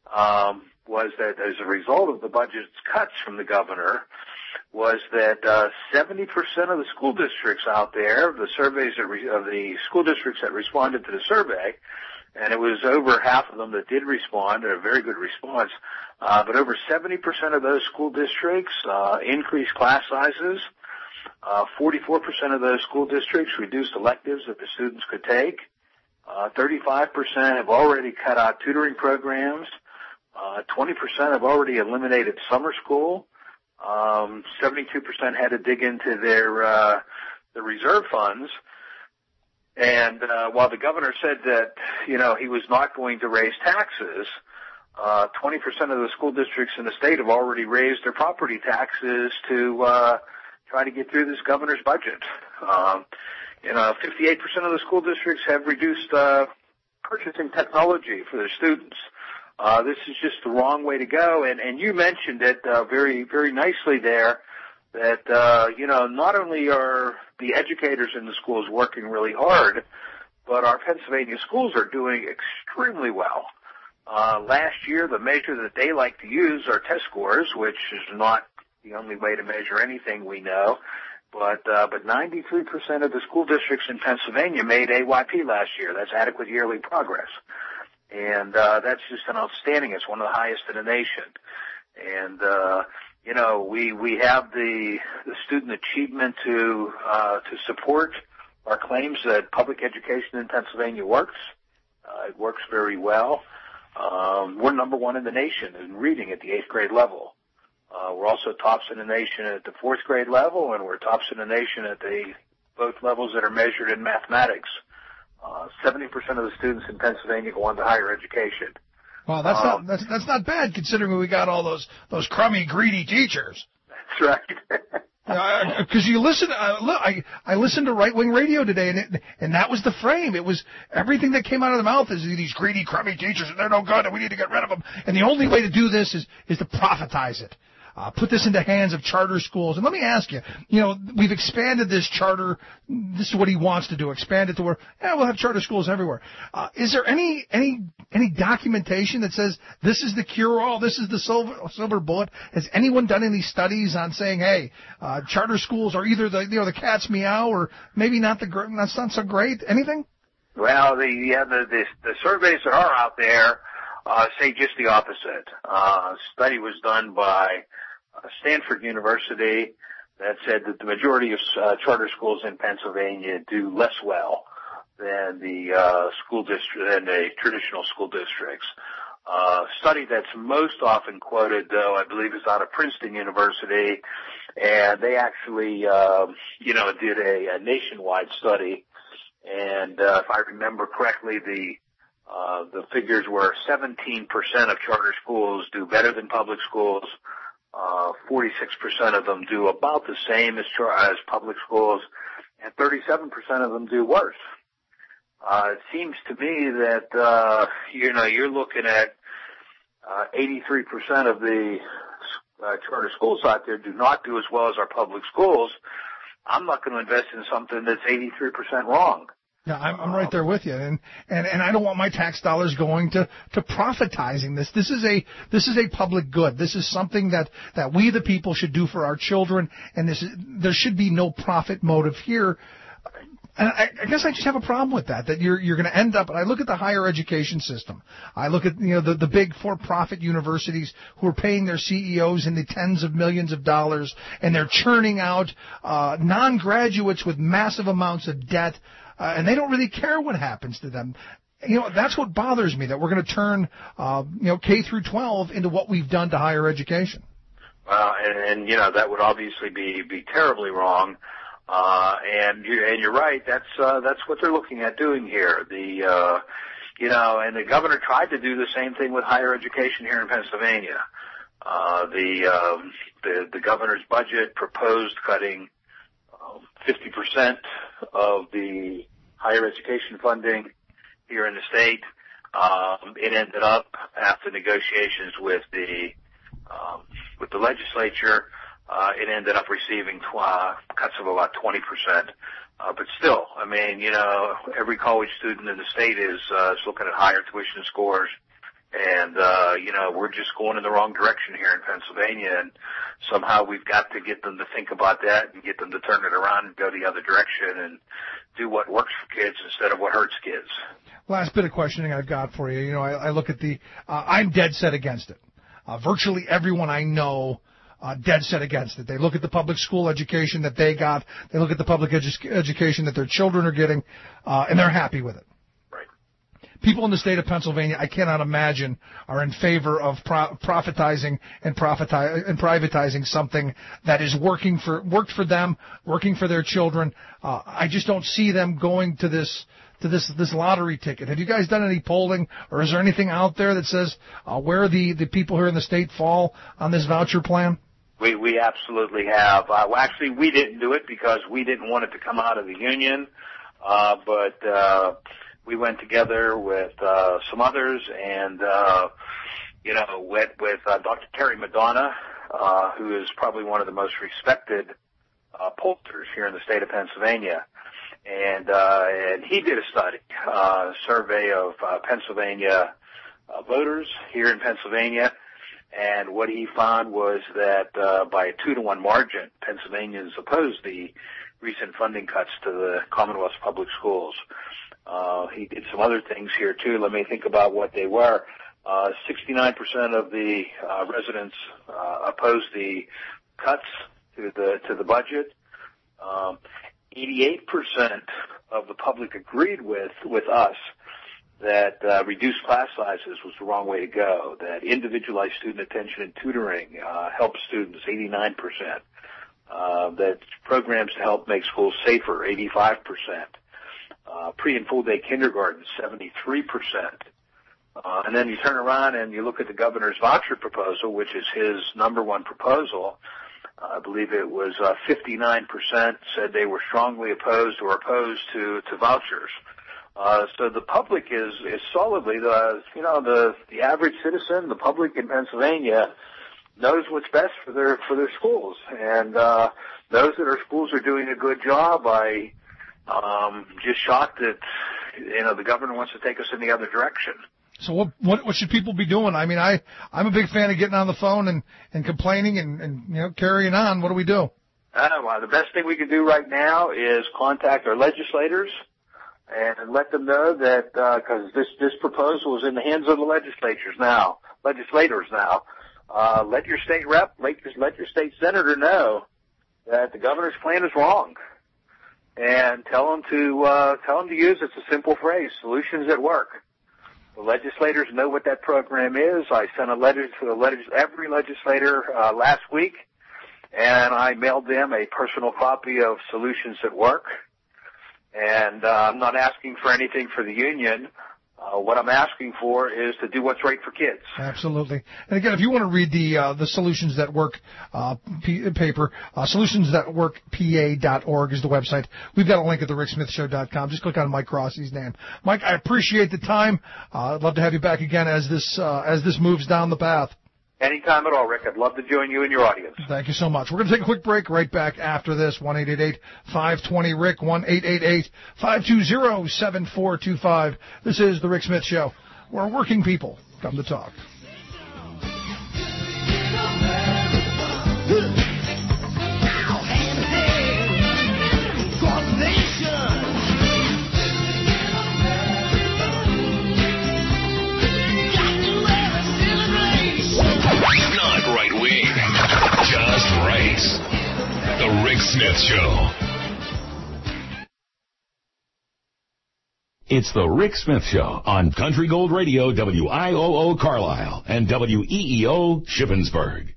was that as a result of the budget cuts from the governor, was that 70% of the school districts out there, the surveys of the school districts that responded to the survey, and it was over half of them that did respond, a very good response, but over 70% of those school districts increased class sizes. 44% of those school districts reduced electives that the students could take. 35% have already cut out tutoring programs. 20% have already eliminated summer school. 72% had to dig into their the reserve funds. And while the governor said that, he was not going to raise taxes, 20% of the school districts in the state have already raised their property taxes to try to get through this governor's budget. 58% of the school districts have reduced purchasing technology for their students. This is just the wrong way to go. And you mentioned it very, very nicely there that, not only are the educators in the schools working really hard, but our Pennsylvania schools are doing extremely well. Last year, the measure that they like to use are test scores, which is not the only way to measure anything we know. But 93% of the school districts in Pennsylvania made AYP last year. That's adequate yearly progress. And that's just an outstanding. It's one of the highest in the nation. And we have the student achievement to support our claims that public education in Pennsylvania works. It works very well. We're number one in the nation in reading at the 8th grade level. We're also tops in the nation at the 4th grade level, and we're tops in the nation at both levels that are measured in mathematics. 70% of the students in Pennsylvania go on to higher education. Well, that's not bad considering we got all those crummy, greedy teachers. That's right. Because you listen, I listened to right-wing radio today, and that was the frame. It was everything that came out of the mouth is these greedy, crummy teachers, and they're no good, and we need to get rid of them. And the only way to do this is to profitize it. Put this into hands of charter schools. And let me ask you, we've expanded this charter. This is what he wants to do, expand it to where, we'll have charter schools everywhere. Is there any documentation that says this is the cure-all, this is the silver bullet? Has anyone done any studies on saying, hey, charter schools are either the cat's meow or maybe not not so great? Anything? Well, the surveys that are out there say just the opposite. A study was done by Stanford University that said that the majority of charter schools in Pennsylvania do less well than the traditional school districts. Study that's most often quoted, though, I believe, is out of Princeton University, and they actually, did a nationwide study And if I remember correctly, the figures were 17% of charter schools do better than public schools. 46% of them do about the same as public schools, and 37% of them do worse. It seems to me that you're looking at 83% of the charter schools out there do not do as well as our public schools. I'm not going to invest in something that's 83% wrong. Yeah, I'm right there with you, and I don't want my tax dollars going to profitizing this. This is a public good. This is something that we the people should do for our children, and there should be no profit motive here. And I guess I just have a problem with that you're going to end up, and I look at the higher education system. I look at, the big for-profit universities who are paying their CEOs in the tens of millions of dollars, and they're churning out non-graduates with massive amounts of debt, and they don't really care what happens to them. That's what bothers me, that we're going to turn, K through 12 into what we've done to higher education. And that would obviously be terribly wrong. And you're right. That's what they're looking at doing here. And the governor tried to do the same thing with higher education here in Pennsylvania. The governor's budget proposed cutting 50% of the higher education funding here in the state. It ended up, after negotiations with the legislature, it ended up receiving cuts of about 20%. But still, every college student in the state is looking at higher tuition scores. And, we're just going in the wrong direction here in Pennsylvania. And somehow we've got to get them to think about that and get them to turn it around and go the other direction and do what works for kids instead of what hurts kids. Last bit of questioning I've got for you. I look at I'm dead set against it. Virtually everyone I know dead set against it. They look at the public school education that they got. They look at the public education that their children are getting, and they're happy with it. Right. People in the state of Pennsylvania, I cannot imagine, are in favor of profitizing and privatizing something that is worked for them, working for their children. I just don't see them going to this lottery ticket. Have you guys done any polling, or is there anything out there that says where the people here in the state fall on this voucher plan? We absolutely have. Actually, we didn't do it because we didn't want it to come out of the union, but we went together with some others and went with Dr. Terry Madonna, who is probably one of the most respected pollsters here in the state of Pennsylvania. And he did a survey of Pennsylvania voters here in Pennsylvania, and what he found was that by a 2-to-1 margin, Pennsylvanians opposed the recent funding cuts to the Commonwealth's public schools. He did some other things here too. Let me think about what they were. 69% of the residents opposed the cuts to the budget. 88% of the public agreed with us that reduced class sizes was the wrong way to go, that individualized student attention and tutoring helps students, 89%, that programs to help make schools safer, 85%, pre- and full-day kindergarten, 73%. And then you turn around and you look at the governor's voucher proposal, which is his number one proposal. I believe it was 59% said they were strongly opposed or opposed to vouchers. So the public is solidly the average citizen, the public in Pennsylvania knows what's best for their schools and knows that our schools are doing a good job. I just shocked that the governor wants to take us in the other direction. So what should people be doing? I'm a big fan of getting on the phone and complaining and carrying on. What do we do? Well, the best thing we can do right now is contact our legislators and let them know that because this proposal is in the hands of the legislators now. Let your state rep, let your state senator know that the governor's plan is wrong, and tell them to use it's a simple phrase: solutions at work. The legislators know what that program is. I sent a letter to every legislator last week, and I mailed them a personal copy of Solutions at Work. And I'm not asking for anything for the union. What I'm asking for is to do what's right for kids. Absolutely. And again, if you want to read the Solutions That Work paper, solutionsthatworkpa.org is the website. We've got a link at thericksmithshow.com. Just click on Mike Crossey's name. Mike, I appreciate the time. I'd love to have you back again as this moves down the path. Anytime at all, Rick. I'd love to join you and your audience. Thank you so much. We're going to take a quick break right back after this. 1-888-520-RICK, 1-888-520-7425. This is The Rick Smith Show, where working people come to talk. Just right. The Rick Smith Show. It's the Rick Smith Show on Country Gold Radio, WIOO Carlisle, and WEEO Shippensburg.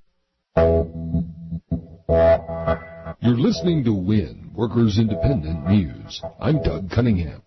You're listening to WIN, Workers Independent News. I'm Doug Cunningham.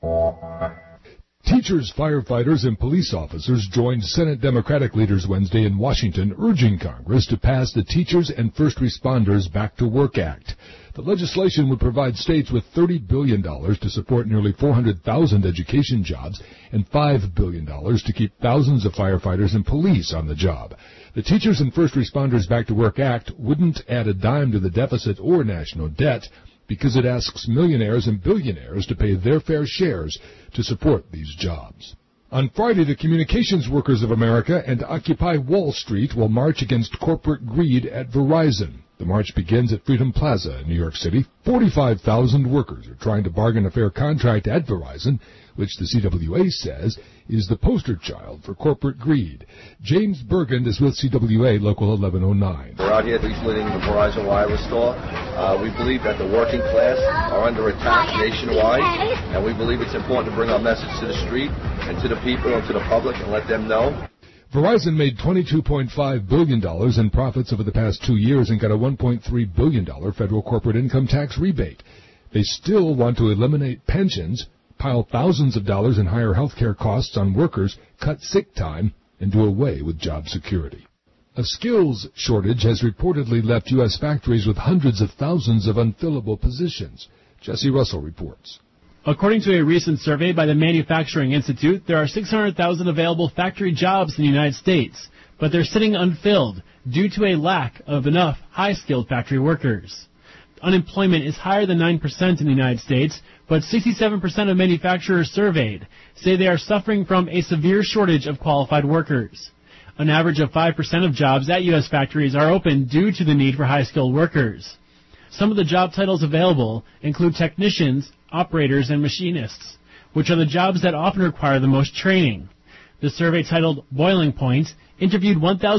Teachers, firefighters, and police officers joined Senate Democratic leaders Wednesday in Washington urging Congress to pass the Teachers and First Responders Back to Work Act. The legislation would provide states with $30 billion to support nearly 400,000 education jobs and $5 billion to keep thousands of firefighters and police on the job. The Teachers and First Responders Back to Work Act wouldn't add a dime to the deficit or national debt, because it asks millionaires and billionaires to pay their fair shares to support these jobs. On Friday, the Communications Workers of America and Occupy Wall Street will march against corporate greed at Verizon. The march begins at Freedom Plaza in New York City. 45,000 workers are trying to bargain a fair contract at Verizon, which the CWA says is the poster child for corporate greed. James Bergand is with CWA Local 1109. We're out here leafleting the Verizon wireless store. We believe that the working class are under attack nationwide, and we believe it's important to bring our message to the street and to the people and to the public and let them know. Verizon made $22.5 billion in profits over the past 2 years and got a $1.3 billion federal corporate income tax rebate. They still want to eliminate pensions, pile thousands of dollars in higher health care costs on workers, cut sick time, and do away with job security. A skills shortage has reportedly left U.S. factories with hundreds of thousands of unfillable positions. Jesse Russell reports. According to a recent survey by the Manufacturing Institute, there are 600,000 available factory jobs in the United States, but they're sitting unfilled due to a lack of enough high-skilled factory workers. Unemployment is higher than 9% in the United States, but 67% of manufacturers surveyed say they are suffering from a severe shortage of qualified workers. An average of 5% of jobs at U.S. factories are open due to the need for high-skilled workers. Some of the job titles available include technicians, operators, and machinists, which are the jobs that often require the most training. The survey titled Boiling Point interviewed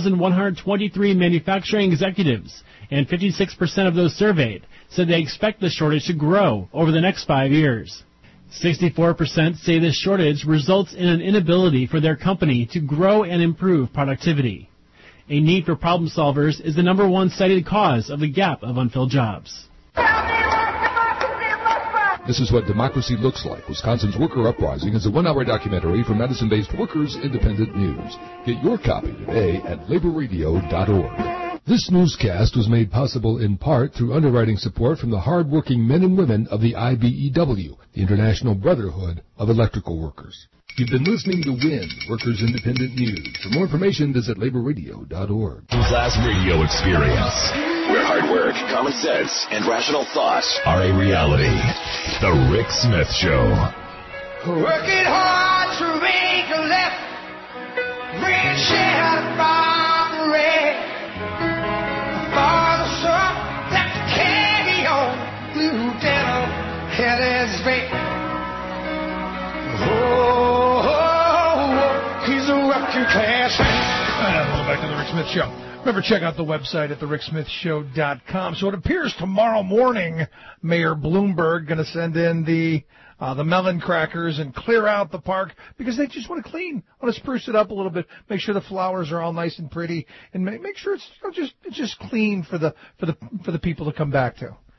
1,123 manufacturing executives, and 56% of those surveyed said they expect the shortage to grow over the next 5 years. 64% say this shortage results in an inability for their company to grow and improve productivity. A need for problem solvers is the number one cited cause of the gap of unfilled jobs. This is what democracy looks like. Wisconsin's Worker Uprising is a one-hour documentary from Madison-based Workers Independent News. Get your copy today at laborradio.org. This newscast was made possible in part through underwriting support from the hard-working men and women of the IBEW, the International Brotherhood of Electrical Workers. You've been listening to WIN, Workers Independent News. For more information, visit laborradio.org. Class radio experience, where hard work, common sense, and rational thoughts are a reality. The Rick Smith Show. Working hard to make a left, red shirt from red. Father, son, let's carry on. Blue denim, head is red. He's a working class man. Welcome back to the Rick Smith Show. Remember, check out the website at thericksmithshow.com. So it appears tomorrow morning, Mayor Bloomberg going to send in the melon crackers and clear out the park because they just want to clean, want to spruce it up a little bit, make sure the flowers are all nice and pretty, and make sure it's just clean for the people to come back to.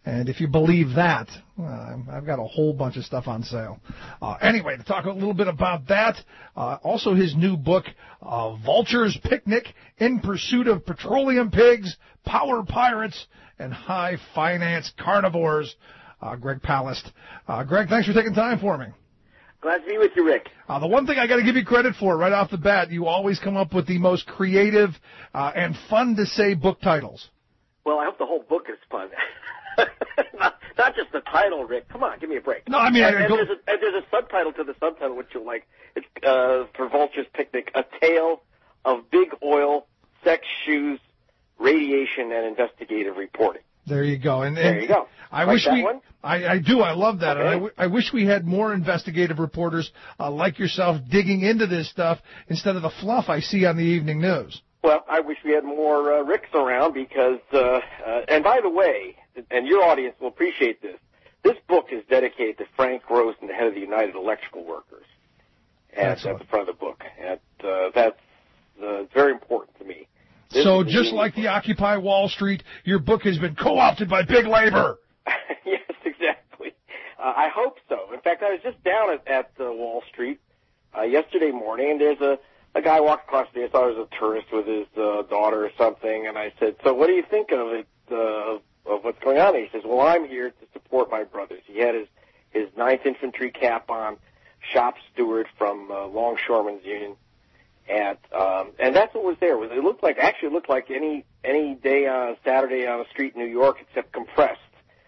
And if you believe that, I've got a whole bunch of stuff on sale. Anyway, to talk a little bit about that, also his new book, Vulture's Picnic, In Pursuit of Petroleum Pigs, Power Pirates, and High Finance Carnivores, Greg Palast. Greg, thanks for taking time for me. Glad to be with you, Rick. The one thing I got to give you credit for right off the bat, you always come up with the most creative and fun-to-say book titles. Well, I hope the whole book is fun. Not just the title, Rick. Come on, give me a break. No, I mean, there's a subtitle to the subtitle which you'll like. It's for Vulture's Picnic: A Tale of Big Oil, Sex, Shoes, Radiation, and Investigative Reporting. There you go. And there you go. I like wish that we. One? I do. I love that. Okay. And I wish we had more investigative reporters like yourself digging into this stuff instead of the fluff I see on the evening news. Well, I wish we had more Ricks around because, and by the way, and your audience will appreciate this, this book is dedicated to Frank Rosen, the head of the United Electrical Workers. And that's at the front of the book. And that's very important to me. So just like the Occupy Wall Street, your book has been co-opted by big labor. Yes, exactly. I hope so. In fact, I was just down at Wall Street yesterday morning, and there's a guy walked across the street. I thought it was a tourist with his daughter or something, and I said, so what do you think of it, of what's going on? And he says, well, I'm here to support my brothers. He had his 9th Infantry cap on, shop steward from Longshoremen's Union, and that's what was there. It looked like any day on a Saturday on a street in New York except compressed.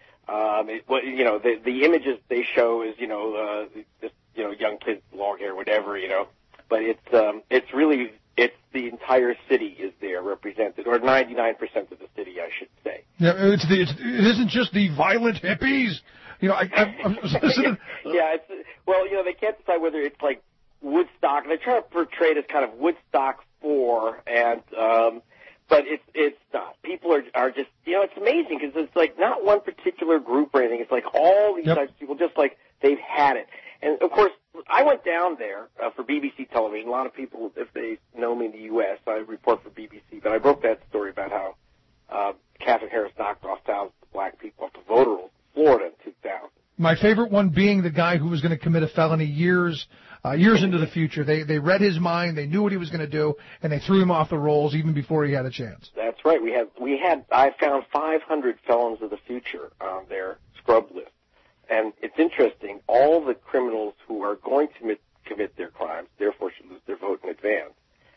The images they show is just young kids, long hair, whatever, but it's really the entire city is there represented, or 99% of the city, I should say. Yeah, it isn't just the violent hippies. I'm listening. Yeah, they can't decide whether it's like Woodstock. They try to portray it as kind of Woodstock 4, and but it's not. People are just it's amazing because it's like not one particular group or anything. It's like all these types of people, just like they've had it. And of course, I went down there for BBC television. A lot of people, if they know me in the U.S., I report for BBC. But I broke that story about how Katherine Harris knocked off thousands of black people off the voter rolls in Florida in 2000. My favorite one being the guy who was going to commit a felony years into the future. They read his mind, they knew what he was going to do, and they threw him off the rolls even before he had a chance. That's right. I found 500 felons of the future on their scrub list. And it's interesting, all the criminals who are going to commit their crimes, therefore should lose their vote in advance,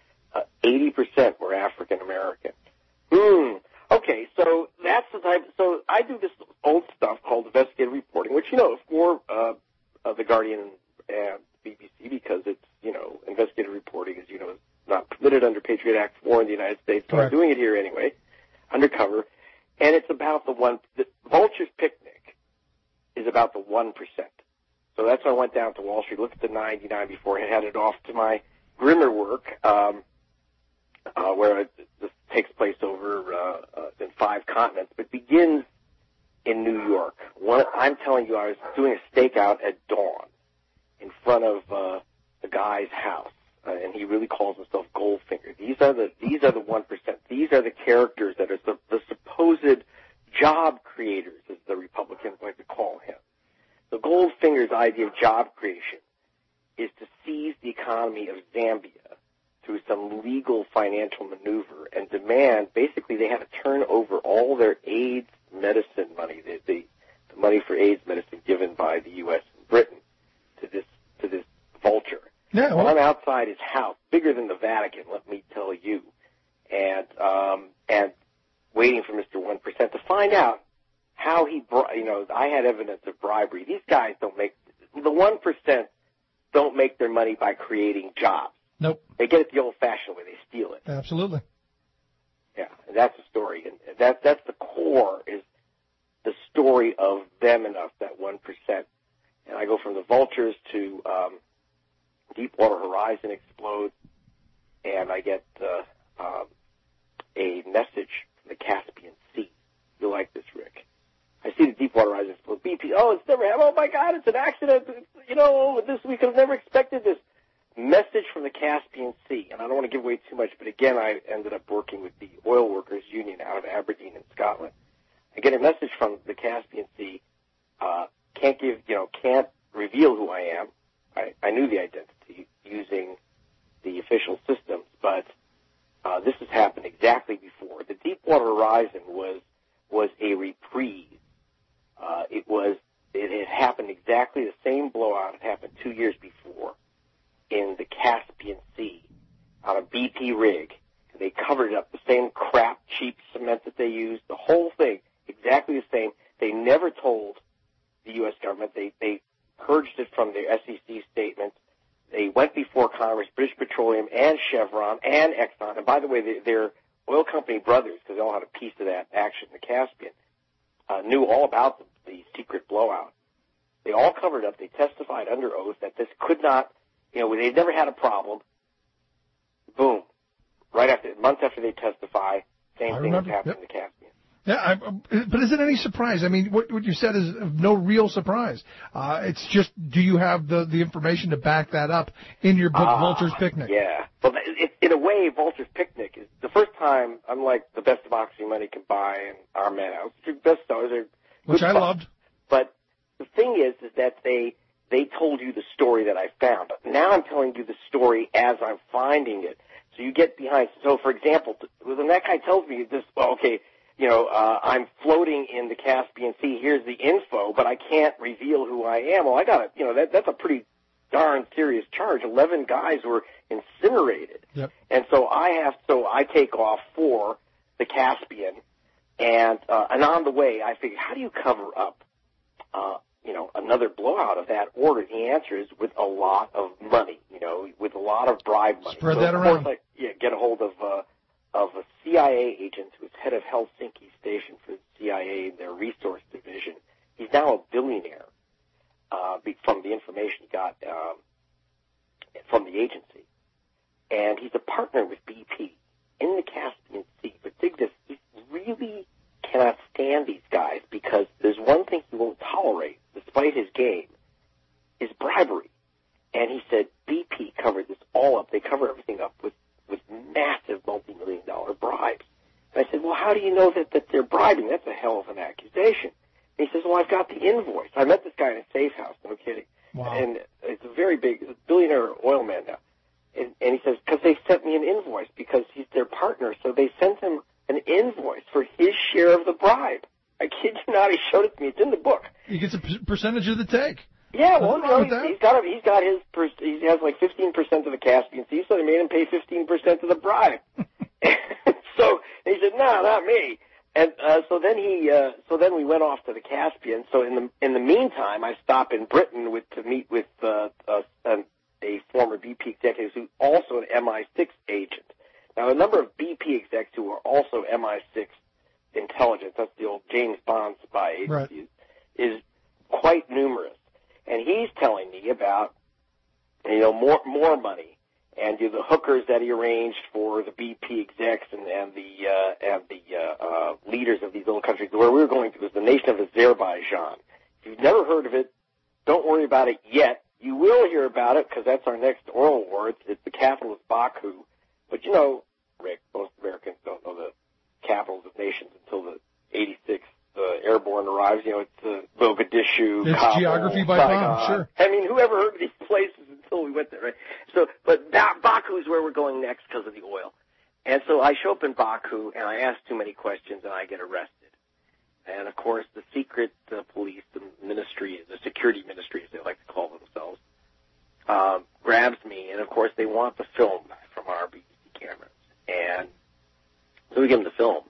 80% were African American. Okay, so that's the type. So I do this old stuff called investigative reporting, which for the Guardian and BBC, because it's investigative reporting is not permitted under Patriot Act 4 in the United States. So I'm doing it here anyway, undercover, and it's about the Vulture's Picnic is about the 1%. So that's why I went down to Wall Street, looked at the 99 before I headed off to my Grimmer work, where this takes place over in 5 continents, but begins in New York. I'm telling you, I was doing a stakeout at dawn in front of a guy's house, and he really calls himself Goldfinger. These are the 1%. These are the characters that are the supposed job creators, as the Republicans like to call him. So Goldfinger's idea of job creation is to seize the economy of Zambia through some legal financial maneuver and demand, basically they had to turn over all their AIDS medicine money, the money for AIDS medicine given by the U.S. and Britain to this Vulture. Yeah, well, I'm outside his house, bigger than the Vatican, let me tell you, and waiting for Mr. 1% to find out how I had evidence of bribery. These guys the 1% don't make their money by creating jobs. Nope. They get it the old-fashioned way. They steal it. Absolutely. Yeah, and that's the story. And that's the core, is the story of them and us, that 1%. And I go from the Vultures to Deepwater Horizon explodes, and I get a message from the Caspian Sea. You'll like this, Rick. I see the Deepwater Horizon explode. BP, it's never happened. Oh, my God, it's an accident. We could have never expected this. Message from the Caspian Sea, and I don't want to give away too much, but again, I ended up working with the Oil Workers Union out of Aberdeen in Scotland. I get a message from the Caspian Sea, can't reveal who I am. I knew the identity using the official systems, but this has happened exactly before. The Deepwater Horizon was a reprieve. It had happened exactly the same blowout had happened 2 years before in the Caspian Sea on a BP rig. They covered it up, the same crap, cheap cement that they used, the whole thing, exactly the same. They never told the U.S. government. They purged it from their SEC statements. They went before Congress, British Petroleum and Chevron and Exxon. And by the way, their oil company brothers, because they all had a piece of that action in the Caspian, knew all about the secret blowout. They all covered up. They testified under oath that this could not, they'd never had a problem. Boom. Months after they testify, same thing has happened in the Caspian. Yeah, but is it any surprise? I mean, what you said is no real surprise. It's just, do you have the information to back that up in your book, Vulture's Picnic? Yeah. Well, in a way, Vulture's Picnic is the first time, unlike The Best Democracy Money Can Buy and Our Man Out, which I loved. But the thing is that they told you the story that I found. But now I'm telling you the story as I'm finding it. So you get behind. So, for example, when that guy tells me this, I'm floating in the Caspian Sea. Here's the info, but I can't reveal who I am. Well, I got to, that's a pretty darn serious charge. 11 guys were incinerated, and so I take off for the Caspian, and on the way I figured, how do you cover up, another blowout of that order? The answer is with a lot of money, with a lot of bribe money. Spread that around. Of course, get a hold of a CIA agent who was head of Helsinki Station for the CIA in their resource division. He's now a billionaire from the information he got from the agency. And he's a partner with BP in the Caspian Sea. But dig this, he really cannot stand these guys because there's one thing he won't tolerate, despite his game, is bribery. And he said BP covered this all up. They covered everything up with massive multi-million-dollar bribes. And I said, well, how do you know that they're bribing? That's a hell of an accusation. And he says, well, I've got the invoice. I met this guy in a safe house. No kidding. Wow. And it's a very big billionaire oil man now. And he says, because they sent me an invoice because he's their partner. So they sent him an invoice for his share of the bribe. I kid you not. He showed it to me. It's in the book. He gets a percentage of the take. Yeah, well, he has like 15% of the Caspian Sea, so they made him pay 15% of the bribe. So he said, no, not me. And so then we went off to the Caspian. So in the meantime, I stop in Britain to meet with a former BP executive who's also an MI6 agent. Now, a number of BP execs who are also MI6 intelligence, that's the old James Bond spy agency, is quite numerous. And he's telling me about, more money and the hookers that he arranged for the BP execs and the leaders of these little countries. Where we were going to was the nation of Azerbaijan. If you've never heard of it, don't worry about it yet. You will hear about it because that's our next oral war. The capital is Baku. But Rick, most Americans don't know the capitals of nations until the 86th airborne arrives. It's Mogadishu, it's Kabul, geography by Saigon. bomb, sure. I mean, whoever heard of these places until we went there, right? So, but Baku is where we're going next because of the oil. And so I show up in Baku, and I ask too many questions, and I get arrested. And, of course, the secret police, the ministry, the security ministry, as they like to call themselves, grabs me, and, of course, they want the film from our BBC cameras. And so we give them the film,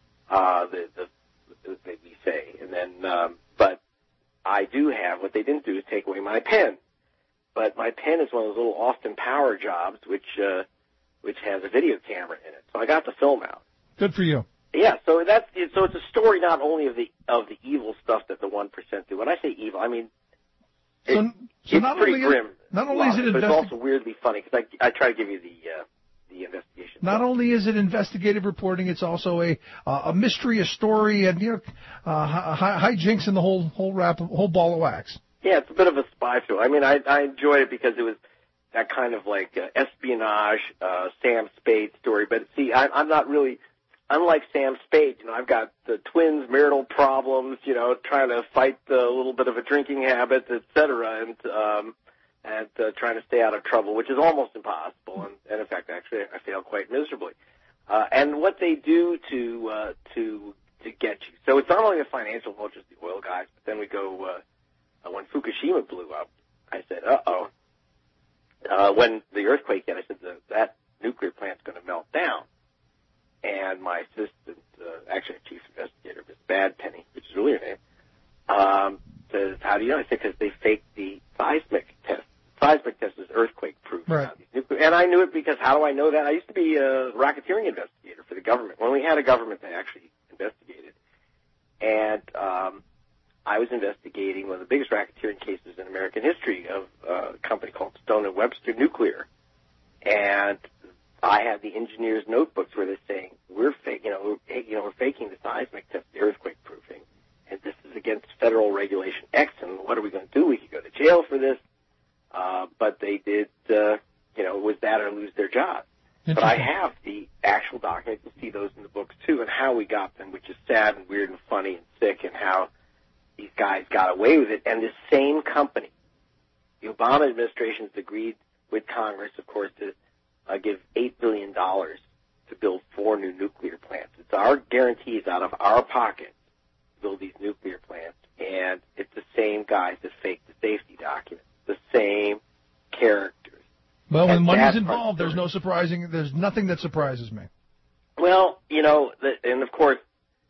we say, and then, but I do have, what they didn't do is take away my pen. But my pen is one of those little Austin Power jobs, which has a video camera in it. So I got the film out. Good for you. Yeah, so it's a story not only of the evil stuff that the 1% do. When I say evil, I mean it's pretty grim. Not only is it but it's also weirdly funny because I try to give you the investigation. Not only is it investigative reporting, it's also a mystery, a story, and hijinks in the whole ball of wax. Yeah, it's a bit of a spy film. I mean, I enjoyed it because it was that kind of like espionage, Sam Spade story. But see, I'm not really unlike Sam Spade, I've got the twins' marital problems, trying to fight a little bit of a drinking habit, et cetera, and trying to stay out of trouble, which is almost impossible. And in fact, actually, I fail quite miserably. And what they do to get you. So it's not only the financial vultures, the oil guys, but then we go, when Fukushima blew up, I said, uh-oh. When the earthquake hit, I said, that nuclear plant's going to melt down. And my assistant, actually a chief investigator, Miss Badpenny, which is really her name, says, how do you know? I said, because they faked the seismic test. Seismic test is earthquake-proof. Right. And I knew it because how do I know that? I used to be a racketeering investigator for the government. When we had a government that actually investigated. And I was investigating one of the biggest racketeering cases in American history of a company called Stone & Webster Nuclear. And I had the engineers' notebooks where they're saying, we're faking the seismic test, the earthquake proofing, and this is against federal regulation X, and what are we going to do? We could go to jail for this. But they did, it was that or lose their job. But I have the actual documents. You see those in the books, too, and how we got them, which is sad and weird and funny and sick, and how these guys got away with it. And the same company, the Obama administration has agreed with Congress, of course, to give $8 billion to build 4 new nuclear plants. It's our guarantees out of our pocket to build these nuclear plants, and it's the same guys that faked the safety documents, the same characters. Well, when money's involved, there's nothing that surprises me. Well, and of course,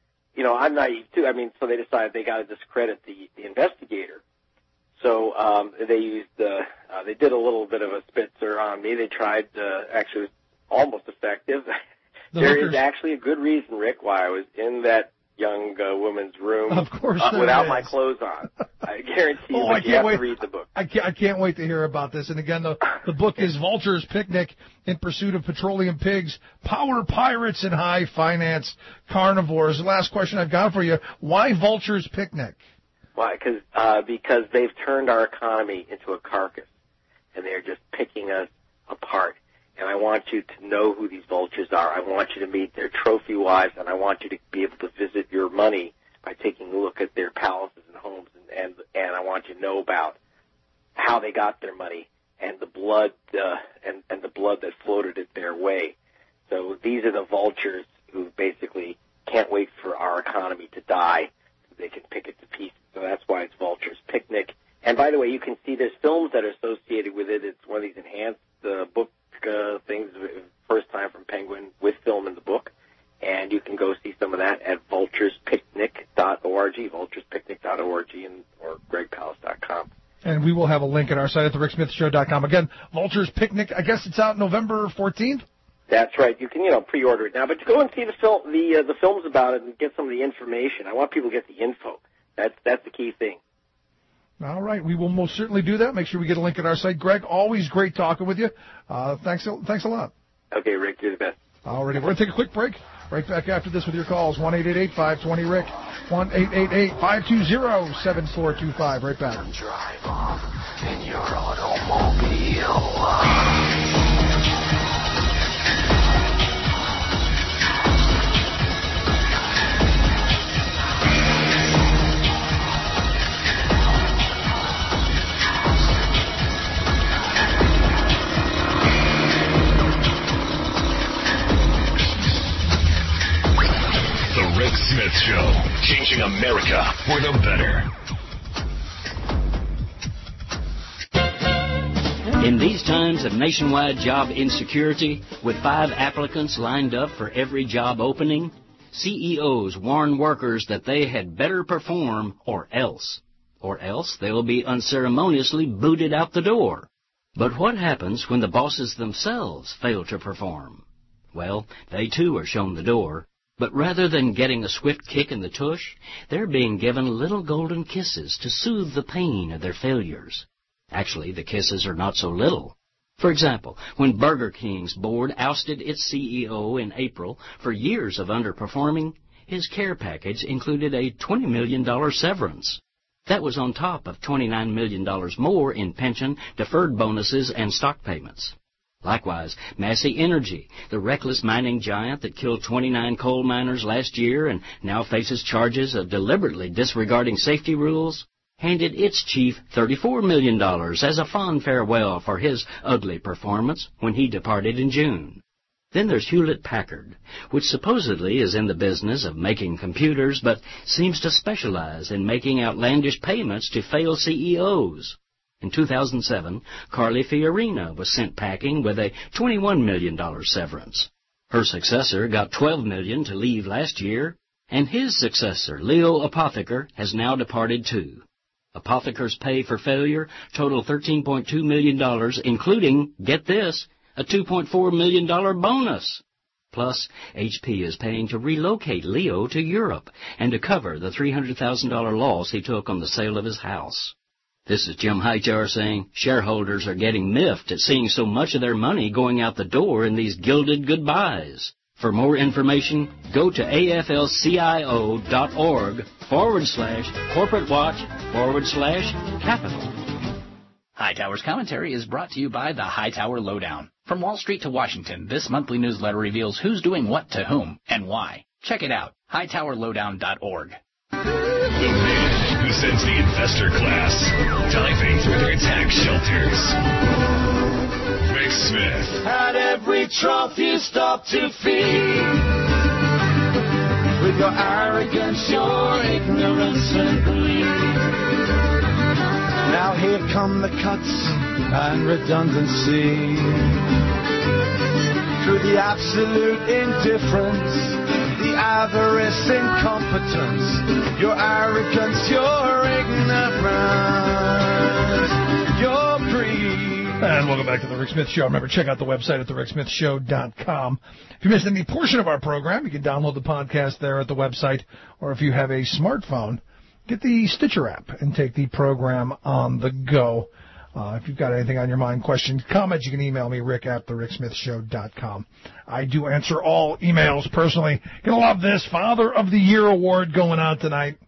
I'm naive too. I mean, so they decided they got to discredit the investigator. So they used they did a little bit of a Spitzer on me. They tried actually it was almost effective. There is actually a good reason, Rick, why I was in that young woman's room of course without my clothes on. I guarantee you, you have to read the book. I can't wait to hear about this. And again, the book is Vulture's Picnic in Pursuit of Petroleum Pigs, Power Pirates and High Finance Carnivores. The last question I've got for you, why Vulture's Picnic? Why? Because they've turned our economy into a carcass, and they're just picking us apart. And I want you to know who these vultures are. I want you to meet their trophy wives, and I want you to be able to visit your money by taking a look at their palaces and homes, and I want you to know about how they got their money and the blood and the blood that floated it their way. So these are the vultures who basically can't wait for our economy to die so they can pick it to pieces. So that's why it's Vulture's Picnic. And by the way, you can see there's films that are associated with it. It's one of these enhanced book things, first time from Penguin with film in the book. And you can go see some of that at vulturespicnic.org, vulturespicnic.org, or gregpalast.com. And we will have a link at our site at thericksmithshow.com. Again, Vulture's Picnic, I guess it's out November 14th? That's right. You can, pre-order it now. But to go and see the films about it and get some of the information. I want people to get the info. That's the key thing. All right. We will most certainly do that. Make sure we get a link at our site. Greg, always great talking with you. Thanks a lot. Okay, Rick, you're the best. All right. We're going to take a quick break. Right back after this with your calls. 1-888-520-RICK. 1-888-520-7425. Right back. Drive off in your automobile. Rick Smith Show, changing America for the better. In these times of nationwide job insecurity, with 5 applicants lined up for every job opening, CEOs warn workers that they had better perform or else they'll be unceremoniously booted out the door. But what happens when the bosses themselves fail to perform? Well, they too are shown the door. But rather than getting a swift kick in the tush, they're being given little golden kisses to soothe the pain of their failures. Actually, the kisses are not so little. For example, when Burger King's board ousted its CEO in April for years of underperforming, his care package included a $20 million severance. That was on top of $29 million more in pension, deferred bonuses, and stock payments. Likewise, Massey Energy, the reckless mining giant that killed 29 coal miners last year and now faces charges of deliberately disregarding safety rules, handed its chief $34 million as a fond farewell for his ugly performance when he departed in June. Then there's Hewlett-Packard, which supposedly is in the business of making computers, but seems to specialize in making outlandish payments to failed CEOs. In 2007, Carly Fiorina was sent packing with a $21 million severance. Her successor got $12 million to leave last year, and his successor, Leo Apotheker, has now departed too. Apotheker's pay for failure totaled $13.2 million, including, get this, a $2.4 million bonus. Plus, HP is paying to relocate Leo to Europe and to cover the $300,000 loss he took on the sale of his house. This is Jim Hightower saying shareholders are getting miffed at seeing so much of their money going out the door in these gilded goodbyes. For more information, go to aflcio.org/corporate watch/capital. Hightower's commentary is brought to you by the Hightower Lowdown. From Wall Street to Washington, this monthly newsletter reveals who's doing what to whom and why. Check it out, hightowerlowdown.org. The man who sends the investor class diving through their tax shelters. Rick Smith. At every trough you stop to feed. With your arrogance, your ignorance and greed. Now here come the cuts and redundancy. Through the absolute indifference, the avarice, incompetence, your arrogance, your ignorance, your greed. And welcome back to the Rick Smith Show. Remember, check out the website at thericksmithshow.com. If you missed any portion of our program, you can download the podcast there at the website, or if you have a smartphone, get the Stitcher app and take the program on the go. If you've got anything on your mind, questions, comments, you can email me, Rick at thericksmithshow.com. I do answer all emails personally. Gonna love this. Father of the Year award going out tonight.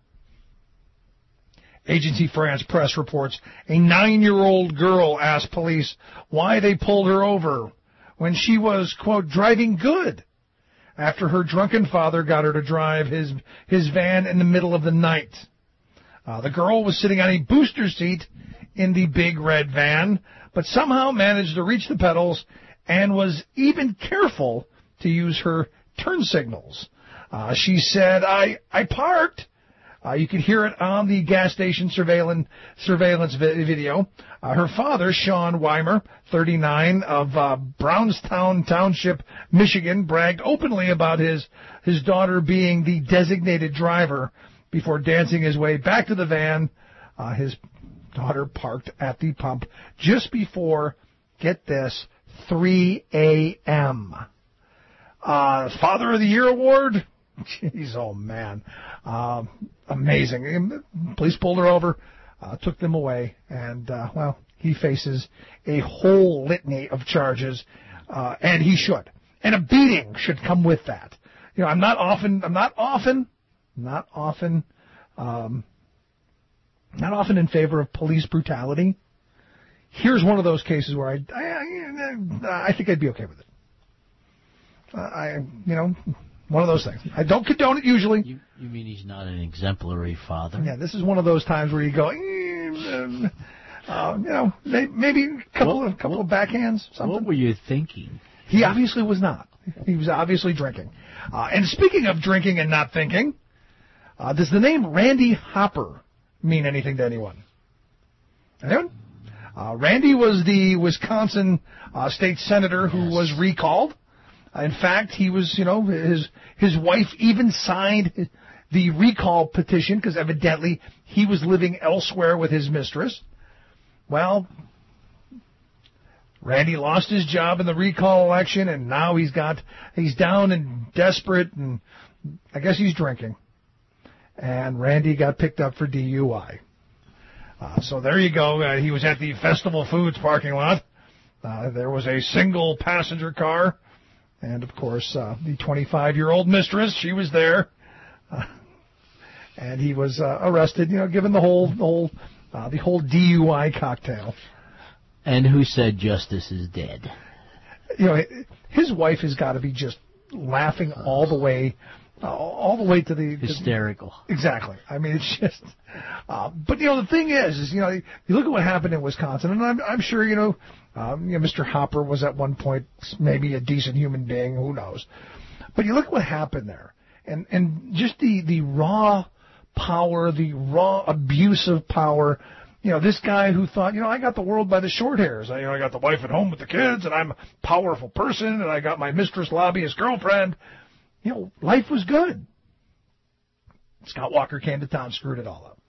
Agency France Press reports a 9-year-old girl asked police why they pulled her over when she was, quote, driving good after her drunken father got her to drive his van in the middle of the night. The girl was sitting on a booster seat in the big red van, but somehow managed to reach the pedals and was even careful to use her turn signals. She said, I parked. You could hear it on the gas station surveillance video. Her father, Sean Weimer, 39, of Brownstown Township, Michigan, bragged openly about his daughter being the designated driver before dancing his way back to the van. His daughter parked at the pump just before, get this, 3 a.m. Father of the Year award? Jeez, oh man. Amazing. Police pulled her over, took them away, and, well, he faces a whole litany of charges, and he should. And a beating should come with that. You know, I'm not often in favor of police brutality. Here's one of those cases where I think I'd be okay with it. One of those things. I don't condone it usually. You mean he's not an exemplary father? Yeah, this is one of those times where you go, maybe a couple of backhands, something. What were you thinking? He obviously was not. He was obviously drinking. And speaking of drinking and not thinking, does the name Randy Hopper mean anything to anyone? Anyone? Randy was the Wisconsin state senator who was recalled. In fact, he was, his wife even signed the recall petition because evidently he was living elsewhere with his mistress. Well, Randy lost his job in the recall election, and now he's down and desperate, and I guess he's drinking. And Randy got picked up for DUI. So there you go. He was at the Festival Foods parking lot. There was a single passenger car. And, of course, the 25-year-old mistress, she was there. And he was arrested, given the whole DUI cocktail. And who said justice is dead? his wife has got to be just laughing all the way to the hysterical. Exactly. I mean, it's just. But the thing is you look at what happened in Wisconsin, and I'm sure Mr. Hopper was at one point maybe a decent human being. Who knows? But you look at what happened there, and just the raw power, the raw abuse of power. This guy who thought, I got the world by the short hairs. I got the wife at home with the kids, and I'm a powerful person, and I got my mistress lobbyist girlfriend. Life was good. Scott Walker came to town, screwed it all up.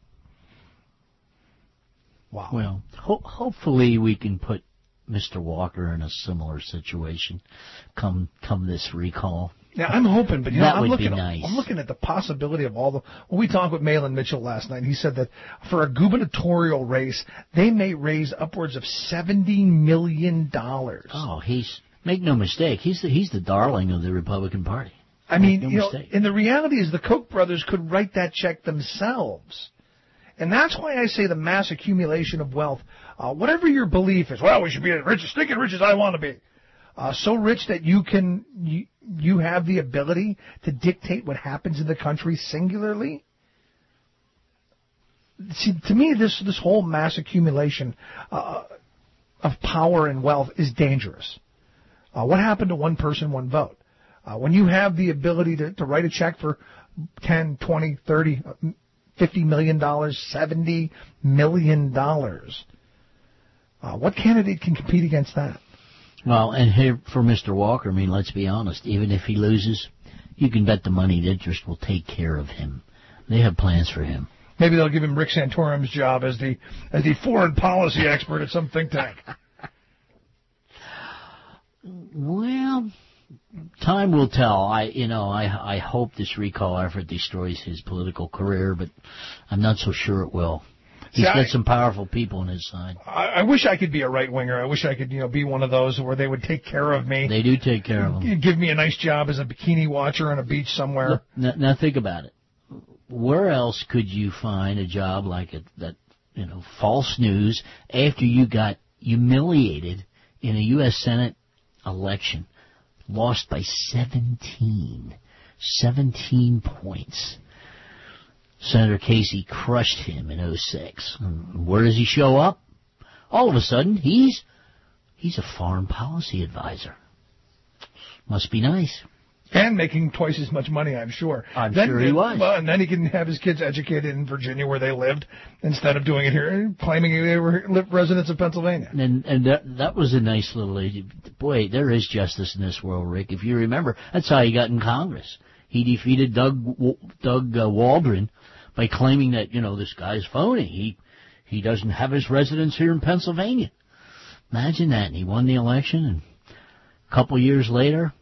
Wow. Well, hopefully we can put Mr. Walker in a similar situation come this recall. Yeah, I'm hoping, but that would be nice. I'm looking at the possibility of all the. When we talked with Malin Mitchell last night, he said that for a gubernatorial race, they may raise upwards of $70 million. Oh, make no mistake, he's the darling of the Republican Party. I mean, and the reality is the Koch brothers could write that check themselves. And that's why I say the mass accumulation of wealth, whatever your belief is, we should be as rich, stinking rich as I want to be. So rich that you have the ability to dictate what happens in the country singularly. See, to me, this whole mass accumulation of power and wealth is dangerous. What happened to one person, one vote? When you have the ability to write a check for 10, 20, 30, $50 million, $70 million, what candidate can compete against that? Well, and here for Mr. Walker, I mean, let's be honest, even if he loses, you can bet the moneyed interest will take care of him. They have plans for him. Maybe they'll give him Rick Santorum's job as the foreign policy expert at some think tank. Well, time will tell. I hope this recall effort destroys his political career, but I'm not so sure it will. He's got some powerful people on his side. I wish I could be a right-winger. I wish I could, be one of those where they would take care of me. They do take care of him. Give me a nice job as a bikini watcher on a beach somewhere. Now think about it. Where else could you find a job like that, false news after you got humiliated in a U.S. Senate election, lost by 17 points. Senator Casey crushed him in 2006. Where does he show up? All of a sudden, he's a foreign policy advisor. Must be nice. And making twice as much money, I'm sure. I'm sure he was. Well, and then he can have his kids educated in Virginia where they lived instead of doing it here, claiming they were residents of Pennsylvania. And that was a nice little... Boy, there is justice in this world, Rick. If you remember, that's how he got in Congress. He defeated Doug Waldron by claiming that, this guy's phony. He doesn't have his residence here in Pennsylvania. Imagine that. And he won the election, and a couple years later...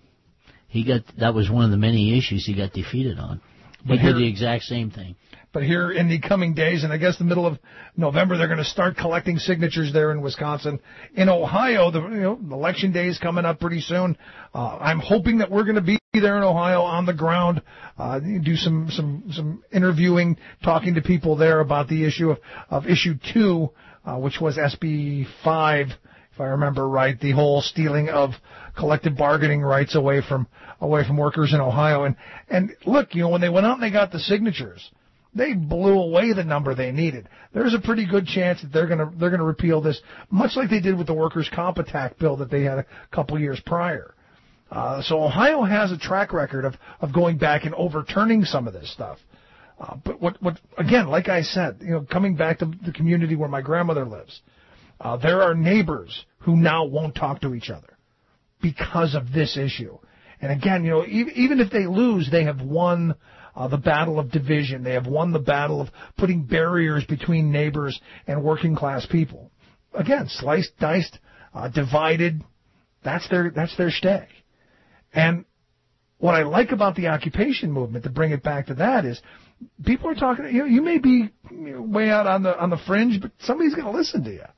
that was one of the many issues he got defeated on. He did the exact same thing. But here in the coming days, and I guess the middle of November, they're going to start collecting signatures there in Wisconsin. In Ohio, the election day is coming up pretty soon. I'm hoping that we're going to be there in Ohio on the ground, do some interviewing, talking to people there about the issue of issue 2, which was SB 5. If I remember right, the whole stealing of collective bargaining rights away from workers in Ohio. And look, when they went out and they got the signatures, they blew away the number they needed. There's a pretty good chance that they're gonna repeal this, much like they did with the Workers' Comp Act bill that they had a couple years prior. So Ohio has a track record of going back and overturning some of this stuff. But what again, like I said, coming back to the community where my grandmother lives, there are neighbors who now won't talk to each other because of this issue. And again, even if they lose, they have won the battle of division. They have won the battle of putting barriers between neighbors and working class people. Again, sliced, diced, divided. That's their stay. And what I like about the occupation movement, to bring it back to that, is people are talking. You may be way out on the fringe, but somebody's going to listen to you.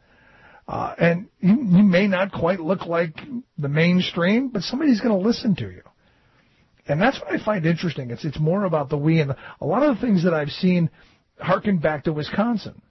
And you may not quite look like the mainstream, but somebody's going to listen to you. And that's what I find interesting. It's more about the we, and a lot of the things that I've seen harken back to Wisconsin.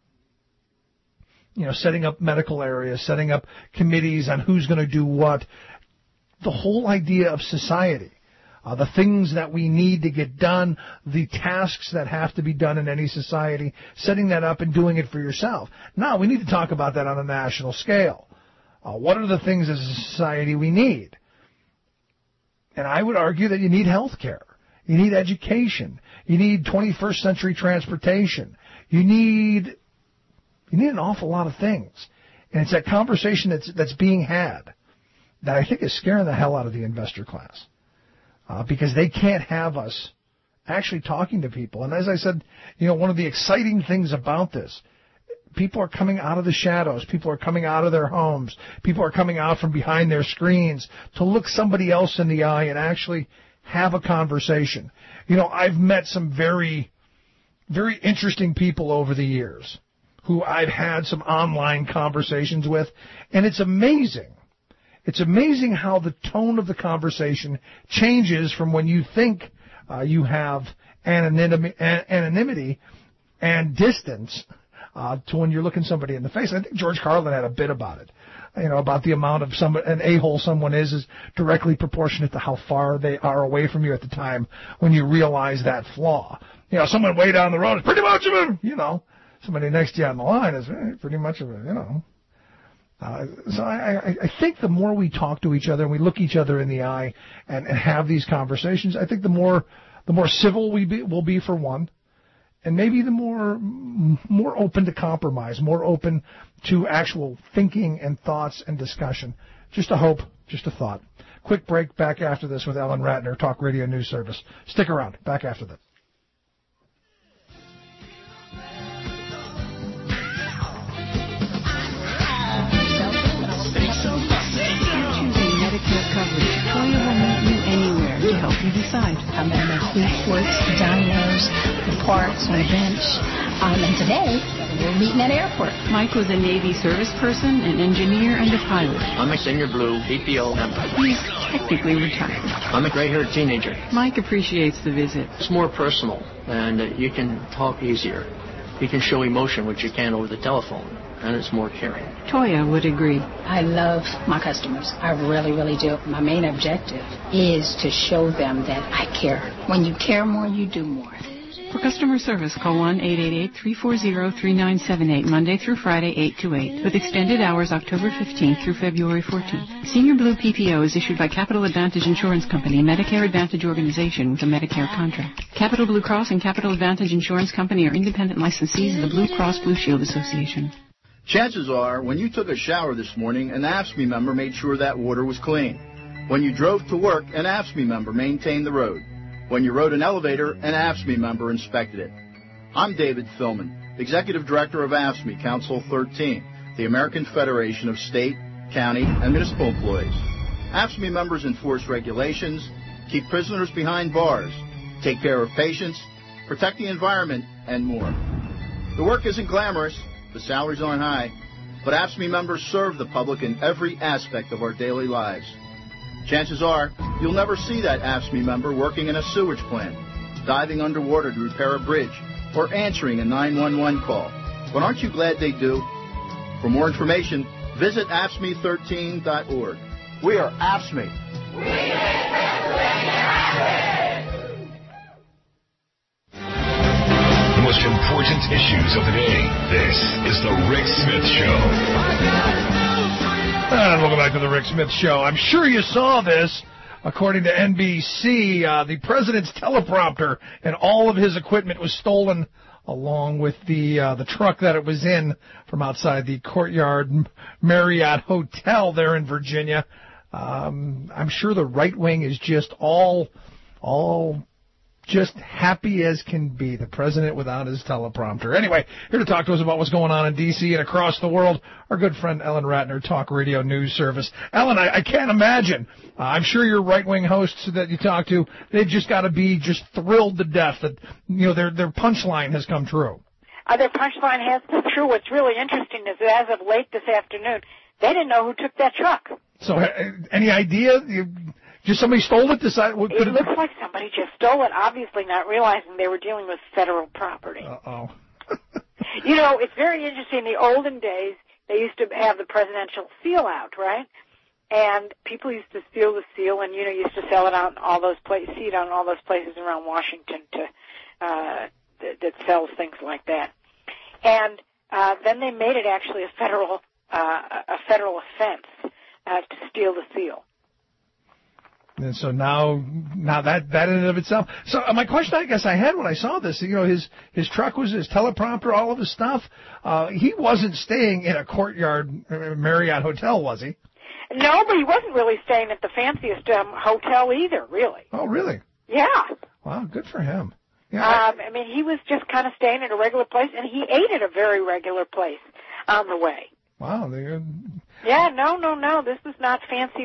Setting up medical areas, setting up committees on who's going to do what. the whole idea of society. The things that we need to get done, the tasks that have to be done in any society, setting that up and doing it for yourself. Now, we need to talk about that on a national scale. What are the things as a society we need? And I would argue that you need health care. You need education. You need 21st century transportation. You need an awful lot of things. And it's that conversation that's being had that I think is scaring the hell out of the investor class. Because they can't have us actually talking to people. And as I said, one of the exciting things about this, people are coming out of the shadows. People are coming out of their homes. People are coming out from behind their screens to look somebody else in the eye and actually have a conversation. I've met some very, very interesting people over the years who I've had some online conversations with, and it's amazing. It's amazing how the tone of the conversation changes from when you think you have anonymity and distance to when you're looking somebody in the face. I think George Carlin had a bit about it, about the amount of an a-hole someone is directly proportionate to how far they are away from you at the time when you realize that flaw. Someone way down the road is pretty much of a, somebody next to you on the line is pretty much of a, So I think the more we talk to each other and we look each other in the eye and have these conversations, I think the more civil we'll be for one, and maybe the more open to compromise, more open to actual thinking and thoughts and discussion. Just a hope, just a thought. Quick break, back after this with Ellen Ratner, Talk Radio News Service. Stick around, back after this. Medicare coverage. Toya will meet you anywhere to help you decide. I'm at Fleet Sports, Domino's, the parks, on the bench. And today, we're meeting at airport. Mike was a Navy service person, an engineer, and a pilot. I'm a senior blue PPO member. He's technically retired. I'm a gray-haired teenager. Mike appreciates the visit. It's more personal, and you can talk easier. You can show emotion, which you can over the telephone, and it's more caring. Toya would agree. I love my customers. I really, really do. My main objective is to show them that I care. When you care more, you do more. For customer service, call 1-888-340-3978, Monday through Friday, 8 to 8, with extended hours October 15th through February 14th. Senior Blue PPO is issued by Capital Advantage Insurance Company, a Medicare Advantage organization with a Medicare contract. Capital Blue Cross and Capital Advantage Insurance Company are independent licensees of the Blue Cross Blue Shield Association. Chances are, when you took a shower this morning, an AFSCME member made sure that water was clean. When you drove to work, an AFSCME member maintained the road. When you rode an elevator, an AFSCME member inspected it. I'm David Philman, Executive Director of AFSCME Council 13, the American Federation of State, County, and Municipal Employees. AFSCME members enforce regulations, keep prisoners behind bars, take care of patients, protect the environment, and more. The work isn't glamorous, the salaries aren't high, but AFSCME members serve the public in every aspect of our daily lives. Chances are, you'll never see that AFSCME member working in a sewage plant, diving underwater to repair a bridge, or answering a 911 call. But aren't you glad they do? For more information, visit AFSCME13.org. We are AFSCME. We make Pennsylvania happen! The most important issues of the day. This is the Rick Smith Show. And welcome back to the Rick Smith Show. I'm sure you saw this. According to NBC, the president's teleprompter and all of his equipment was stolen, along with the truck that it was in from outside the Courtyard Marriott Hotel there in Virginia. I'm sure the right wing is just all just happy as can be, the president without his teleprompter. Anyway, here to talk to us about what's going on in D.C. and across the world, our good friend Ellen Ratner, Talk Radio News Service. Ellen, I can't imagine. I'm sure your right-wing hosts that you talk to, they've just got to be just thrilled to death that their punchline has come true. Their punchline has come true. What's really interesting is that as of late this afternoon, they didn't know who took that truck. So, any idea? Just somebody stole it? It looks like somebody just stole it, obviously not realizing they were dealing with federal property. Uh-oh. It's very interesting. In the olden days, they used to have the presidential seal out, right? And people used to steal the seal, and used to sell it out in all those places, see it on all those places around Washington that sells things like that. And then they made it actually a federal offense to steal the seal. And so now that in and of itself. So my question, I guess, I had when I saw this, his truck was his teleprompter, all of his stuff. He wasn't staying in a Courtyard Marriott hotel, was he? No, but he wasn't really staying at the fanciest hotel either, really. Oh, really? Yeah. Wow, good for him. Yeah, I mean, he was just kind of staying at a regular place, and he ate at a very regular place on the way. Wow. Yeah, no. This is not fancy.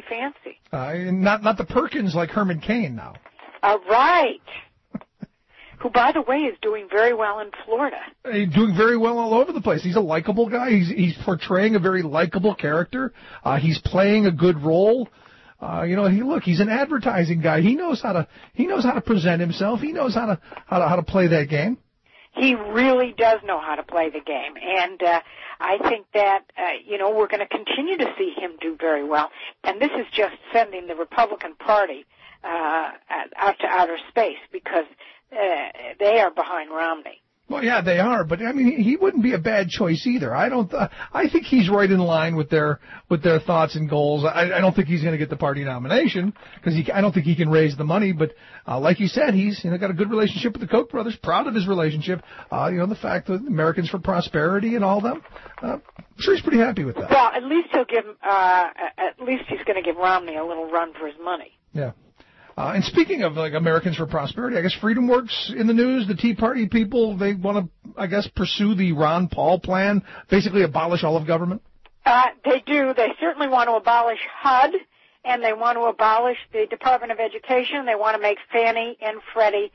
Not the Perkins like Herman Cain now. Right. Who, by the way, is doing very well in Florida. He's doing very well all over the place. He's a likable guy. He's portraying a very likable character. He's playing a good role. He's an advertising guy. He knows how to present himself. He knows how to play that game. He really does know how to play the game, and I think that we're going to continue to see him do very well. And this is just sending the Republican Party out to outer space because they are behind Romney. Well, yeah, they are, but I mean, he wouldn't be a bad choice either. I think he's right in line with their thoughts and goals. I don't think he's going to get the party nomination because I don't think he can raise the money. But like you said, he's got a good relationship with the Koch brothers. Proud of his relationship. The fact that Americans for Prosperity and all them. I'm sure he's pretty happy with that. Well, at least he's going to give Romney a little run for his money. Yeah. And speaking of Americans for Prosperity, I guess Freedom Works in the news. The Tea Party people, they want to, pursue the Ron Paul plan, basically abolish all of government. They do. They certainly want to abolish HUD, and they want to abolish the Department of Education. They want to make Fannie and Freddie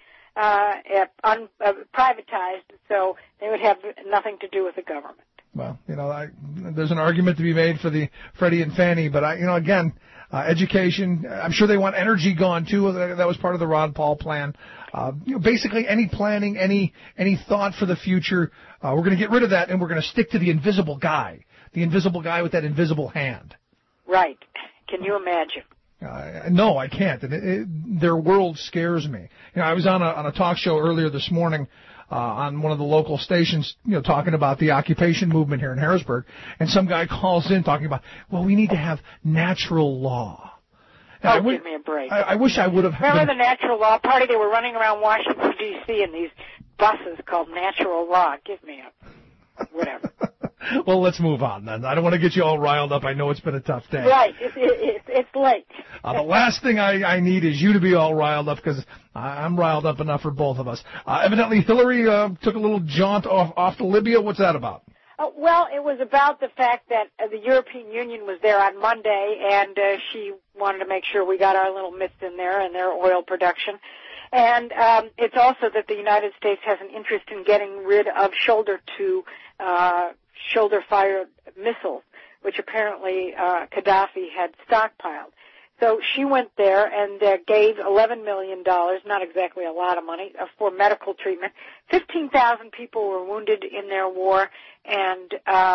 privatized, so they would have nothing to do with the government. Well, there's an argument to be made for the Freddie and Fannie, but education. I'm sure they want energy gone too. That was part of the Ron Paul plan. Basically any planning, any thought for the future. We're going to get rid of that, and we're going to stick to the invisible guy with that invisible hand. Right. Can you imagine? No, I can't. And their world scares me. I was on a talk show earlier this morning. On one of the local stations, talking about the occupation movement here in Harrisburg, and some guy calls in talking about, well, we need to have natural law. And give me a break. I wish I would have. Remember the Natural Law Party? They were running around Washington, D.C. in these buses called Natural Law. Give me a whatever. Well, let's move on then. I don't want to get you all riled up. I know it's been a tough day. Right. It's late. The last thing I need is you to be all riled up because I'm riled up enough for both of us. Evidently, Hillary took a little jaunt off to Libya. What's that about? Well, it was about the fact that the European Union was there on Monday, and she wanted to make sure we got our little mitts in there and their oil production. And it's also that the United States has an interest in getting rid of shoulder-fired missiles, which apparently Gaddafi had stockpiled. So she went there and gave $11 million, not exactly a lot of money, for medical treatment. 15,000 people were wounded in their war, and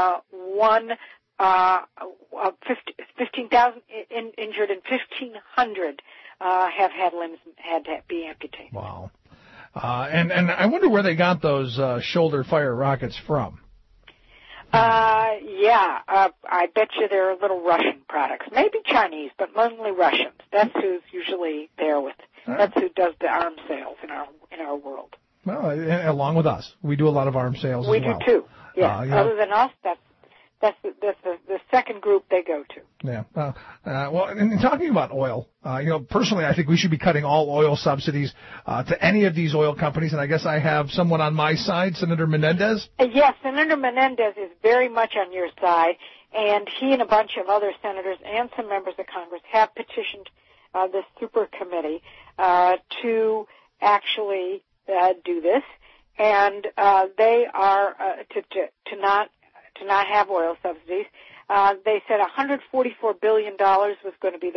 15,000 injured, and 1,500 have had limbs had to be amputated. Wow. And I wonder where they got those shoulder-fire rockets from. I bet you they're little Russian products. Maybe Chinese, but mostly Russians. That's who's usually there with. That's who does the arms sales in our world. Well, along with us, we do a lot of arms sales. We as well. do too. Yeah. Other than us, that's the second group they go to. Yeah. Well, and talking about oil, personally, I think we should be cutting all oil subsidies to any of these oil companies. And I guess I have someone on my side, Senator Menendez. Yes, Senator Menendez is very much on your side, and he and a bunch of other senators and some members of Congress have petitioned this super committee to actually do this, and they are to not have oil subsidies. They said $144 billion was going to be the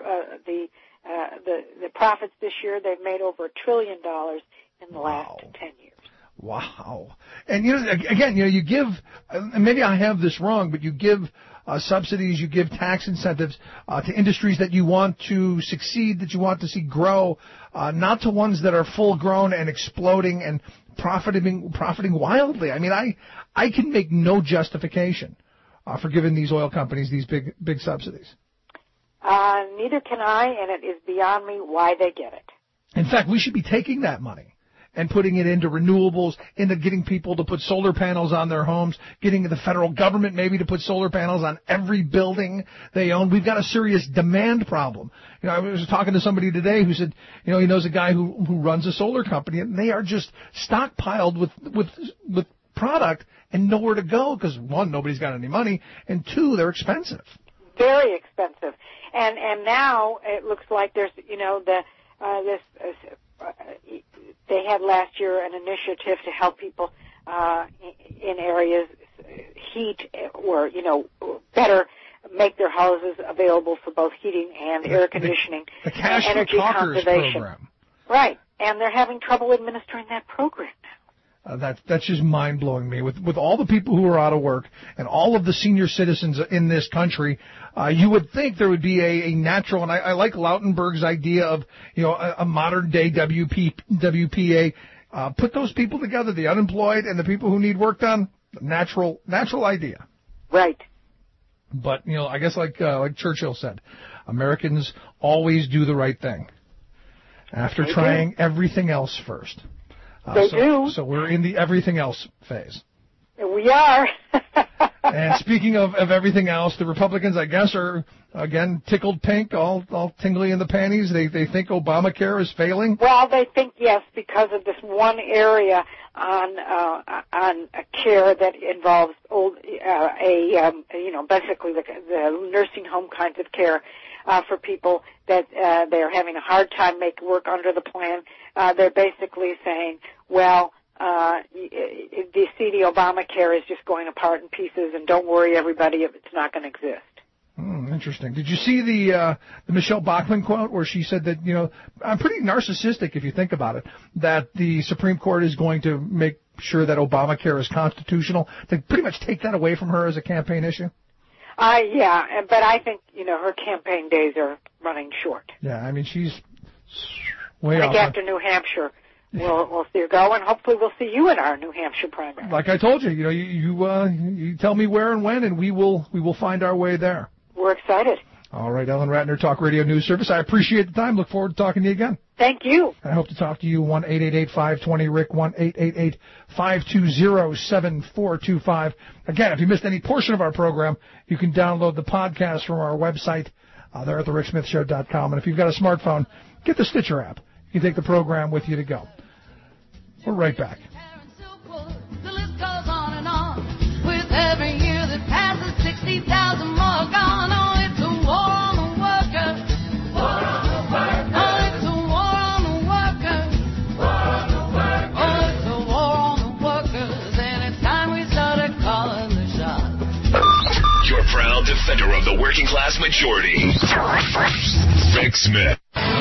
profits this year. They've made over $1 trillion in the last 10 years. Wow. And, again, you give, and maybe I have this wrong, but you give subsidies, you give tax incentives to industries that you want to succeed, that you want to see grow, not to ones that are full grown and exploding and profiting wildly. I mean, I can make no justification for giving these oil companies these big subsidies. Neither can I, and it is beyond me why they get it. In fact, we should be taking that money and putting it into renewables, into getting people to put solar panels on their homes, getting the federal government maybe to put solar panels on every building they own. We've got a serious demand problem. You know, I was talking to somebody today who said, you know, he knows a guy who runs a solar company, and they are just stockpiled with product and nowhere to go because, one, nobody's got any money, and two, they're expensive. Very expensive. And now it looks like there's, you know, they had last year an initiative to help people in areas heat or, you know, better make their houses available for both heating and air conditioning the Cash and energy for Talkers conservation. program. Right. And they're having trouble administering that program now. That's just mind-blowing me. With all the people who are out of work and all of the senior citizens in this country, you would think there would be a natural, and I like Lautenberg's idea of, you know, a modern-day WPA. Put those people together, the unemployed and the people who need work done. Natural idea. Right. But, you know, I guess like Churchill said, Americans always do the right thing after trying everything else first. They do. So we're in the everything else phase. We are. And speaking of everything else, the Republicans, I guess, are, again, tickled pink, all tingly in the panties. They think Obamacare is failing. Well, they think, yes, because of this one area on care that involves basically the nursing home kinds of care for people that they're having a hard time making work under the plan. They're basically saying, well, the CD Obamacare is just going apart in pieces, and don't worry, everybody, if it's not going to exist. Interesting. Did you see the Michelle Bachmann quote where she said that, you know, I'm pretty narcissistic if you think about it, that the Supreme Court is going to make sure that Obamacare is constitutional, to pretty much take that away from her as a campaign issue? Yeah, but I think, you know, her campaign days are running short. Yeah, I mean, she's way off. Like after New Hampshire, we'll see her go, and hopefully we'll see you in our New Hampshire primary. Like I told you, you know, you tell me where and when, and we will find our way there. We're excited. All right, Ellen Ratner, Talk Radio News Service. I appreciate the time. Look forward to talking to you again. Thank you. I hope to talk to you. 1-888-520-RICK, 1-888-520-7425. Again, if you missed any portion of our program, you can download the podcast from our website there at thericksmithshow.com. And if you've got a smartphone, get the Stitcher app. You can take the program with you to go. We're right back. The list goes on and on. With every year that passes, 60,000 more gone. Oh, it's a war on the workers. War on the workers. Oh, it's a war on the workers. War on the workers. Oh, it's a war on the workers. And it's time we started calling the shots. Your proud defender of the working class majority, Rick Smith.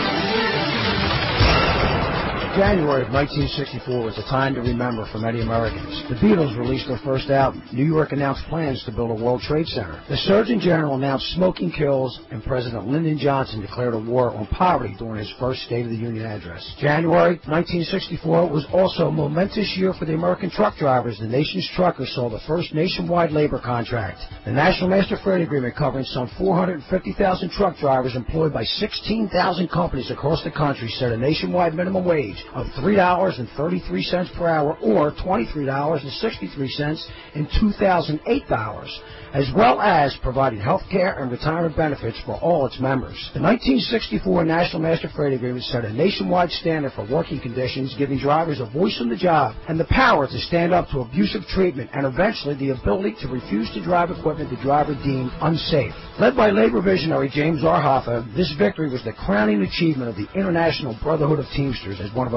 January of 1964 was a time to remember for many Americans. The Beatles released their first album. New York announced plans to build a World Trade Center. The Surgeon General announced smoking kills, and President Lyndon Johnson declared a war on poverty during his first State of the Union address. January 1964 was also a momentous year for the American truck drivers. The nation's truckers saw the first nationwide labor contract. The National Master Freight Agreement, covering some 450,000 truck drivers employed by 16,000 companies across the country, set a nationwide minimum wage of $3.33 per hour, or $23.63 in 2008 dollars, as well as providing health care and retirement benefits for all its members. The 1964 National Master Freight Agreement set a nationwide standard for working conditions, giving drivers a voice on the job and the power to stand up to abusive treatment, and eventually the ability to refuse to drive equipment the driver deemed unsafe. Led by labor visionary James R. Hoffa, this victory was the crowning achievement of the International Brotherhood of Teamsters as one of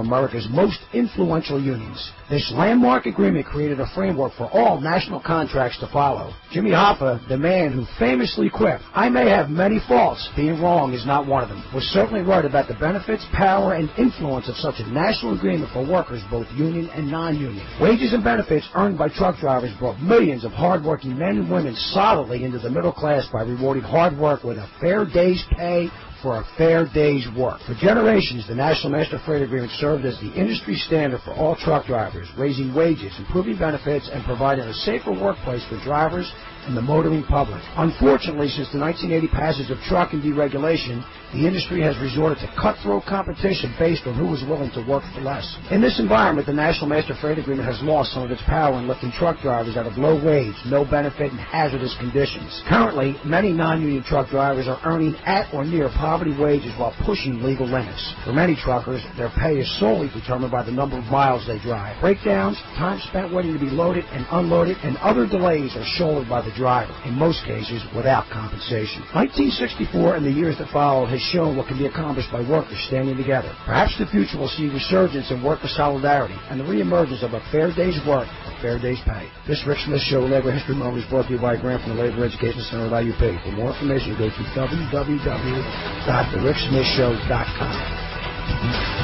America's most influential unions. This landmark agreement created a framework for all national contracts to follow. Jimmy Hoffa, the man who famously quipped, "I may have many faults, being wrong is not one of them," was certainly right about the benefits, power, and influence of such a national agreement for workers, both union and non-union. Wages and benefits earned by truck drivers brought millions of hard-working men and women solidly into the middle class by rewarding hard work with a fair day's pay for a fair day's work. For generations, the National Master Freight Agreement served as the industry standard for all truck drivers, raising wages, improving benefits, and providing a safer workplace for drivers and the motoring public. Unfortunately, since the 1980 passage of trucking deregulation, the industry has resorted to cutthroat competition based on who is willing to work for less. In this environment, the National Master Freight Agreement has lost some of its power in lifting truck drivers out of low wage, no benefit, and hazardous conditions. Currently, many non-union truck drivers are earning at or near poverty wages while pushing legal limits. For many truckers, their pay is solely determined by the number of miles they drive. Breakdowns, time spent waiting to be loaded and unloaded, and other delays are shouldered by the driver, in most cases without compensation. 1964 and the years that followed has shown what can be accomplished by workers standing together. Perhaps the future will see resurgence in worker solidarity and the reemergence of a fair day's work, a fair day's pay. This Rick Smith Show Labor History Moment is brought to you by a grant from the Labor Education Center at IUP. For more information, go to www.thericksmithshow.com.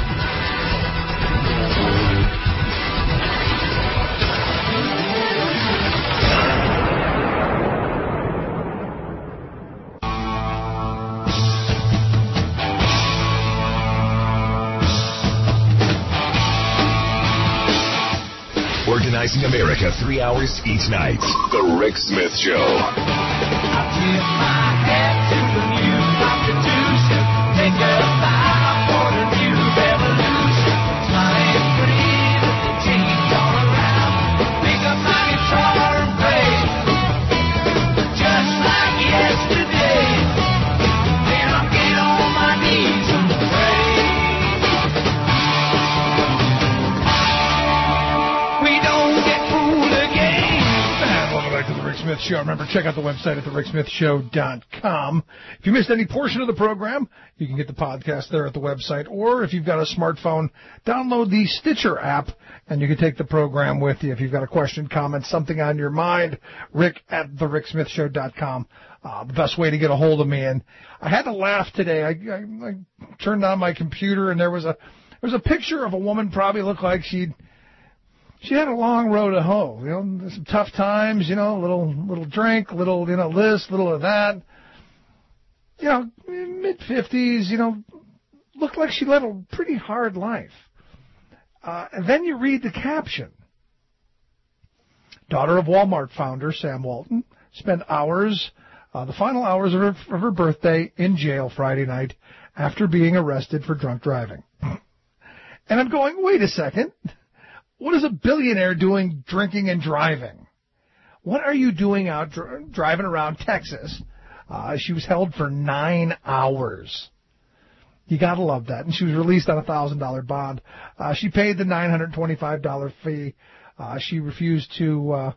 Organizing America 3 hours each night. The Rick Smith Show. I tip my hat to the new Constitution. Take a bow for the new revolution. Smiling free with the change all around. Pick up my guitar and play. Just like yesterday. Then I'll get on my knees and pray. We don't get fooled again. And welcome back to the Rick Smith Show. Remember, check out the website at thericksmithshow.com. If you missed any portion of the program, you can get the podcast there at the website. Or if you've got a smartphone, download the Stitcher app, and you can take the program with you. If you've got a question, comment, something on your mind, Rick at thericksmithshow.com. The best way to get a hold of me. And I had to laugh today. I turned on my computer, and there was a picture of a woman, probably looked like she had a long road to hoe, some tough times, little drink, little, this, little of that. Mid-50s, looked like she led a pretty hard life. And then you read the caption. Daughter of Walmart founder Sam Walton spent hours, the final hours of her birthday in jail Friday night after being arrested for drunk driving. And I'm going, wait a second. What is a billionaire doing drinking and driving? What are you doing out driving around Texas? She was held for 9 hours. You got to love that. And she was released on a $1,000 bond. She paid the $925 fee. She refused to,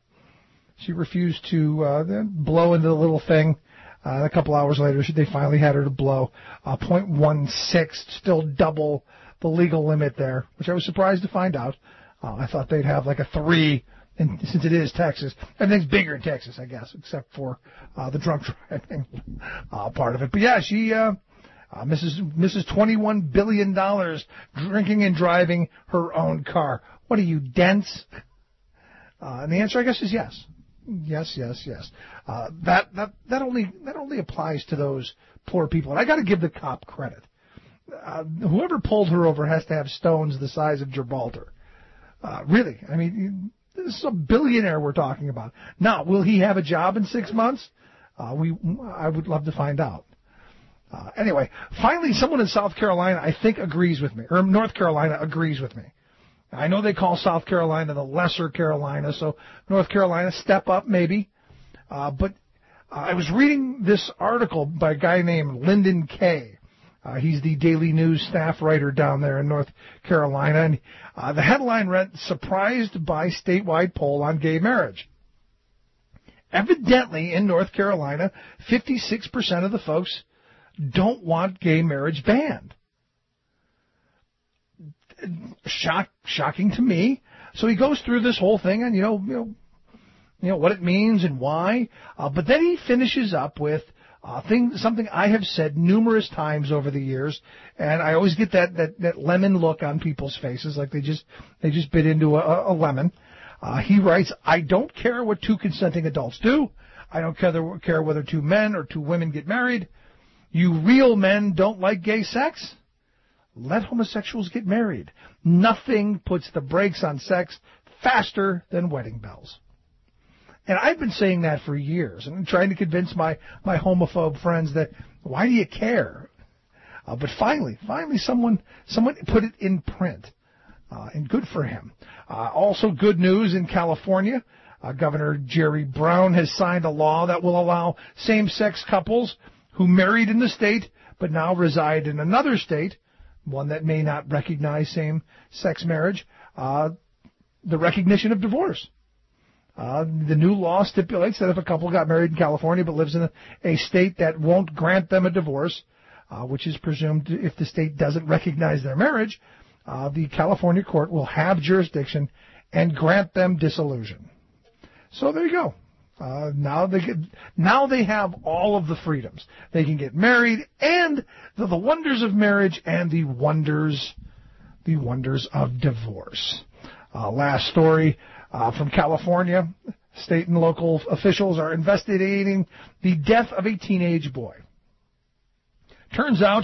blow into the little thing. A couple hours later, they finally had her to blow 0.16, still double the legal limit there, which I was surprised to find out. I thought they'd have like a 3, and since it is Texas, everything's bigger in Texas, I guess, except for the drunk driving part of it. But yeah, she, Mrs. $21 billion drinking and driving her own car. What are you, dense? And the answer, I guess, is yes. Yes. That only applies to those poor people. And I got to give the cop credit. Whoever pulled her over has to have stones the size of Gibraltar. Really, I mean, this is a billionaire we're talking about. Now, will he have a job in 6 months? I would love to find out. Anyway, finally, someone in South Carolina, I think, agrees with me, or North Carolina agrees with me. I know they call South Carolina the lesser Carolina, so North Carolina, step up maybe. But I was reading this article by a guy named Lyndon Kay. He's the Daily News staff writer down there in North Carolina. And the headline read, "Surprised by statewide poll on gay marriage." Evidently, in North Carolina, 56% of the folks don't want gay marriage banned. shocking to me. So he goes through this whole thing and, you know what it means and why. But then he finishes up with something I have said numerous times over the years, and I always get that lemon look on people's faces, like they just bit into a lemon. He writes, "I don't care what two consenting adults do. I don't care whether two men or two women get married. You real men don't like gay sex? Let homosexuals get married. Nothing puts the brakes on sex faster than wedding bells." And I've been saying that for years, and trying to convince my homophobe friends that, why do you care? But finally, someone put it in print, and good for him. Also good news in California. Governor Jerry Brown has signed a law that will allow same-sex couples who married in the state but now reside in another state, one that may not recognize same-sex marriage, the recognition of divorce. The new law stipulates that if a couple got married in California but lives in a state that won't grant them a divorce, which is presumed if the state doesn't recognize their marriage, the California court will have jurisdiction and grant them dissolution. So there you go. Now they have all of the freedoms. They can get married, and the wonders of marriage and the wonders of divorce. Last story from California. State and local officials are investigating the death of a teenage boy. Turns out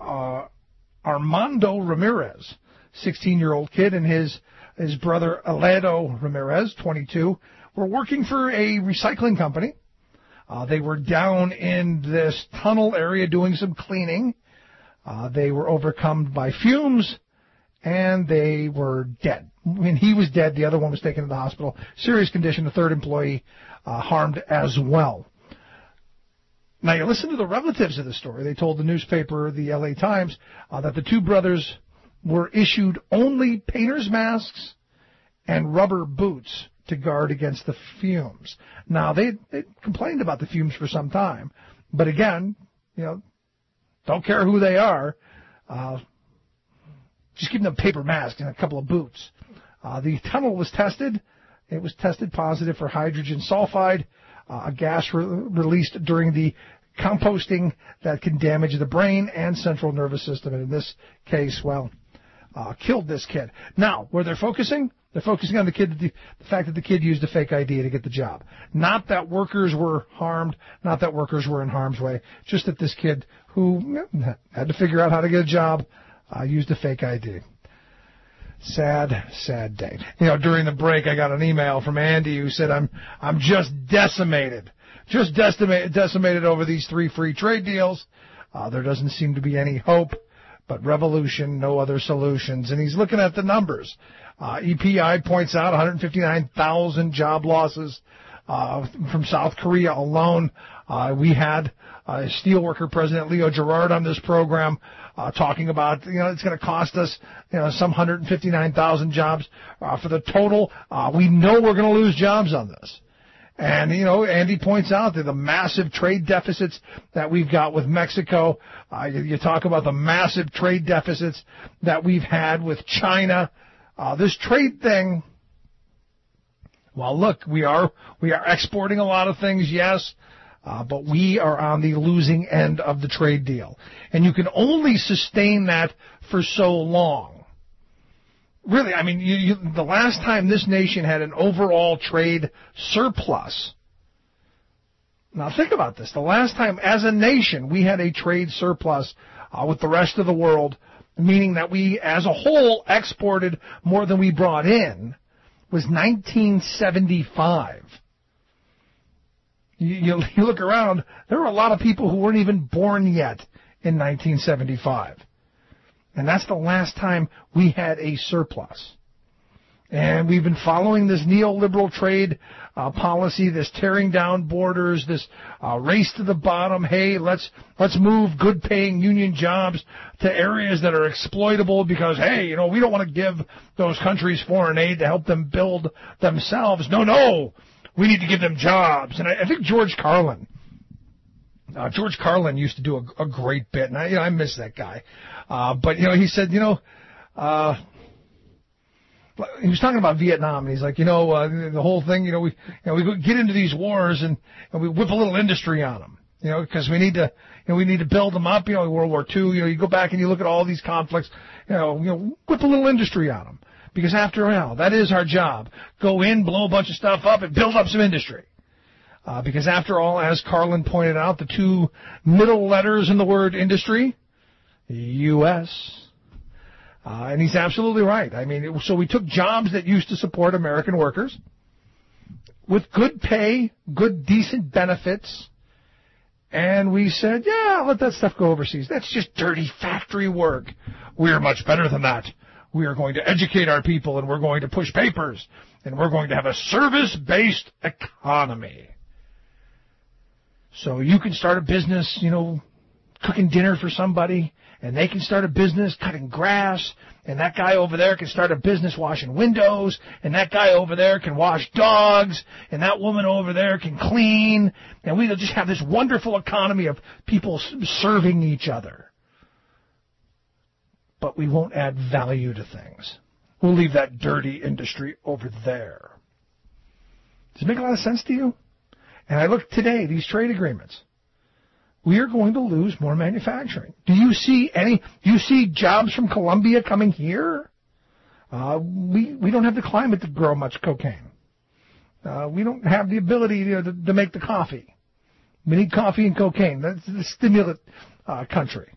Armando Ramirez, 16-year-old kid, and his brother Aledo Ramirez, 22, were working for a recycling company. They were down in this tunnel area doing some cleaning. They were overcome by fumes, and they were dead. When he was dead, the other one was taken to the hospital. Serious condition. The third employee harmed as well. Now, you listen to the relatives of the story. They told the newspaper, the LA Times, that the two brothers were issued only painter's masks and rubber boots to guard against the fumes. Now, they complained about the fumes for some time. But again, don't care who they are. Just give them a paper mask and a couple of boots. The tunnel was tested. It was tested positive for hydrogen sulfide, a gas released during the composting that can damage the brain and central nervous system. And in this case, killed this kid. Now, where they're focusing on the fact that the kid used a fake ID to get the job. Not that workers were harmed, not that workers were in harm's way, just that this kid who had to figure out how to get a job used a fake ID. Sad day. During the break, I got an email from Andy who said, I'm just decimated over these 3 free trade deals. There doesn't seem to be any hope, but revolution, no other solutions. And he's looking at the numbers. EPI points out 159,000 job losses from South Korea alone. We had steelworker President Leo Gerard on this program talking about, it's going to cost us, some 159,000 jobs for the total. We know we're going to lose jobs on this. And, Andy points out that the massive trade deficits that we've got with Mexico. You talk about the massive trade deficits that we've had with China. This trade thing, well, look, we are exporting a lot of things, yes, but we are on the losing end of the trade deal. And you can only sustain that for so long. Really, I mean, the last time this nation had an overall trade surplus. Now think about this. The last time as a nation we had a trade surplus with the rest of the world, meaning that we as a whole exported more than we brought in, was 1975. You look around, there were a lot of people who weren't even born yet in 1975. And that's the last time we had a surplus. And we've been following this neoliberal trade policy, this tearing down borders, this race to the bottom. Hey, let's move good-paying union jobs to areas that are exploitable because, hey, we don't want to give those countries foreign aid to help them build themselves. No, we need to give them jobs. And I think George Carlin used to do a great bit, and I miss that guy. But he said, he was talking about Vietnam, and he's like, the whole thing, we get into these wars and we whip a little industry on them, because we need to build them up. World War II, you go back and you look at all these conflicts, whip a little industry on them, because after all, that is our job. Go in, blow a bunch of stuff up, and build up some industry. Because after all, as Carlin pointed out, the two middle letters in the word industry, U.S. And he's absolutely right. I mean, so we took jobs that used to support American workers with good pay, good, decent benefits, and we said, yeah, let that stuff go overseas. That's just dirty factory work. We're much better than that. We are going to educate our people, and we're going to push papers, and we're going to have a service-based economy. So you can start a business, cooking dinner for somebody, and they can start a business cutting grass, and that guy over there can start a business washing windows, and that guy over there can wash dogs, and that woman over there can clean, and we'll just have this wonderful economy of people serving each other. But we won't add value to things. We'll leave that dirty industry over there. Does it make a lot of sense to you? And I look today, these trade agreements. We are going to lose more manufacturing. Do you see jobs from Colombia coming here? We don't have the climate to grow much cocaine. We don't have the ability to make the coffee. We need coffee and cocaine. That's the stimulant country.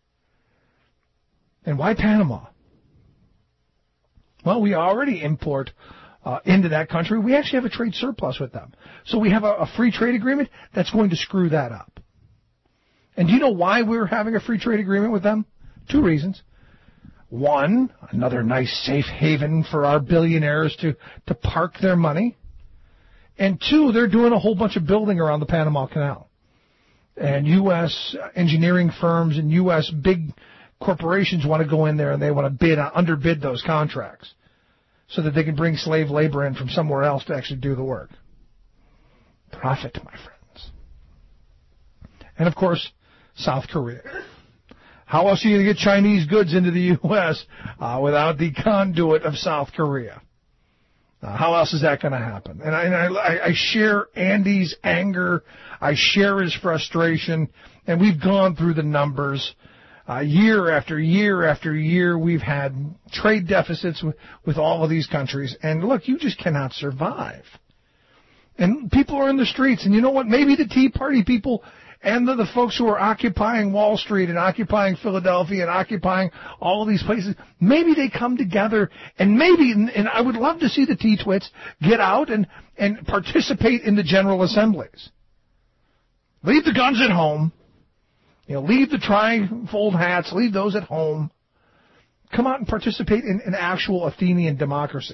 And why Panama? Well, we already import into that country. We actually have a trade surplus with them. So we have a free trade agreement that's going to screw that up. And do you know why we're having a free trade agreement with them? 2 reasons. One, another nice safe haven for our billionaires to park their money. And 2, they're doing a whole bunch of building around the Panama Canal. And U.S. engineering firms and U.S. big corporations want to go in there and they want to underbid those contracts so that they can bring slave labor in from somewhere else to actually do the work. Profit, my friends. And, of course, South Korea. How else are you going to get Chinese goods into the U.S. Without the conduit of South Korea? How else is that going to happen? And I share Andy's anger. I share his frustration. And we've gone through the numbers. Year after year after year, we've had trade deficits with all of these countries. And, look, you just cannot survive. And people are in the streets. And you know what? Maybe the Tea Party people and the folks who are occupying Wall Street and occupying Philadelphia and occupying all of these places, maybe they come together and and I would love to see the T-Twits get out and participate in the General Assemblies. Leave the guns at home. Leave the tri-fold hats. Leave those at home. Come out and participate in an actual Athenian democracy.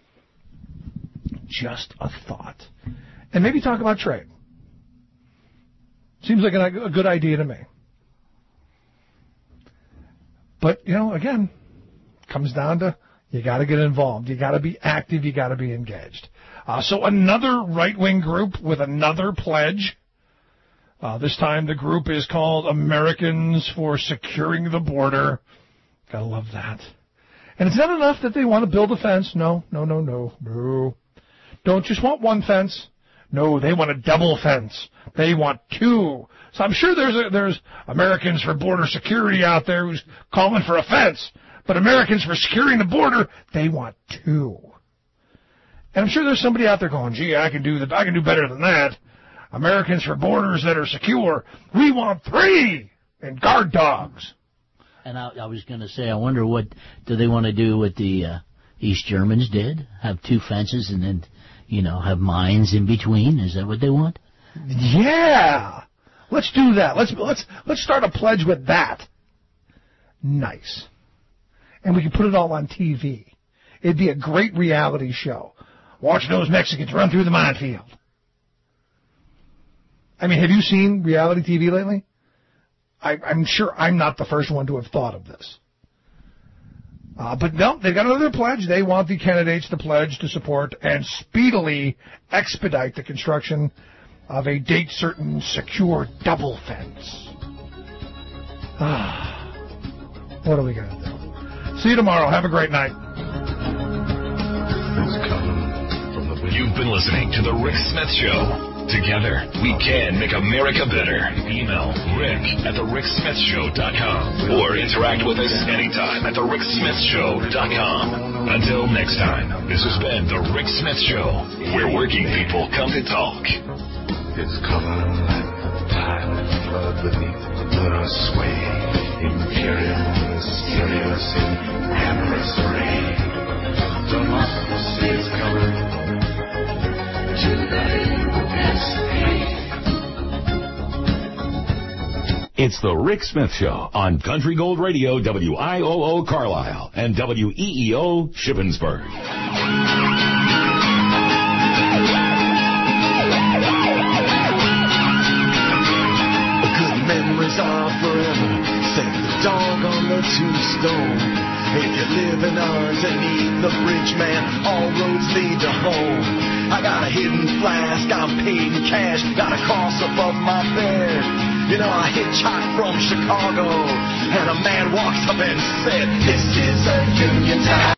Just a thought. And maybe talk about trade. Seems like a good idea to me. But, again, comes down to you got to get involved. You got to be active. You got to be engaged. So another right-wing group with another pledge. This time the group is called Americans for Securing the Border. Gotta love that. And it's not enough that they want to build a fence. No. Don't just want one fence. No, they want a double fence. They want 2. So I'm sure there's Americans for Border Security out there who's calling for a fence. But Americans for Securing the Border, they want 2. And I'm sure there's somebody out there going, gee, I can do better than that. Americans for borders that are secure. We want 3 and guard dogs. And I was going to say, I wonder what do they want to do what the East Germans did? Have 2 fences and then, have mines in between? Is that what they want? Yeah. Let's do that. Let's start a pledge with that. Nice. And we can put it all on TV. It'd be a great reality show. Watch those Mexicans run through the minefield. I mean, have you seen reality TV lately? I'm sure I'm not the first one to have thought of this. But no, they've got another pledge. They want the candidates to pledge to support and speedily expedite the construction of a date-certain, secure double fence. What are we going to do? See you tomorrow. Have a great night. You've been listening to The Rick Smith Show. Together, we can make America better. Email rick@thericksmithshow.com or interact with us anytime at thericksmithshow.com. Until next time, this has been The Rick Smith Show, where working people come to talk. Its color like the tide flood beneath the sway. Imperial, mysterious, in amorous array. Democracy is colored to the It's the Rick Smith Show on Country Gold Radio, WIOO Carlisle and WEEO Shippensburg. Good memories are forever. Set the dog on the tombstone. If you're living underneath the bridge, man, all roads lead to home. I got a hidden flask, I'm paid in cash, got a cross above my bed. You know, I hitchhiked from Chicago, and a man walks up and said, "This is a union town."